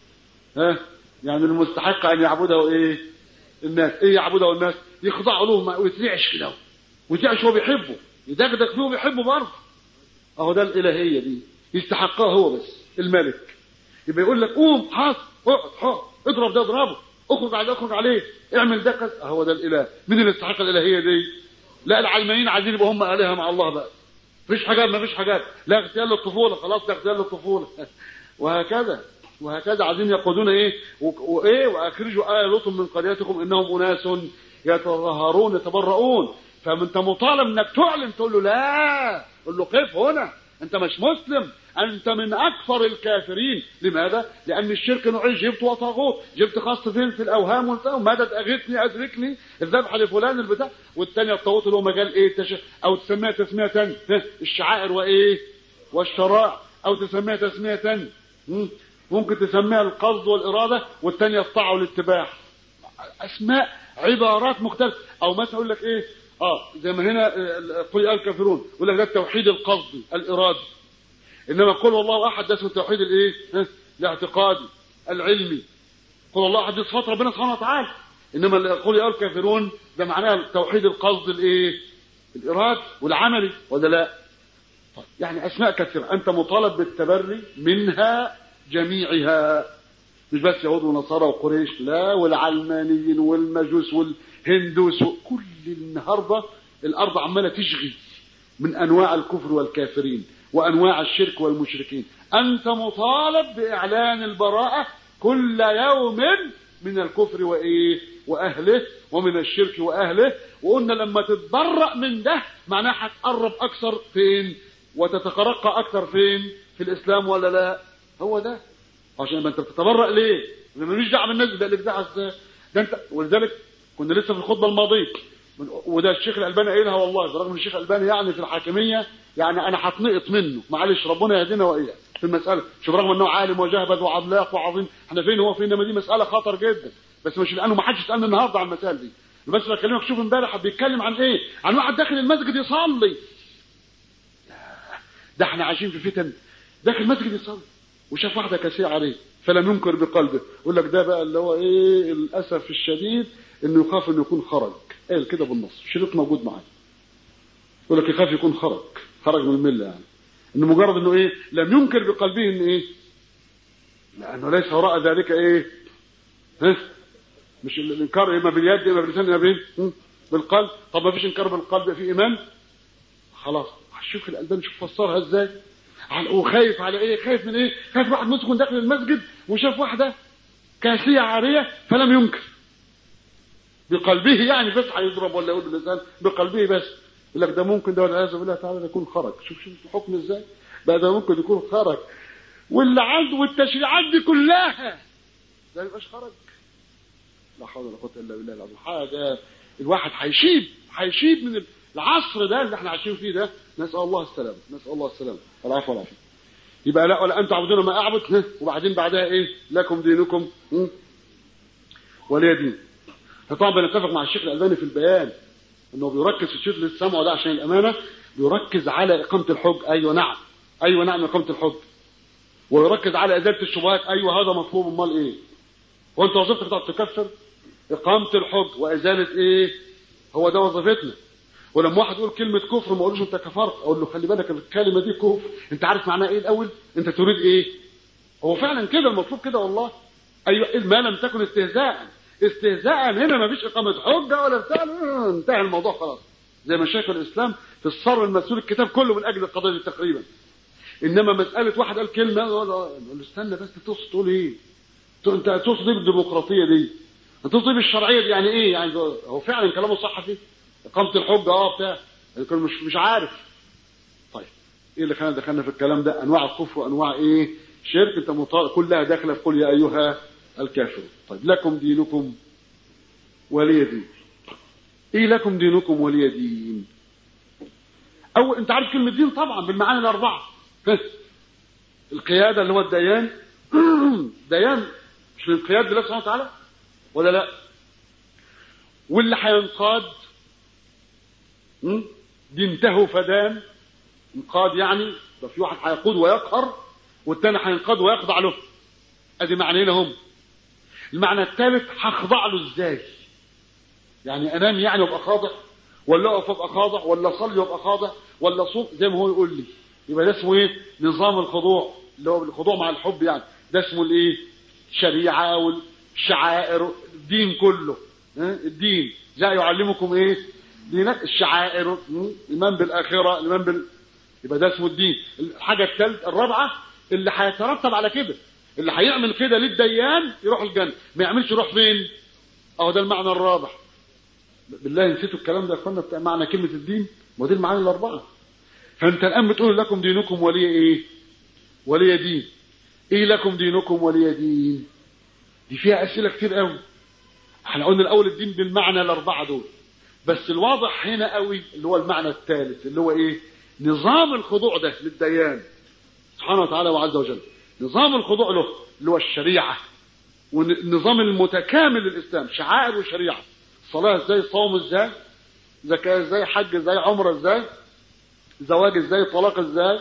ها يعني المستحق ان يعبده ايه الناس. ايه يعبده الناس؟ يخضعوا له ويترعش كده، ويترعش هو بيحبه، يدغدغ فيه وبيحبه برضه. اهو ده الالهيه دي يستحقها هو بس الملك. يبقى يقول لك قوم حاط اقعد اضرب ده اضربه، اخرج عليه اخرج عليه، اعمل ده كذا. هو ده الاله. مين اللي يستحق الالهيه دي؟ لا العلمانيين عايزين يبقوا هم الهه مع الله بقى. مفيش حاجات، مفيش حاجات، لا اغتيال للطفوله، خلاص ده اغتيال للطفوله وهكذا وهكذا. عايزين يقودون ايه وايه؟ واخرجوا آل لوط من قريتكم انهم اناس يتطهرون يتبرؤون. فانت مطالب انك تعلن، تقول له لا، قول له قف هنا، انت مش مسلم، انت من اكثر الكافرين. لماذا؟ لان الشرك نوعين، جبت وطاغوت. جبت خاص فين؟ في الاوهام والفهم، مدد اغثني ادركني، الذبح لفلان البتاع. والثانيه الطاغوت اللي هو مجال ايه او تسميها تسميه ثانيه الشعائر وايه والشرائع، او تسميها تسميه ثانيه ممكن تسميها القصد والاراده، والثانيه الطاعه والاتباع. اسماء عبارات مختلفه. او مثلا يقول لك ايه زي ما هنا قل يا الكافرون يقول لك ده التوحيد القصدي الارادي، انما قل والله احد ده اسمه التوحيد الايه الاعتقادي العلمي. قل الله احد دي صفات ربنا سبحانه وتعالى، انما قل يا الكافرون ده معناها التوحيد القصدي الايه الارادي والعملي، ولا لا؟ طيب يعني اسماء كثيره انت مطالب بالتبري منها جميعها، مش بس يهود ونصارى وقريش، لا، والعلمانيين والمجوس والهندوس كل النهارده الارض عماله تشغي من انواع الكفر والكافرين وانواع الشرك والمشركين. انت مطالب باعلان البراءه كل يوم من الكفر وايه واهله ومن الشرك واهله. وقلنا لما تتبرأ من ده معناها هتقرب اكثر فين وتترقى اكثر فين في الاسلام، ولا لا؟ هو ده. عشان ما انت بتتبرأ ليه؟ ماليش دعوه بالناس ده اللي بتاع ده انت. ولذلك كنا لسه في الخطبه الماضيه، وده الشيخ الالباني قايلها والله، برغم ان الشيخ الالباني يعني في الحاكميه يعني انا هتنقط منه، معلش ربنا يهدينا واياه في المساله. شوف رغم انه عالم وجهبذ وعملاق وعظيم، احنا فين هو فين؟ انما دي مساله خطر جدا، بس مش لانه ما حدش سالني النهارده عن المسائل دي. بس بكلمك، شوف امبارح بيتكلم عن ايه؟ عن واحد داخل المسجد يصلي. ده احنا عايشين في فتن. داخل المسجد يصلي وشاف واحده كاسيه عليه فلم ينكر بقلبه. يقول لك ده بقى اللي هو ايه الاسف الشديد انه يخاف انه يكون خرج. قال كده بالنص، الشريط موجود معايا. يقول لك يخاف يكون خرج من المله، يعني انه مجرد انه ايه لم ينكر بقلبه ان ايه، لانه ليس وراء ذلك ايه مش الانكار اما باليد اما باللسان اما بالقلب. طب ما فيش انكار بالقلب في ايمان؟ خلاص شوف الالباني شوف فسرها ازاي. وخايف على ايه؟ خايف من ايه؟ خايف واحد مسكن داخل المسجد وشاف واحده كاسيه عاريه فلم ينكر بقلبه، يعني بس هيضرب ولا يقول باللسان، بقلبه بس. يقول لك ده ممكن ده والعياذ بالله تعالى يكون خرج. شوف الحكم ازاي بقى، ده ممكن يكون خرج واللي عنده والتشريعات دي كلها ده ما يبقاش خرج. لا حول ولا قوه الا بالله العظيم. حاجه الواحد هيشيب من العصر ده اللي احنا عايشين فيه ده. نسال الله السلامه، نسال الله السلامه والعفو والعافيه. يبقى لا ولا انت تعبدون ما اعبد، وبعدين بعدها ايه؟ لكم دينكم ولي دين. طبعا بنتفق مع الشيخ الالباني في البيان انه بيركز في الشيخ اللي سمعه ده عشان الامانه، بيركز على اقامه الحج. ايوه نعم اقامه الحج، ويركز على ازاله الشبهات. ايوه هذا مطلوب، امال ايه؟ وانت وظيفتك تقعد تكفر؟ اقامه الحج وازاله ايه؟ هو ده وظيفتنا. ولما واحد يقول كلمه كفر ما اقولوش انت كفرت، اقول له خلي بالك الكلمه دي كفر، انت عارف معناها ايه الاول؟ انت تريد ايه؟ هو فعلا كده المطلوب كده والله. ايوه ما لم تكن استهزاء هنا ما فيش اقامه حجه ولا بتاع، انتهى الموضوع خلاص. زي ما شيخ الاسلام في الصر المسؤول الكتاب كله من اجل القضيه دي تقريبا. انما مساله واحد قال كلمه نقول له استنى بس تقصد تقول ايه؟ انت تقصد ايه بالديمقراطيه دي؟ انت تقصد ايه بالشرعيه دي؟ يعني ايه؟ يعني هو فعلا كلامه صح فيه اقامه الحجه بتاع، يكون مش عارف. طيب ايه اللي دخلنا في الكلام ده؟ انواع الكفر وانواع ايه شرك. انت كلها داخله في قل يا ايها الكافرون. طيب لكم دينكم ولي دين. ايه لكم دينكم ولي دين؟ او انت عارف كلمة دين طبعا بالمعاني الاربعة. القيادة اللي هو الديان. ديان مش الانقياد لله سبحانه وتعالى ولا لا؟ واللي هينقاد دينته فدان. انقاد يعني ده في واحد هيقود ويقهر والتاني هينقاد ويخضع له. ادي معنيين هم. المعنى الثالث هخضع له ازاي؟ يعني انام يعني وابقى خاضع، ولا اقف وابقى خاضع، ولا اصلي وابقى خاضع، ولا اصوم زي ما هو يقول لي. يبقى ده اسمه ايه؟ نظام الخضوع، اللي هو الخضوع مع الحب يعني. ده اسمه الايه؟ الشريعه والشعائر، الدين كله. الدين جاء يعلمكم ايه؟ دينك الشعائر، الايمان بالاخره، الايمان يبقى ده اسمه الدين. الحاجه الثالثه الرابعه اللي هيترتب على كده، اللي هيعمل كده للديان يروح الجنه، ما يعملش يروح فين؟ اهو ده المعنى الرابع. بالله نسيتوا الكلام ده يا اخوانا بتاع معنى كلمه الدين؟ ما دي المعاني الاربعه. فانت الان بتقول لكم دينكم ولي ايه؟ ولي دين. ايه لكم دينكم ولي دين؟ دي فيها اسئله كتير قوي. احنا قلنا الاول الدين بالمعنى الاربعه دول، بس الواضح هنا قوي اللي هو المعنى الثالث اللي هو ايه؟ نظام الخضوع ده للديان سبحانه وتعالى وعز وجل. نظام الخضوع له اللي هو الشريعه، والنظام المتكامل للاسلام، شعائر وشريعه. الصلاه ازاي، صوم ازاي، زكاه ازاي، حج ازاي، عمره ازاي، زواج ازاي، طلاق ازاي،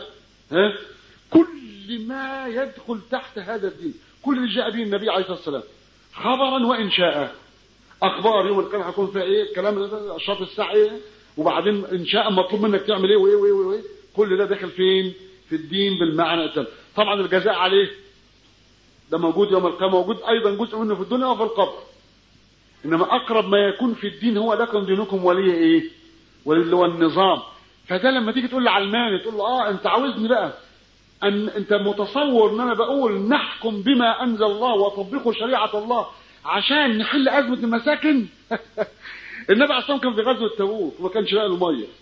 كل ما يدخل تحت هذا الدين، كل اللي جاء به النبي عليه الصلاه والسلام خبرا وانشاء. اخبار يوم القيامه هيكون فيها ايه؟ كلام اشراط الساعه ايه؟ وبعدين انشاء مطلوب منك تعمل ايه وايه وايه وايه. كل ده داخل فين؟ في الدين بالمعنى التام. طبعا الجزاء عليه ده موجود يوم القيامه، موجود ايضا جزء منه في الدنيا وفي القبر. انما اقرب ما يكون في الدين هو لكم دينكم ولي ايه؟ واللي هو النظام. فده لما تيجي تقول لعلماني تقول له انت عاوزني بقى ان انت متصور ان انا بقول نحكم بما انزل الله وطبقوا شريعه الله عشان نحل ازمه المساكن؟ النبي عليه الصلاه والسلام كان في غزوه تبوك وما كانش لاقي له ميه.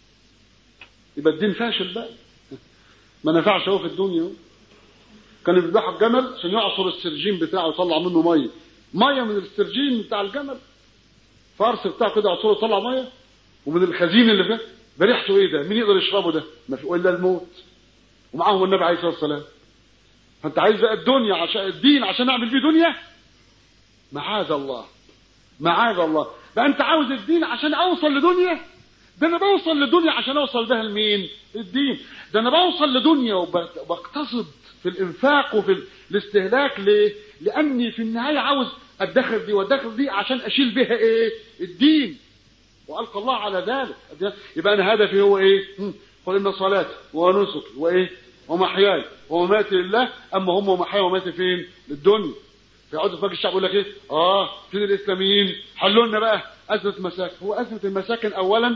يبقى الدين فاشل بقى، ما نفعش هو في الدنيا. كان بيذبحوا الجمل عشان يعصر السرجين بتاعه يطلع منه ميه من السرجين بتاع الجمل، فرس بتاعه كده يعصره يطلع ميه، ومن الخزين اللي فيه بريحته ايه ده؟ مين يقدر يشربه ده؟ ما في الا الموت. ومعاهم النبي عليه الصلاه والسلام. فانت عايز بقى الدنيا عشان الدين عشان نعمل فيه دنيا؟ معاذ الله، معاذ الله. بقى انت عاوز الدين عشان اوصل لدنيا؟ ده انا بوصل لدنيا عشان اوصل بها لمين؟ الدين. ده انا بوصل لدنيا وبقتصد في الانفاق وفي الاستهلاك. ليه؟ لاني في النهايه عاوز ادخر دي وادخر دي عشان اشيل بها ايه؟ الدين. والقى الله على ذلك. يبقى انا هدفي هو ايه؟ قل ان صلاتي ونسكي وايه؟ ومحياي ومماتي لله. اما هم ومحياي ومماتي فين؟ للدنيا. فيقعدوا في الشعب يقول لك ايه؟ فين الاسلاميين؟ حلوا لنا بقى ازمه المساكن. هو ازمه المساكن اولا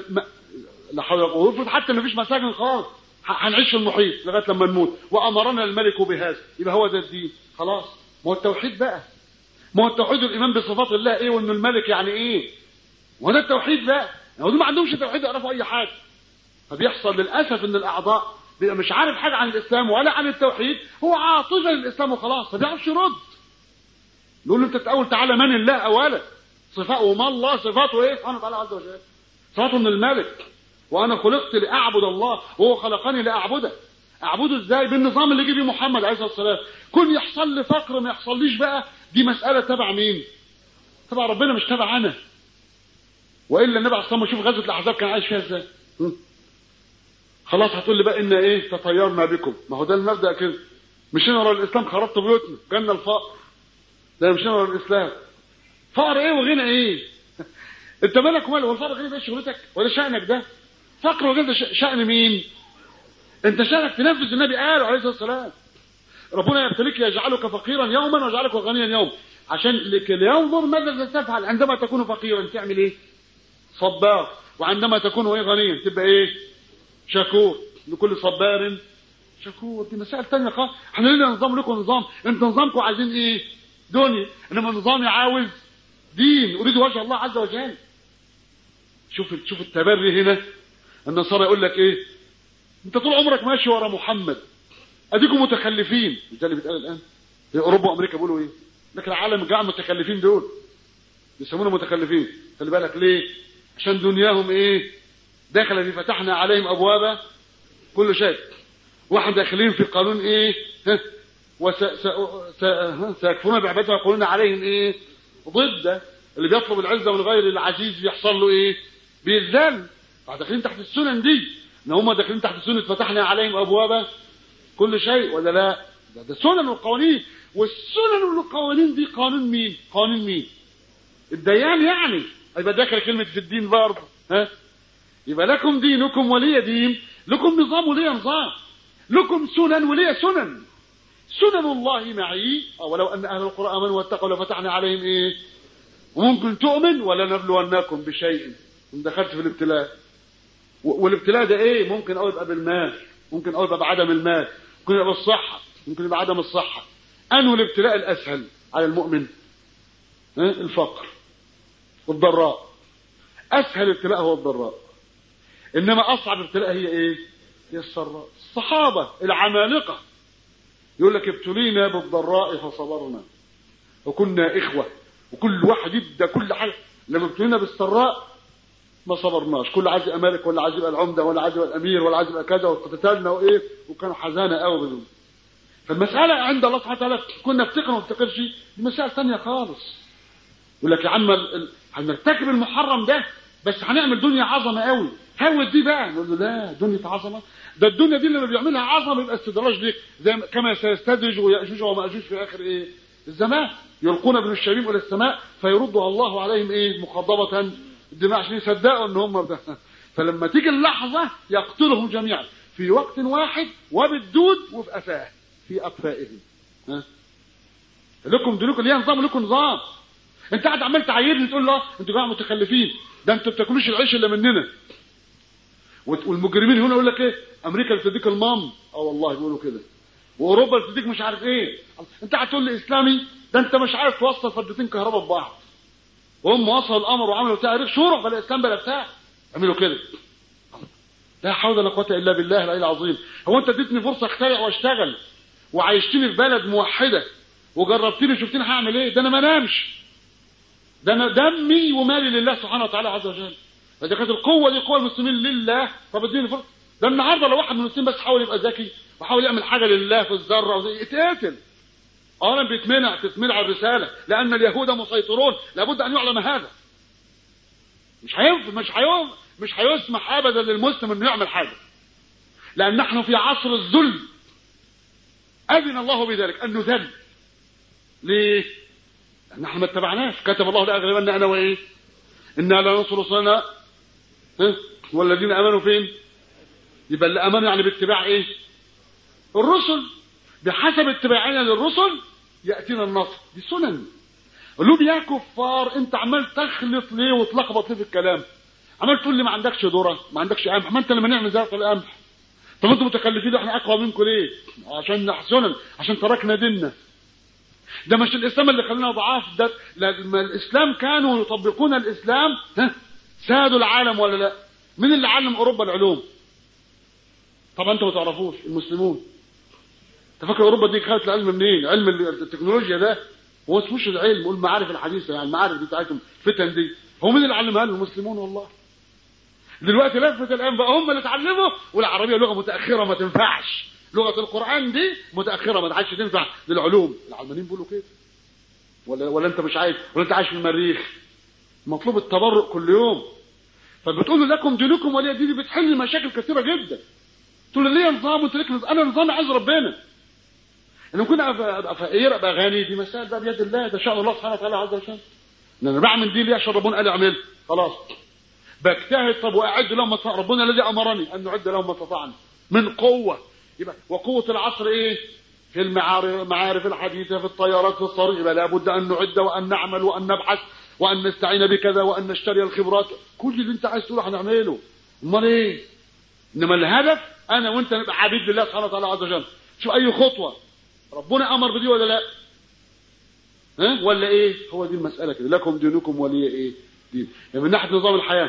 لا حول ولا قوه، حتى ما فيش مساكن خالص، هنعيش في المحيط لغايه لما نموت. وامرنا الملك بهذا. يبقى هو ده الدين خلاص. ما هو التوحيد بقى، ما هو التوحيد الايمان بصفات الله ايه وانه الملك يعني ايه. وده التوحيد بقى. هم ما عندهمش توحيد يعرفوا اي حاجه. فبيحصل للاسف ان الاعضاء بيبقى مش عارف حاجه عن الاسلام ولا عن التوحيد، هو عاطفه للاسلام وخلاص، ما بيعرفش يرد. نقول له انت الاول تعالى من الله اولا، صفاته وما الله صفاته ايه سبحانه وتعالى عز وجل. صفاته من الملك، وانا خلقت لاعبد الله وهو خلقني لاعبده. اعبده ازاي؟ بالنظام اللي جه بيه محمد عليه الصلاه والسلام. كل يحصل لي فقر ما يحصليش بقى دي مساله تبع مين؟ تبع ربنا مش تبع انا. والا النبي عليه الصلاه والسلام شوف غزوه الاحزاب كان عايش فيها ازاي. خلاص هتقول لي بقى ان ايه؟ تطيرنا بكم. ما هو ده المبدا كده. مشينا ورا الاسلام خربت بيوتنا، جالنا الفقر. ده مشينا ورا الاسلام. فقر ايه وغنى ايه؟ انت مالك وماله؟ هو الفقر غنى ده شغلتك ولا شأنك ده؟ فقر وغنى ده شأن مين؟ انت شأنك تنفذ النبي قاله عليه الصلاه والسلام. ربنا يبتليك يجعلك فقيرا يوما ويجعلك غنيا يوم، عشان لينظر ماذا ستفعل عندما تكون فقيرا. تعمل ايه؟ صبار. وعندما تكون ايه؟ غنيا تبقى ايه؟ شكور. لكل صبار شكور. دي مسائل ثانيه خالص. احنا لنا نظام لكم نظام، انتوا نظامكم عايزين ايه؟ دنيا. انما نظامي عاوز دين، اريد وجه الله عز وجل. شوف التبري هنا. النصارى يقول لك ايه؟ انت طول عمرك ماشي ورا محمد، اديكم متخلفين. ده اللي بيتقال الان في اوروبا وامريكا. بيقولوا ايه؟ لكن العالم جاء متخلفين دول يسمونهم متخلفين. خلي بالك ليه؟ عشان دنياهم ايه؟ داخله في فتحنا عليهم ابواب كل شيء. واحد داخلين في قانون ايه؟ سيكفرون بعبادتهم ويقولون عليهم ايه؟ ضد اللي بيطلب العزه من غير العزيز بيحصل له ايه؟ بيذل. فداخلين تحت السنن دي، ان هم داخلين تحت سنه فتحنا عليهم ابواب كل شيء ولا لا؟ ده سنن وقوانين، والسنن والقوانين دي قانون مين؟ قانون مين؟ الديان يعني. يبقى داخل كلمه في الدين برضه. يبقى لكم دينكم ولي دين، لكم نظام ولي نظام، لكم سنن ولي سنن. سنن الله معي، ولو ان اهل القرى امنوا واتقوا لفتحنا عليهم ايه؟ وممكن تؤمن ولنبلونكم بشيء. دخلت في الابتلاء، والابتلاء ده ايه؟ ممكن او يبقى بالمال، ممكن او يبقى بعدم المال، ممكن يبقى بالصحه، ممكن يبقى عدم الصحه. انه الابتلاء الاسهل على المؤمن الفقر والضراء. اسهل ابتلاء هو الضراء، انما اصعب ابتلاء هي ايه؟ هي السراء. الصحابه العمالقه يقول لك ابتلينا بالضراء فصبرنا وكنا اخوه، وكل واحد يدى كل حاجه. لما ابتلينا بالسراء ما صبرناش، كل عايز يبقى مالك ولا عايز يبقى العمده ولا عايز يبقى الامير ولا عايز يبقى كذا، وقتلنا وايه، وكانوا حزانه قوي بدون. فالمساله عند الله سبحانه وتعالى كنا نفتكر وما نفتكرش، دي مساله ثانيه خالص. يقول لك يا عم هنرتكب المحرم ده بس هنعمل دنيا عظمه قوي، هوت دي بقى. نقول له لا، دنيا عظمه؟ ده الدنيا دي لما بيعملها عظمه يبقى استدراج ليك، زي كما سيستدرج ويأجوج ومأجوج في اخر ايه؟ الزمان. يلقون ابن الشبيب الى السماء فيردها الله عليهم ايه؟ مخضبه الدماء، عشان يصدقوا ان هم ده. فلما تيجي اللحظه يقتلهم جميعا في وقت واحد وبالدود وفي افاه في اقفائهم. لكم دينكم ليه نظام ولكم نظام. انت قاعد عمال تعايرني تقول له انتوا جماعه متخلفين، ده انتوا بتاكلوش العيش الا مننا. والمجرمين هنا يقول لك ايه؟ امريكا اللي بتديك المام، والله بيقولوا كده، واوروبا اللي بتديك مش عارف ايه. انت قاعد تقول لي اسلامي؟ ده انت مش عارف توصل فدتين كهرباء ببعض، وهم وصلوا الامر وعملوا تاريخ شورى بلا اسلام بلا بتاع، عملوا كده. لا حول ولا قوه الا بالله العلي العظيم. هو انت اديتني فرصه اخترع واشتغل وعايشتني في بلد موحده وجربتني وشفتني هعمل ايه؟ ده انا ما نامش، ده انا دمي ومالي لله سبحانه وتعالى عز وجل. فاذا كانت القوه دي قوه المسلمين لله، طب اديني فرصه. ده النهارده لو واحد من المسلمين بس حاول يبقى ذكي وحاول يعمل حاجه لله في الذره يتقتل. اولا تتمنع الرساله، لان اليهود مسيطرون، لابد ان يعلم هذا. مش هيسمح ابدا للمسلم انه يعمل حاجه، لان نحن في عصر الذل. اذن الله بذلك ان نذل. ليه؟ لان احنا ما اتبعناش. كتب الله لاغلبن انا وايه؟ انا لا ننصر رسلنا والذين امنوا فين؟ يبقى اللي امنوا يعني باتباع ايه؟ الرسل. بحسب اتباعنا للرسل ياتينا النصر. دي سنن. قالوا يا كفار انت عمال تخلط ليه وتلخبط ليه في الكلام؟ عمال تقول لي ما عندكش ذره، ما عندكش قمح، ما انت لما نعمل زرع القمح. طب انتوا متكلفين احنا اقوى منكم ليه؟ عشان سنن، عشان تركنا ديننا. ده مش الاسلام اللي خلينا ضعاف، ده لما الاسلام كانوا يطبقون الاسلام سادوا العالم ولا لا؟ مين اللي علم اوروبا العلوم؟ طبعا انتوا ما تعرفوش، المسلمون. انت فاكر اوروبا دي خدت العلم منين؟ علم التكنولوجيا ده هو اسموش العلم، والمعارف الحديثه، يعني المعارف دي بتاعتهم الفتن دي، هو مين اللي علمها لهم؟ المسلمون والله. دلوقتي لفت الان بقى هم اللي اتعلموا، والعربيه لغه متاخره ما تنفعش، لغه القران دي متاخره ما عادش تنفع للعلوم. العلمانيين بيقولوا كده. ولا انت مش عايز؟ ولا انت عايش في المريخ؟ مطلوب التبرؤ كل يوم. فبتقول لكم دينكم ولي ديني، بتحل مشاكل كثيره جدا. تقول لي ليه نظام وانت ليك نظام؟ انا نظام عايز ربنا. ان كنت ابقى فقير ابقى غني دي مسائل بقى بيد الله، ده شاء الله سبحانه وتعالى عز وجل. ان انا بعمل دي ليه؟ عشان ربنا قال اعمل، خلاص بجتهد. طب واعد لهم ربنا الذي امرني ان نعد لهم ما استطعنا من قوه. يبقى وقوه العصر ايه؟ في المعارف الحديثه، في الطيارات، في الصاروخ. يبقى لابد ان نعد وان نعمل وان نبحث وان نستعين بكذا وان نشتري الخبرات. كل اللي انت عايز تقوله هنعمله. امال ايه؟ انما الهدف انا وانت نبقى عبيد لله سبحانه وتعالى عز وجل. شوف اي خطوه ربنا امر بدي ولا لا؟ ولا ايه؟ هو دي المساله كده. لكم دينكم ولي ايه؟ دين. يعني من ناحيه نظام الحياه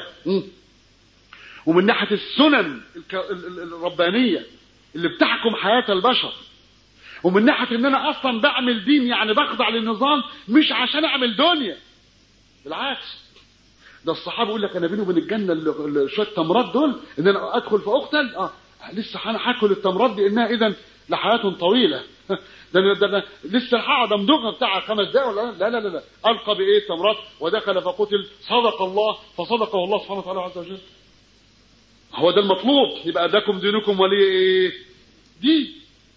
ومن ناحيه السنن الربانيه اللي بتحكم حياه البشر، ومن ناحيه ان انا اصلا بعمل دين، يعني بخضع للنظام مش عشان اعمل دنيا، بالعكس. ده الصحابه يقول لك انا بيني وبين الجنه شويه تمرات دول ان انا ادخل فاقتل، لسه انا هاكل التمرات دي انها اذا لحياه طويله. ده لسه هقعد امضغها بتاع 5 دقايق ولا لا لا لا لا، القى بايه التمرات ودخل فقتل، صدق الله فصدقه الله سبحانه وتعالى عز وجل. هو ده المطلوب. يبقى لكم دينكم ولي ايه دي.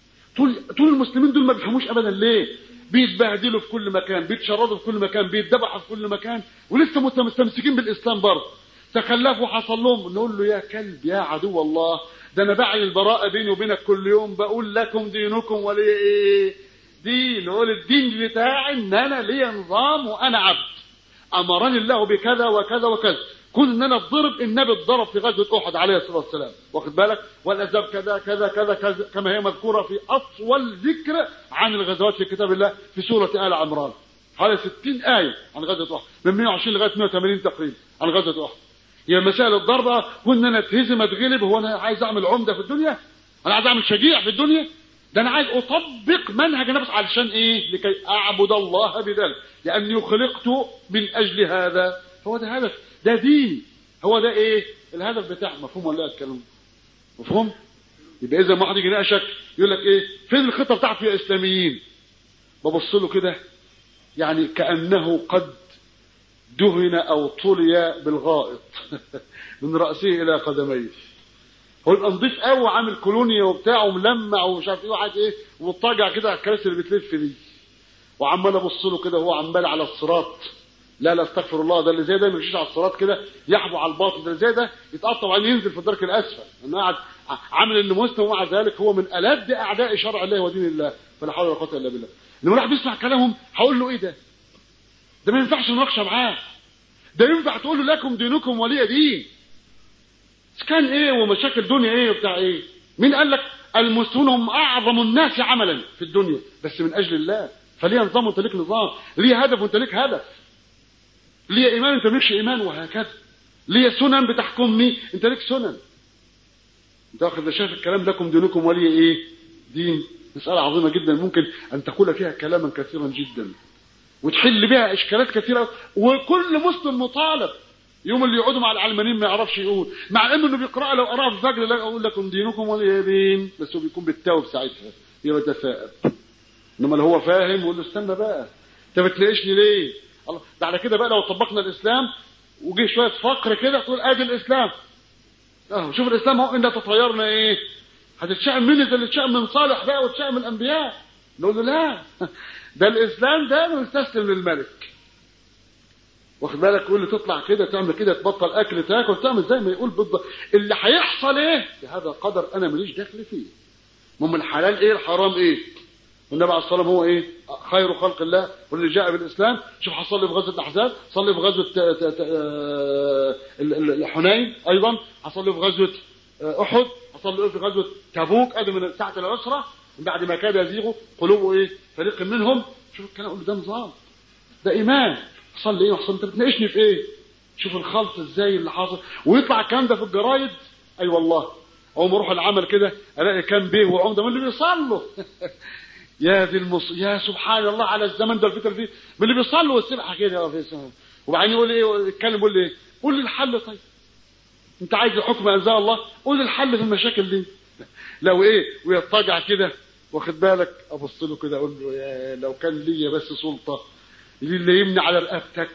طول المسلمين دول ما بيفهموش ابدا ليه بيتبهدلوا في كل مكان، بيتشردوا في كل مكان، بيتذبحوا في كل مكان، ولسه مستمسكين بالاسلام برضه. تخلفوا حصل لهم، نقول له يا كلب يا عدو الله، ده انا بعي البراءه بيني وبينك كل يوم، بقول لكم دينكم ولي ايه دين. نقول الدين بتاعي ان انا ليا نظام وانا عبد، امرني الله بكذا وكذا وكذا. كون ان انا اتضرب، النبي اتضرب في غزوه احد عليه الصلاه والسلام، واخد بالك، والاسباب كذا كذا كذا كذا كما هي مذكوره في اطول ذكر عن الغزوات في كتاب الله في سوره ال عمران، حوالي 60 ايه عن غزوه احد، من 120 لغايه 180 تقريبا عن غزوه احد. هي مسائل الضربه، كون انا اتهزم اتغلب، هو انا عايز اعمل عمده في الدنيا؟ انا عايز اعمل شجيع في الدنيا؟ ده انا عايز اطبق منهج النبي علشان ايه؟ لكي اعبد الله بذلك، لاني خلقت من اجل هذا. هو ده هدف، ده دين، هو ده ايه الهدف بتاعه. مفهوم ولا لا الكلام؟ مفهوم؟ يبقى اذا ما حد يجي يناقشك يقول لك ايه فين الخطه بتاعتك يا اسلاميين، ببص له كده يعني كانه قد دهن او طلي بالغائط من راسه الى قدميه. هو يبقى نضيف قوي، عامل كولونيا وبتاع وملمع ومش عارف ايه وحاجات ايه، ومضطجع كده على الكراسي اللي بتلف دي، وعمال ابص له كده وهو عمال على الصراط. لا استغفر الله، ده اللي زي ده ما يمشيش على الصراط كده يحبو على الباطل، ده اللي زي ده يتقطع وبعدين ينزل في الدرك الاسفل، انه قاعد عامل انه مسلم ومع ذلك هو من ألد اعداء شرع الله ودين الله، فلا حول ولا قوه الا بالله. لما الواحد بيسمع كلامهم هقول له ايه ده؟ ده ما ينفعش نناقشه معاه، ده ينفع تقول له لكم دينكم ولي دين. كان ايه ومشاكل دنيا ايه وبتاع ايه؟ مين قال لك المسلمون هم اعظم الناس عملا في الدنيا بس من اجل الله؟ فليه نظام وانت ليك نظام، ليه هدف وانت ليك هدف، ليه ايمان انت مالكش ايمان، وهكذا. ليه سنن بتحكمني انت ليك سنن. انت واخد شايف الكلام لكم دينكم ولي ايه دين، مساله عظيمه جدا ممكن ان تقول فيها كلاما كثيرا جدا وتحل بها اشكالات كثيره، وكل مسلم مطالب يوم اللي يقعدوا مع العلمانيين ما يعرفش يقول، مع انه بيقرأ لو قرأ في الفجر لا اقول لكم دينكم ولي دين، بس هو بيكون بالتوب ساعتها يبقى تثائب. انما لو هو فاهم يقول له استنى بقى انت بتناقشني ليه؟ الله، ده على كده بقى لو طبقنا الاسلام وجه شويه فقر كده تقول ادي الاسلام، شوف الاسلام اهو ان تطيرنا ايه؟ هتتشائم مني زي اللي تشائم من صالح بقى وتشائم من الانبياء. نقول له لا ده الاسلام ده مستسلم للملك، واخد بالك، واللي تطلع كده تعمل كده تبطل اكل تاكل تعمل زي ما يقول بالضبط. اللي هيحصل ايه هذا قدر انا ماليش دخل فيه. من الحلال ايه الحرام ايه. والنبي عليه الصلاه والسلام هو ايه خير خلق الله واللي جاء بالاسلام. شوف حصل لي في غزوه الاحزاب، حصل لي في غزوه الحنين، ايضا حصل لي في غزوه احد، حصل لي في غزوه تبوك، ادي من ساعه العسره من بعد ما كاد يزيغوا قلوب ايه فريق منهم. شوف الكلام اقول ده نظام، ده ايمان. حصل لي ايه وحصل انت بتناقشني في ايه؟ شوف الخلط ازاي اللي حاصل، ويطلع الكلام ده في الجرايد. اي والله اول ما اروح العمل كده الاقي كام بيه وعمده من اللي بيصلوا يا ذي يا سبحان الله على الزمن ده الفتره دي، من اللي بيصلوا والسبحه كده في السماء. وبعدين يقول ايه يتكلم يقول لي ايه؟ قول لي الحل. طيب انت عايز الحكم انزل الله، قول لي الحل في المشاكل دي. لو ايه ويضطجع كده واخد بالك ابص له كده اقول له يا لو كان ليا بس سلطه اللي يمنع على رقبتك.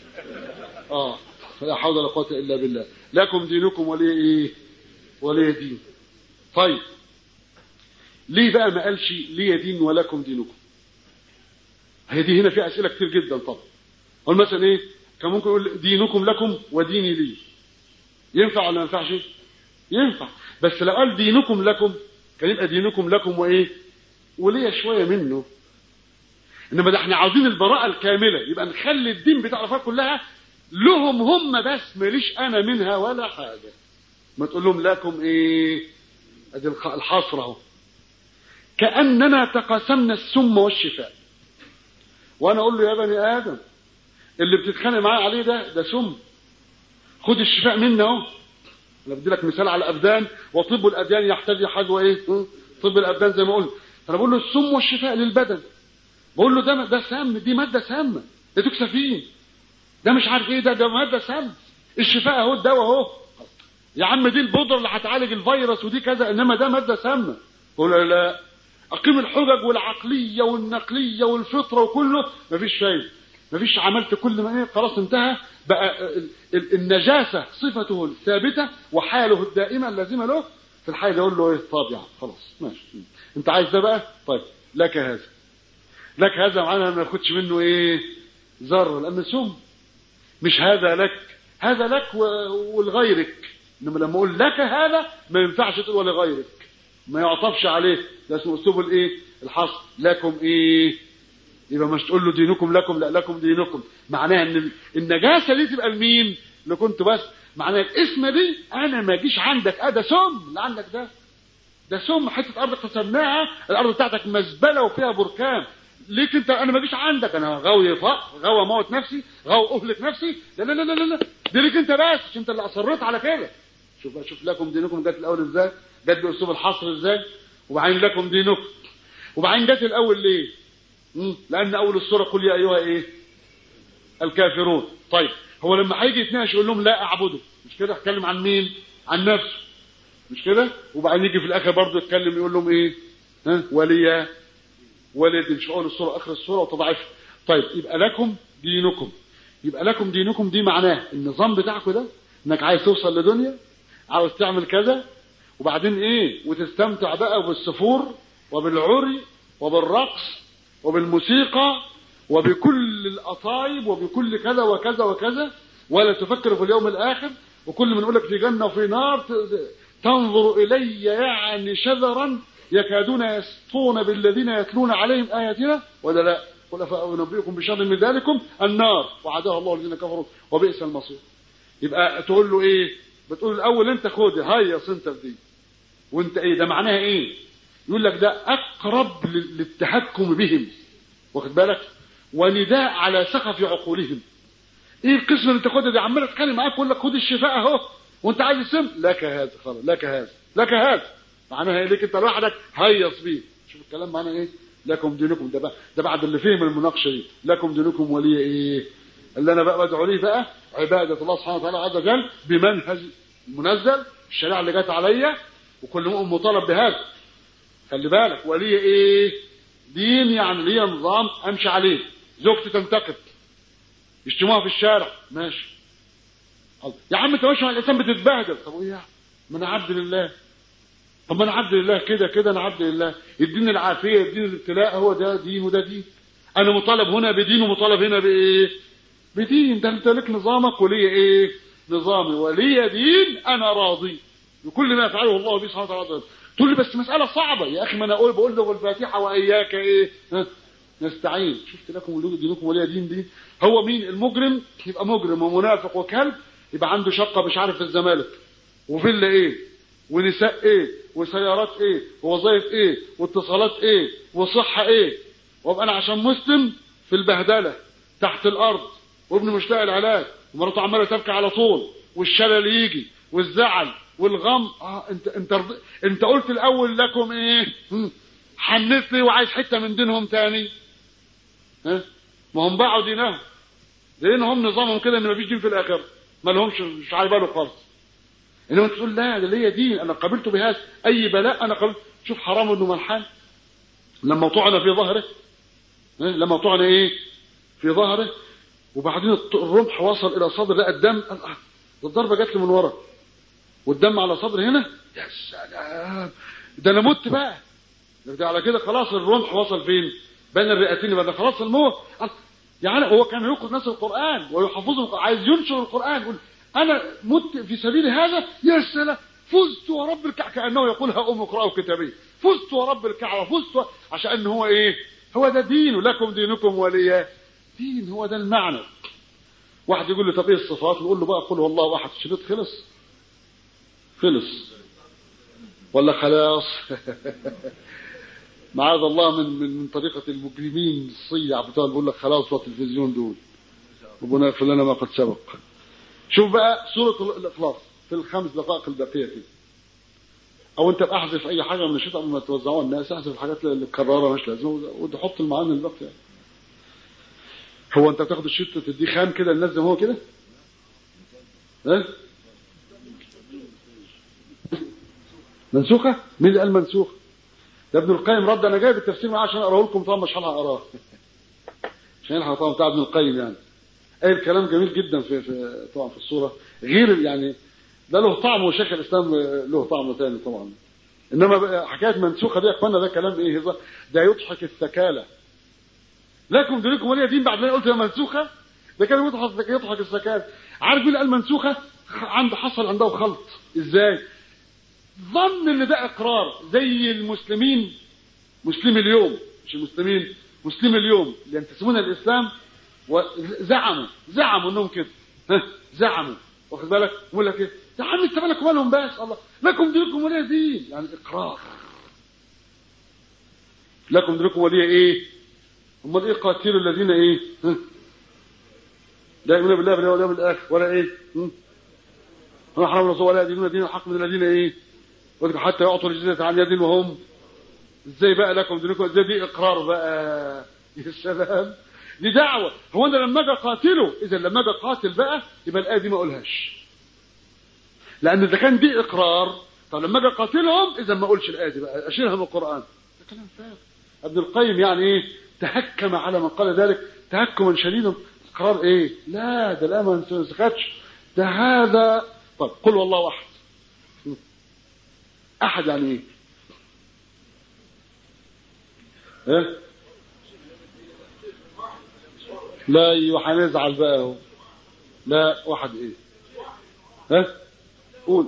فلا حول ولا قوه الا بالله. لكم دينكم ولي ايه ولي دين. طيب ليه بقى ما قالش لي دين ولكم دينكم؟ هي دي هنا في اسئله كتير جدا. طبعا قال مثلا ايه كان ممكن يقول دينكم لكم وديني لي، ينفع ولا ما ينفعش؟ ينفع. بس لو قال دينكم لكم كان يبقى دينكم لكم وايه وليه شويه منه. انما ده احنا عاوزين البراءه الكامله، يبقى نخلي الدين بتاع الافراد كلها لهم هم بس، ماليش انا منها ولا حاجه. ما تقول لهم لكم ايه ادي الحصر اهو. كاننا تقاسمنا السم والشفاء، وانا اقول له يا بني ادم اللي بتتخانق معايا عليه ده سم، خد الشفاء منه اهو. انا بدي لك مثال على الابدان، وطب الاديان يحتاج حاجه ايه طب الابدان زي ما قلت. فانا بقول له السم والشفاء للبدن، بقول له ده سم، دي ماده سامه، ده توكسافين، ده مش عارف ايه، ده ماده سم. الشفاء اهو، الدواء اهو يا عم، دي البودره اللي هتعالج الفيروس ودي كذا، انما ده ماده سامه. بقول له لا، اقيم الحجج والعقليه والنقليه والفطره وكله، مفيش فايده، مفيش. عملت كل ما ايه، خلاص انتهى بقى. النجاسه صفته الثابته وحاله الدائمه اللازمه له في الحاجه. اقول له ايه؟ طب يعني خلاص ماشي، انت عايز ده بقى، طيب لك هذا، لك هذا معانا، ما ناخدش منه ايه ذره، لان سم. مش هذا لك، هذا لك ولغيرك. انما لما اقول لك هذا ما ينفعش تقول ولغيرك، ما يعطفش عليه، ده اسمه اسلوب الايه الحصر. لكم ايه، يبقى مش تقول له دينكم لكم، لا، لكم دينكم. معناها ان النجاسه دي تبقى لمين؟ اللي كنت بس معناها الاسم دي انا ما اجيش عندك، ده سم اللي عندك، ده سم، حته ارض اقتسمناها، الارض بتاعتك مزبله وفيها بركان، ليك انت، انا ما اجيش عندك، انا غاوي غاوي اموت نفسي، غاوي اهلك نفسي، لا لا لا لا لا، دي ليك انت بس، انت اللي اصريت على كده. شوف بقى، شوف لكم دينكم جت الاول ازاي، جت باسلوب الحصر ازاي، وبعدين لكم دينكم، وبعدين جت الاول ليه؟ لان اول السوره قل يا ايها ايه الكافرون. طيب هو لما هيجي يتناقش يقول لهم لا اعبده، مش كده؟ اتكلم عن مين؟ عن نفسه، مش كده؟ وبعدين يجي في الاخر برضه يتكلم يقول لهم ايه؟ وليا ولد، مش اول السوره اخر السوره وتضعفها. طيب يبقى لكم دينكم، يبقى لكم دينكم دي معناه النظام بتاعكم ده، انك عايز توصل لدنيا، عاوز تعمل كذا، وبعدين ايه، وتستمتع بقى بالسفور وبالعري وبالرقص وبالموسيقى وبكل الأطايب وبكل كذا وكذا وكذا، ولا تفكر في اليوم الآخر، وكل من يقول لك في جنة وفي نار تنظر إلي يعني شذرا يكادون يسطون بالذين يتلون عليهم آياتنا، ولا لا؟ قل أفأنبئكم بشر من ذلكم النار وعدها الله الذين كفروا وبئس المصير. يبقى تقول له ايه؟ بتقول الاول انت خد هيص انت في دي، وانت ايه ده معناها ايه؟ يقول لك ده اقرب للتحكم بهم، واخد بالك، ونداء على سقف عقولهم. ايه القسم اللي انت خدها دي؟ عمال اتكلم معاك يقول لك خد الشفاء اهو، وانت عايز السم، لك هذا، خلاص لك هذا، لك هذا، معناها ايه؟ ليك انت لوحدك، هيص بيه. شوف الكلام معناه ايه؟ لكم دينكم، ده بعد اللي فهم المناقشه دي، لكم دينكم ولي ايه؟ اللي انا بقى بدعو ليه بقى عباده الله سبحانه وتعالى عز وجل بمنهج المنزل، الشريعه اللي جت عليا، وكل مؤمن مطالب بهذا. خلي بالك، ولي ايه؟ دين، يعني ليا نظام امشي عليه. زوجتي تنتقد، يشتموها في الشارع، ماشي. يا عم انت ماشي مع الانسان بتتبهدل، طب ايه يعني؟ ما انا عبد لله، طب ما انا عبد لله كده انا عبد لله، يديني العافيه، يديني الابتلاء، هو ده دين وده دين. انا مطالب هنا بدين ومطالب هنا بايه؟ بدين. ده انت لك نظامك ولي ايه؟ نظامي، ولي دين، انا راضي بكل ما يفعله الله به سبحانه وتعالى. تقول لي بس مساله صعبه يا اخي، ما انا بقول له الفاتحه واياك ايه نستعين. شفت لكم دينكم ولي دين دي؟ هو مين المجرم؟ يبقى مجرم ومنافق وكلب، يبقى عنده شقه مش عارف في الزمالك، وفيلا ايه، ونساء ايه، وسيارات ايه، ووظائف ايه، واتصالات ايه، وصحه ايه، وابقى انا عشان مسلم في البهدله تحت الارض، وابني مش لاقي العلاج، ومراته عماله تبكي على طول، والشلل يجي والزعل والغم. انت قلت الاول لكم ايه؟ حنت لي وعايز حته من دينهم تاني. ما هم باعوا دينهم، لانهم نظامهم كده ان مفيش دين في الاخره، ما لهمش، مش عايز باله خالص. انما انت تقول لا، ده ليا دين، انا قبلته بهذا، اي بلاء انا قبلت. شوف حرام بن ملحان لما طعن في ظهره، لما طعن ايه في ظهره، وبعدين الرمح وصل الى صدر، لقى الدم، الضربه جات له من ورا والدم على صدري هنا، يا سلام، ده انا مت بقى، ده على كده خلاص الرمح وصل فين؟ بين الرئتين، بقى خلاص الموت. يعني هو كان يقرأ الناس القرآن ويحفظهم، عايز ينشر القرآن، يقول أنا مت في سبيل هذا، يا سلام، فزت ورب الكعبة، كأنه يقول ها اقرأوا كتابي، فزت ورب الكعبة، فزت، عشان أنه هو إيه؟ هو ده دينه، لكم دينكم ولي دين، هو ده المعنى. واحد يقول لي طب إيه الصفات؟ نقول له بقى قل هو الله واحد، الشريط خلص ولا خلاص؟ معاذ الله من طريقة المجرمين الصيع بتوع بيقول لك خلاص بتوع التلفزيون دول، ربنا يغفر لنا ما قد سبق. شوف بقى سورة الإخلاص في الخمس دقائق الباقية كده. او انت باحذف اي حاجه من الشيء قبل ما توزعوها الناس، احذف الحاجات اللي الكراره مش لازمه وتحط المعاني الباقيه. هو انت بتاخد الشيء تديه خام كده للناس زي ما هو كده؟ ها؟ منسوخه؟ مين اللي قال منسوخ؟ ده ابن القيم رد. انا جايب التفسير معاه عشان اقراه لكم، طبعا مش هلحق اقراه عشان يلحق طبعا بتاع ابن القيم يعني. اي الكلام جميل جدا في طبعا في الصوره، غير يعني ده له طعم، وشيخ الاسلام له طعم ثاني طبعا. انما حكايه منسوخه دي يا اخوانا ده كلام ايه؟ ده يضحك السكاله. لكم دينكم ولي دين. بعد ما قلت يا منسوخه ده كان يضحك السكاله. عارف مين اللي قال منسوخه؟ حصل عنده خلط. ازاي؟ ظن ان ده اقرار زي المسلمين، مسلم اليوم مش المسلمين، مسلم اليوم اللي ينتسبون الاسلام وزعموا انهم كده، زعموا، واخد بالك؟ يقول لك ايه؟ يا عم انت مالك ومالهم بس، الله لكم دينكم ولي دين، يعني اقرار. لكم دينكم ولي ايه؟ امال ايه؟ قاتلوا الذين ايه؟ لا يؤمنون بالله واليوم الاخر ولا ايه؟ هم حرام الرسول ولا يدينون دين الحق من الذين ايه؟ حتى يعطوا الجزية عن يد وهم. ازاي بقى لكم دينكم؟ ازاي دي اقرار بقى؟ يا سلام، دي دعوه. هو انا لما اجي اقاتله، اذا لما اجي اقاتل بقى يبقى الايه دي ما اقولهاش، لان اذا كان دي اقرار، طب لما اجي اقاتلهم اذا ما اقولش الايه دي بقى، اشيلها من القران. ده كلام فارغ. ابن القيم يعني ايه؟ تهكم على من قال ذلك تهكما شديدا. اقرار ايه؟ لا ده لا ما نسختش، ده هذا. طب قل والله احد. احد يعني ايه؟ ايه؟ لا ايوه هنزعل بقى اهو. لا واحد ايه؟ ها؟ قول.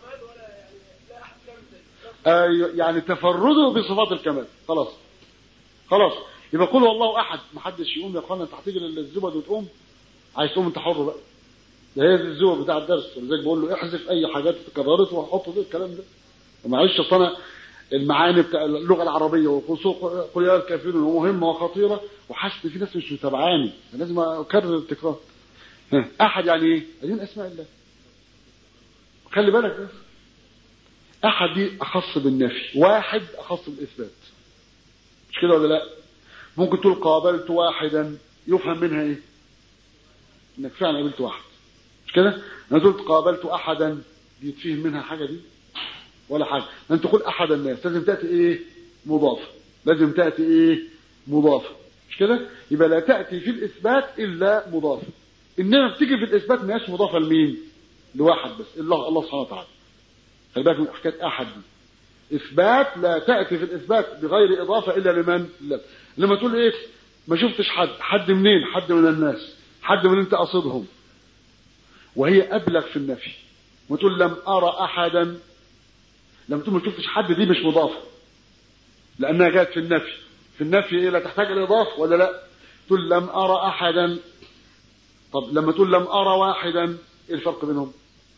ايوه يعني تفرده بصفات الكمال. خلاص يبقى قل والله احد. محدش يقوم يا اخوانا، انت هتيجي للزبد وتقوم عايز تقوم انت حر بقى. ده هي الزبد بتاع الدرس، ولذلك بقول له احذف اي حاجات اتكررت وحط ده الكلام ده. معلش اصل انا المعاني بتاع اللغه العربيه وخصوصا قل يا الكافرون مهمه وخطيره، وحاسس في ناس مش متابعاني، لازم اكرر التكرار. احد يعني ايه؟ ادين اسماء الله. خلي بالك بس، احد دي اخص بالنفي، واحد اخص بالاثبات. مش كده ولا لا؟ ممكن تقول قابلت واحدا، يفهم منها ايه؟ انك فعلا قابلت واحد. مش كده؟ انا قلت قابلت احدا، دي تفهم منها حاجه دي ولا حاجه؟ انت تقول احد الناس لازم تاتي ايه؟ مضافه. لازم تاتي ايه؟ مضافه. مش كده؟ يبقى لا تاتي في الاثبات الا مضافه. انما بتيجي في الاثبات ما هيش مضافه لمين؟ لواحد بس، الله سبحانه وتعالى. خلي بالك من حكايه احد دي. اثبات لا تاتي في الاثبات بغير اضافه الا لمن؟ لا. لما تقول ايه؟ ما شفتش حد منين؟ حد من الناس، حد من انت قصدهم، وهي ابلغ في النفي. وتقول لم ارى احدا، لما تقول ما شفتش حد، دي مش مضافه لانها جاءت في النفي. في النفي ايه؟ لا تحتاج الاضافه ولا لا؟ تقول لم ارى احدا. طب لما تقول لم ارى واحدا، ايه الفرق بينهم؟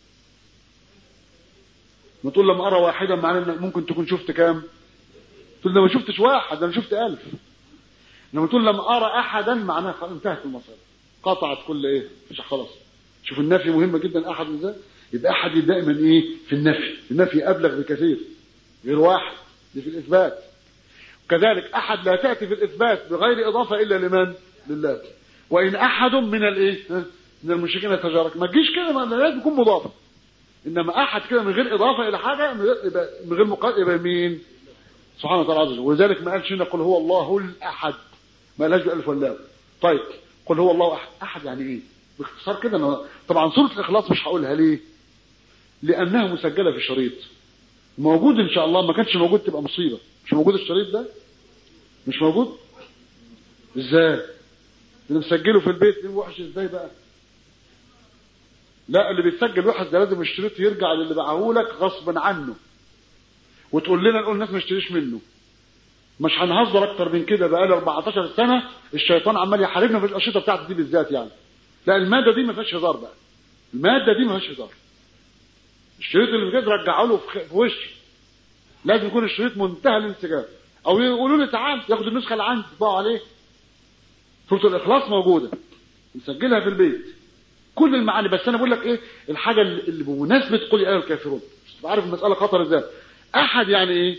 لما تقول لم ارى واحدا معناه انك ممكن تكون شفت كام؟ تقول لما شفتش واحد، انا شفت 1000. لما تقول لم ارى احدا معناها خلاص انتهت المساله، قطعت كل ايه؟ مش خلاص. شوف النفي مهمه جدا. احد ازاي؟ يبقى احد دائما ايه؟ في النفي. النفي ابلغ بكثير غير واحد، دي في الاثبات. وكذلك احد لا تاتي في الاثبات بغير اضافه الا لمن؟ لله. وان احد من الايه؟ من المشركين يتجارك، ما تجيش كده، ما لازم يكون مضافه. انما احد كده من غير اضافه الى حاجه، من غير مقابل، يبقى مين؟ سبحانه وتعالى عز وجل. ولذلك ما قالش هنا قل هو الله الاحد، ما قالش بالالف واللام. طيب قل هو الله احد. احد يعني ايه؟ باختصار كده. أنا طبعا سوره الاخلاص مش هقولها ليه؟ لانها مسجله في شريط موجود ان شاء الله. ما كانش موجود تبقى مصيبه. مش موجود الشريط ده؟ مش موجود ازاي؟ اللي مسجله في البيت وحش ازاي بقى؟ لا، اللي بيتسجل وحش ده لازم الشريط يرجع للي باعهولك غصبا عنه، وتقول لنا نقول الناس ما اشتريش منه. مش هنهزر اكتر من كده. بقى لي 14 سنه الشيطان عمال يحاربنا في الاشرطه بتاعتي دي بالذات يعني. لا، الماده دي ما فيهاش هزار بقى. الماده دي ما فيهاش هزار. الشريط اللي بجد رجعوا له في وشه. لازم يكون الشريط منتهى الانسجام، او يقولوا لي تعال ياخد النسخه اللي عندي يطبعوا عليه. سوره الاخلاص موجوده مسجلها في البيت كل المعاني. بس انا بقول لك ايه الحاجه اللي بمناسبه قل يا ايها الكافرون، مش عارف المساله خطر ازاي. احد يعني ايه؟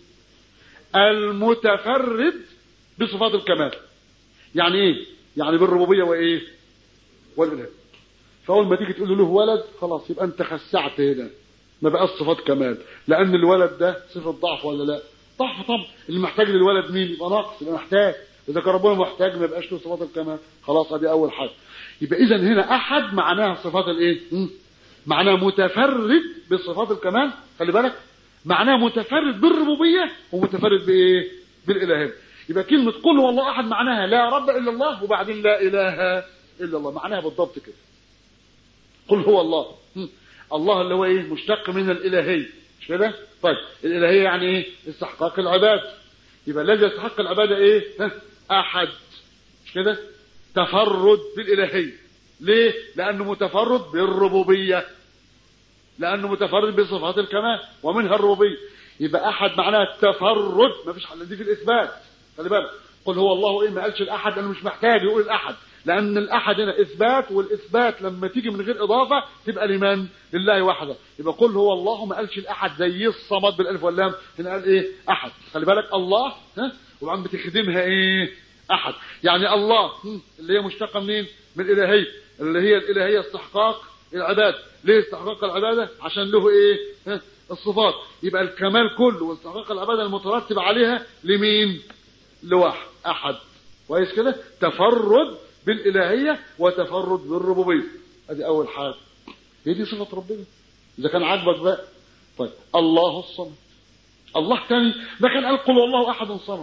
المتفرد بصفات الكمال. يعني ايه؟ يعني بالربوبيه وايه؟ والالهيه. فاول ما تيجي تقول له ولد خلاص يبقى انت خسعت هنا، ما بقاش صفات كمال، لان الولد ده صفه ضعف ولا لا؟ ضعف طبعا. اللي محتاج للولد مين؟ يبقى ناقص، يبقى محتاج. اذا كان ربنا محتاج ما يبقاش له صفات الكمال، خلاص ادي اول حاجه. يبقى اذا هنا احد معناها صفات الايه؟ معناها متفرد بصفات الكمال. خلي بالك، معناها متفرد بالربوبيه ومتفرد بايه؟ بالالهيه. يبقى كلمه قل هو الله احد معناها لا رب الا الله، وبعدين لا اله الا الله، معناها بالضبط كده. قل هو الله. الله اللي هو ايه؟ مشتق من الالهيه، مش كده؟ طيب الالهيه يعني ايه؟ استحقاق العباد. يبقى الذي يستحق العباده ايه؟ احد، مش كده؟ تفرد بالالهيه. ليه؟ لانه متفرد بالربوبيه، لانه متفرد بصفات الكمال ومنها الربوبيه. يبقى احد معناها التفرد، ما فيش حل دي في الاثبات. خلي بالك، قل هو الله ايه؟ ما قالش الاحد، انا مش محتاج يقول الاحد، لان الاحد هنا اثبات، والاثبات لما تيجي من غير اضافه تبقى لمن؟ لله وحده. يبقى قل هو الله ما قالش الاحد زي الصمد بالالف واللام، هنا قال ايه؟ احد. خلي بالك، الله وعم بتخدمها ايه؟ احد. يعني الله اللي هي مشتقه منين؟ من الالهيه، اللي هي الالهيه استحقاق العباد. ليه استحقاق العباده؟ عشان له ايه؟ الصفات. يبقى الكمال كله واستحقاق العباده المترتب عليها لمين؟ لواحد، احد. كويس كده؟ تفرد بالالهيه وتفرد بالربوبيه. ادي اول حاجه، هي دي صفه ربنا اذا كان عاجبك بقى. طيب الله الصمد. الله تاني ده كان قال قل والله احد صمد.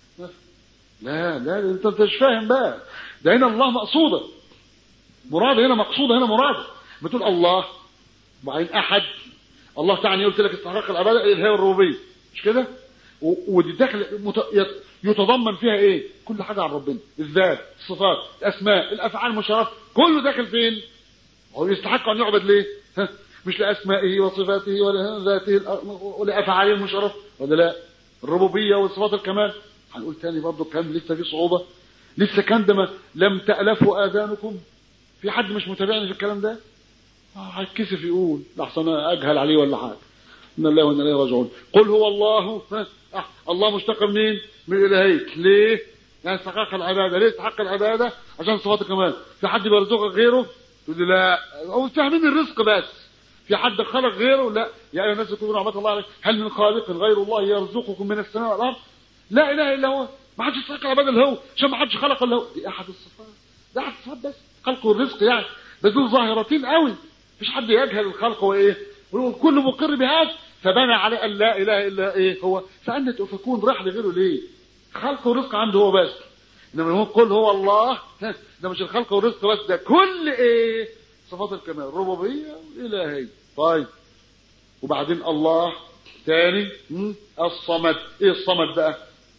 لا لا، انت مش فاهم بقى. ده هنا الله مقصوده، مراد هنا مقصوده، هنا مراد. بتقول الله وبعدين احد. الله تعني قلت لك استحقاق العباده الالهيه والربوبيه، مش كده؟ ودي داخل يتضمن فيها ايه؟ كل حاجه عن ربنا، الذات، الصفات، الاسماء، الافعال المشرفه، كله داخل فين؟ هو يستحق ان يعبد ليه؟ مش لاسمائه وصفاته ولا ذاته ولا افعاله المشرفه، ولا لا؟ الربوبيه وصفات الكمال. هنقول تاني برضه الكلام لسه فيه صعوبه، لسه كان ده لم تألفوا اذانكم. في حد مش متابعني في الكلام ده؟ هيتكسف يقول لحسن اجهل عليه ولا حاجه. ان الله وانا اليه راجعون. قل هو الله. الله مشتق منين؟ من الالهيه. ليه؟ يعني استحقاق العباده. ليه استحق العباده؟ عشان صفات الكمال. في حد بيرزقك غيره؟ تقول لي لا، او فاهمين الرزق بس. في حد خلق غيره؟ لا. يا ايها الناس اذكروا نعمه الله عليكم، هل من خالق غير الله يرزقكم من السماء والارض؟ لا اله الا هو. ما حدش يستحق العباده الا هو، عشان ما حدش خلق الا هو. دي احد الصفات، ده احد الصفات بس، خلق والرزق يعني. بس دول ظاهرتين قوي، مفيش حد يجهل الخلق وايه، والكل مقر بهذا، فبنى على ان لا اله الا ايه هو. فأنت تؤفكون راح لغيره ليه؟ خلق ورزق عنده هو بس. انما هو قل هو الله، ده مش الخلق والرزق بس، ده كل ايه؟ صفات الكمال، الربوبيه والالهيه. طيب وبعدين الله تاني الصمد. ايه الصمد بقى؟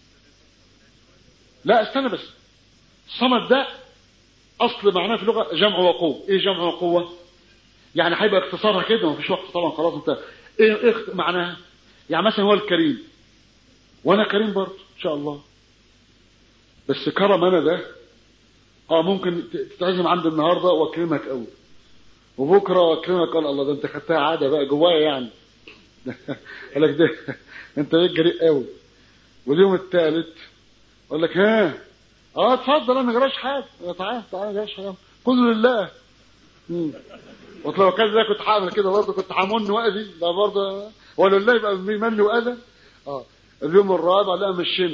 لا استنى بس، الصمد ده اصل معناه في اللغه جمع وقوه. ايه جمع وقوه؟ يعني هيبقى اختصارها كده، مفيش وقت طبعا، خلاص انت ايه معناها؟ يعني مثلا هو الكريم، وانا كريم برضه ان شاء الله، بس كرم انا ده ممكن تتعزم عندي النهارده واكرمك قوي، وبكره واكرمك. قال الله ده انت خدتها عاده بقى جوايا يعني. قال لك ده انت بقيت جريء قوي. واليوم الثالث اقول لك اتفضل انا ما جراش حاجه، تعال ما جراش حاجه، كله لله. ولو كان ده كنت هعمل كده برضه، كنت همن واذي ده برضه، ولا الله يبقى مني واذى. اليوم الرابع لا مشينا،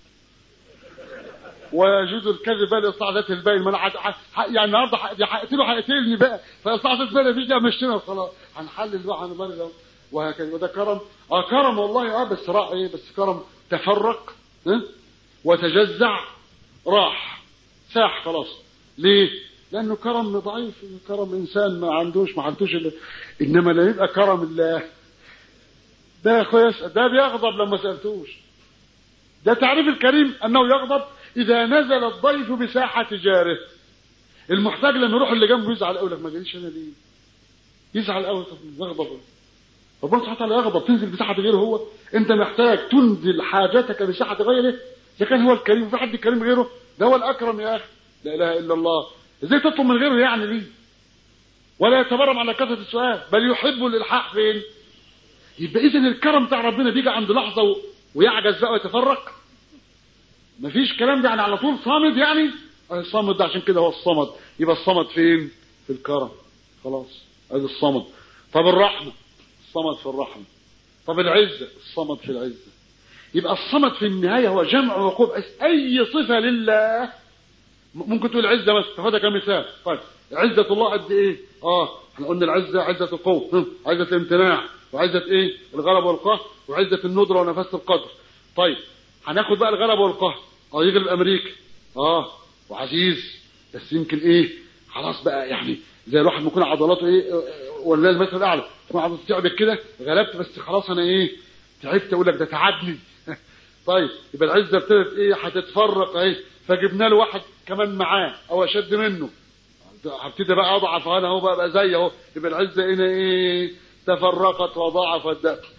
ويجوز الكذب بقى لاصلاح ذات البين. ما انا يعني النهارده هقتله هيقتلني بقى، فاصلاح ذات البين مفيش ده، مشينا وخلاص، هنحلل بقى هنبلغ وهكذا. وده كرم، كرم والله. بس راح ايه؟ بس كرم تفرق وتجزع، راح ساح خلاص. ليه؟ لانه كرم ضعيف، كرم انسان ما عندوش انما لا يبقى كرم الله ده يا اخويا، ده بيغضب لما سالتوش. ده تعريف الكريم انه يغضب اذا نزل الضيف بساحه جاره. المحتاج لما يروح اللي جنبه يزعل قوي، لك ما جاليش انا ليه؟ يزعل قوي، يغضب. ربنا سبحانه وتعالى يغضب تنزل بساحه غيره. هو انت محتاج تنزل حاجتك بساحه غيره، اذا كان هو الكريم وفي حد كريم غيره، ده هو الاكرم يا اخي. لا اله الا الله. ازاي تطلب من غيره يعني ليه؟ ولا يتبرم على كثره السؤال، بل يحب الالحاح فين؟ يبقى اذا الكرم بتاع ربنا بيجي عند لحظه ويعجز بقى ويتفرق. مفيش كلام ده يعني على طول صامد يعني. الصمد ده عشان كده هو الصمد. يبقى الصمد فين؟ في الكرم. خلاص ادي الصمد. طب الرحمه، الصمد في الرحمه. طب العزه، الصمد في العزه. يبقى الصمد في النهايه هو جمع وقوع اي صفه لله. ممكن تقول عزه بس تاخدها كمثال. طيب عزه الله قد ايه؟ احنا قلنا العزه عزه القوه، عزه الامتناع، وعزه ايه؟ الغلب والقهر، وعزه الندره ونفس القدر. طيب هناخد بقى الغلب والقهر. يغلب امريكا وعزيز، بس يمكن ايه خلاص بقى يعني زي الواحد ممكن عضلاته ايه ولا المثل الاعلى تكون عضلته تعبت كده، غلبت بس خلاص انا ايه تعبت، اقول لك ده تعبني. طيب يبقى العزه ابتدت ايه هتتفرق اهي، فجبنا له واحد كمان معاه او اشد منه، هبتدي بقى اضعف انا اهو بقى زي اهو. يبقى العزه هنا ايه تفرقت وضاعفت. ده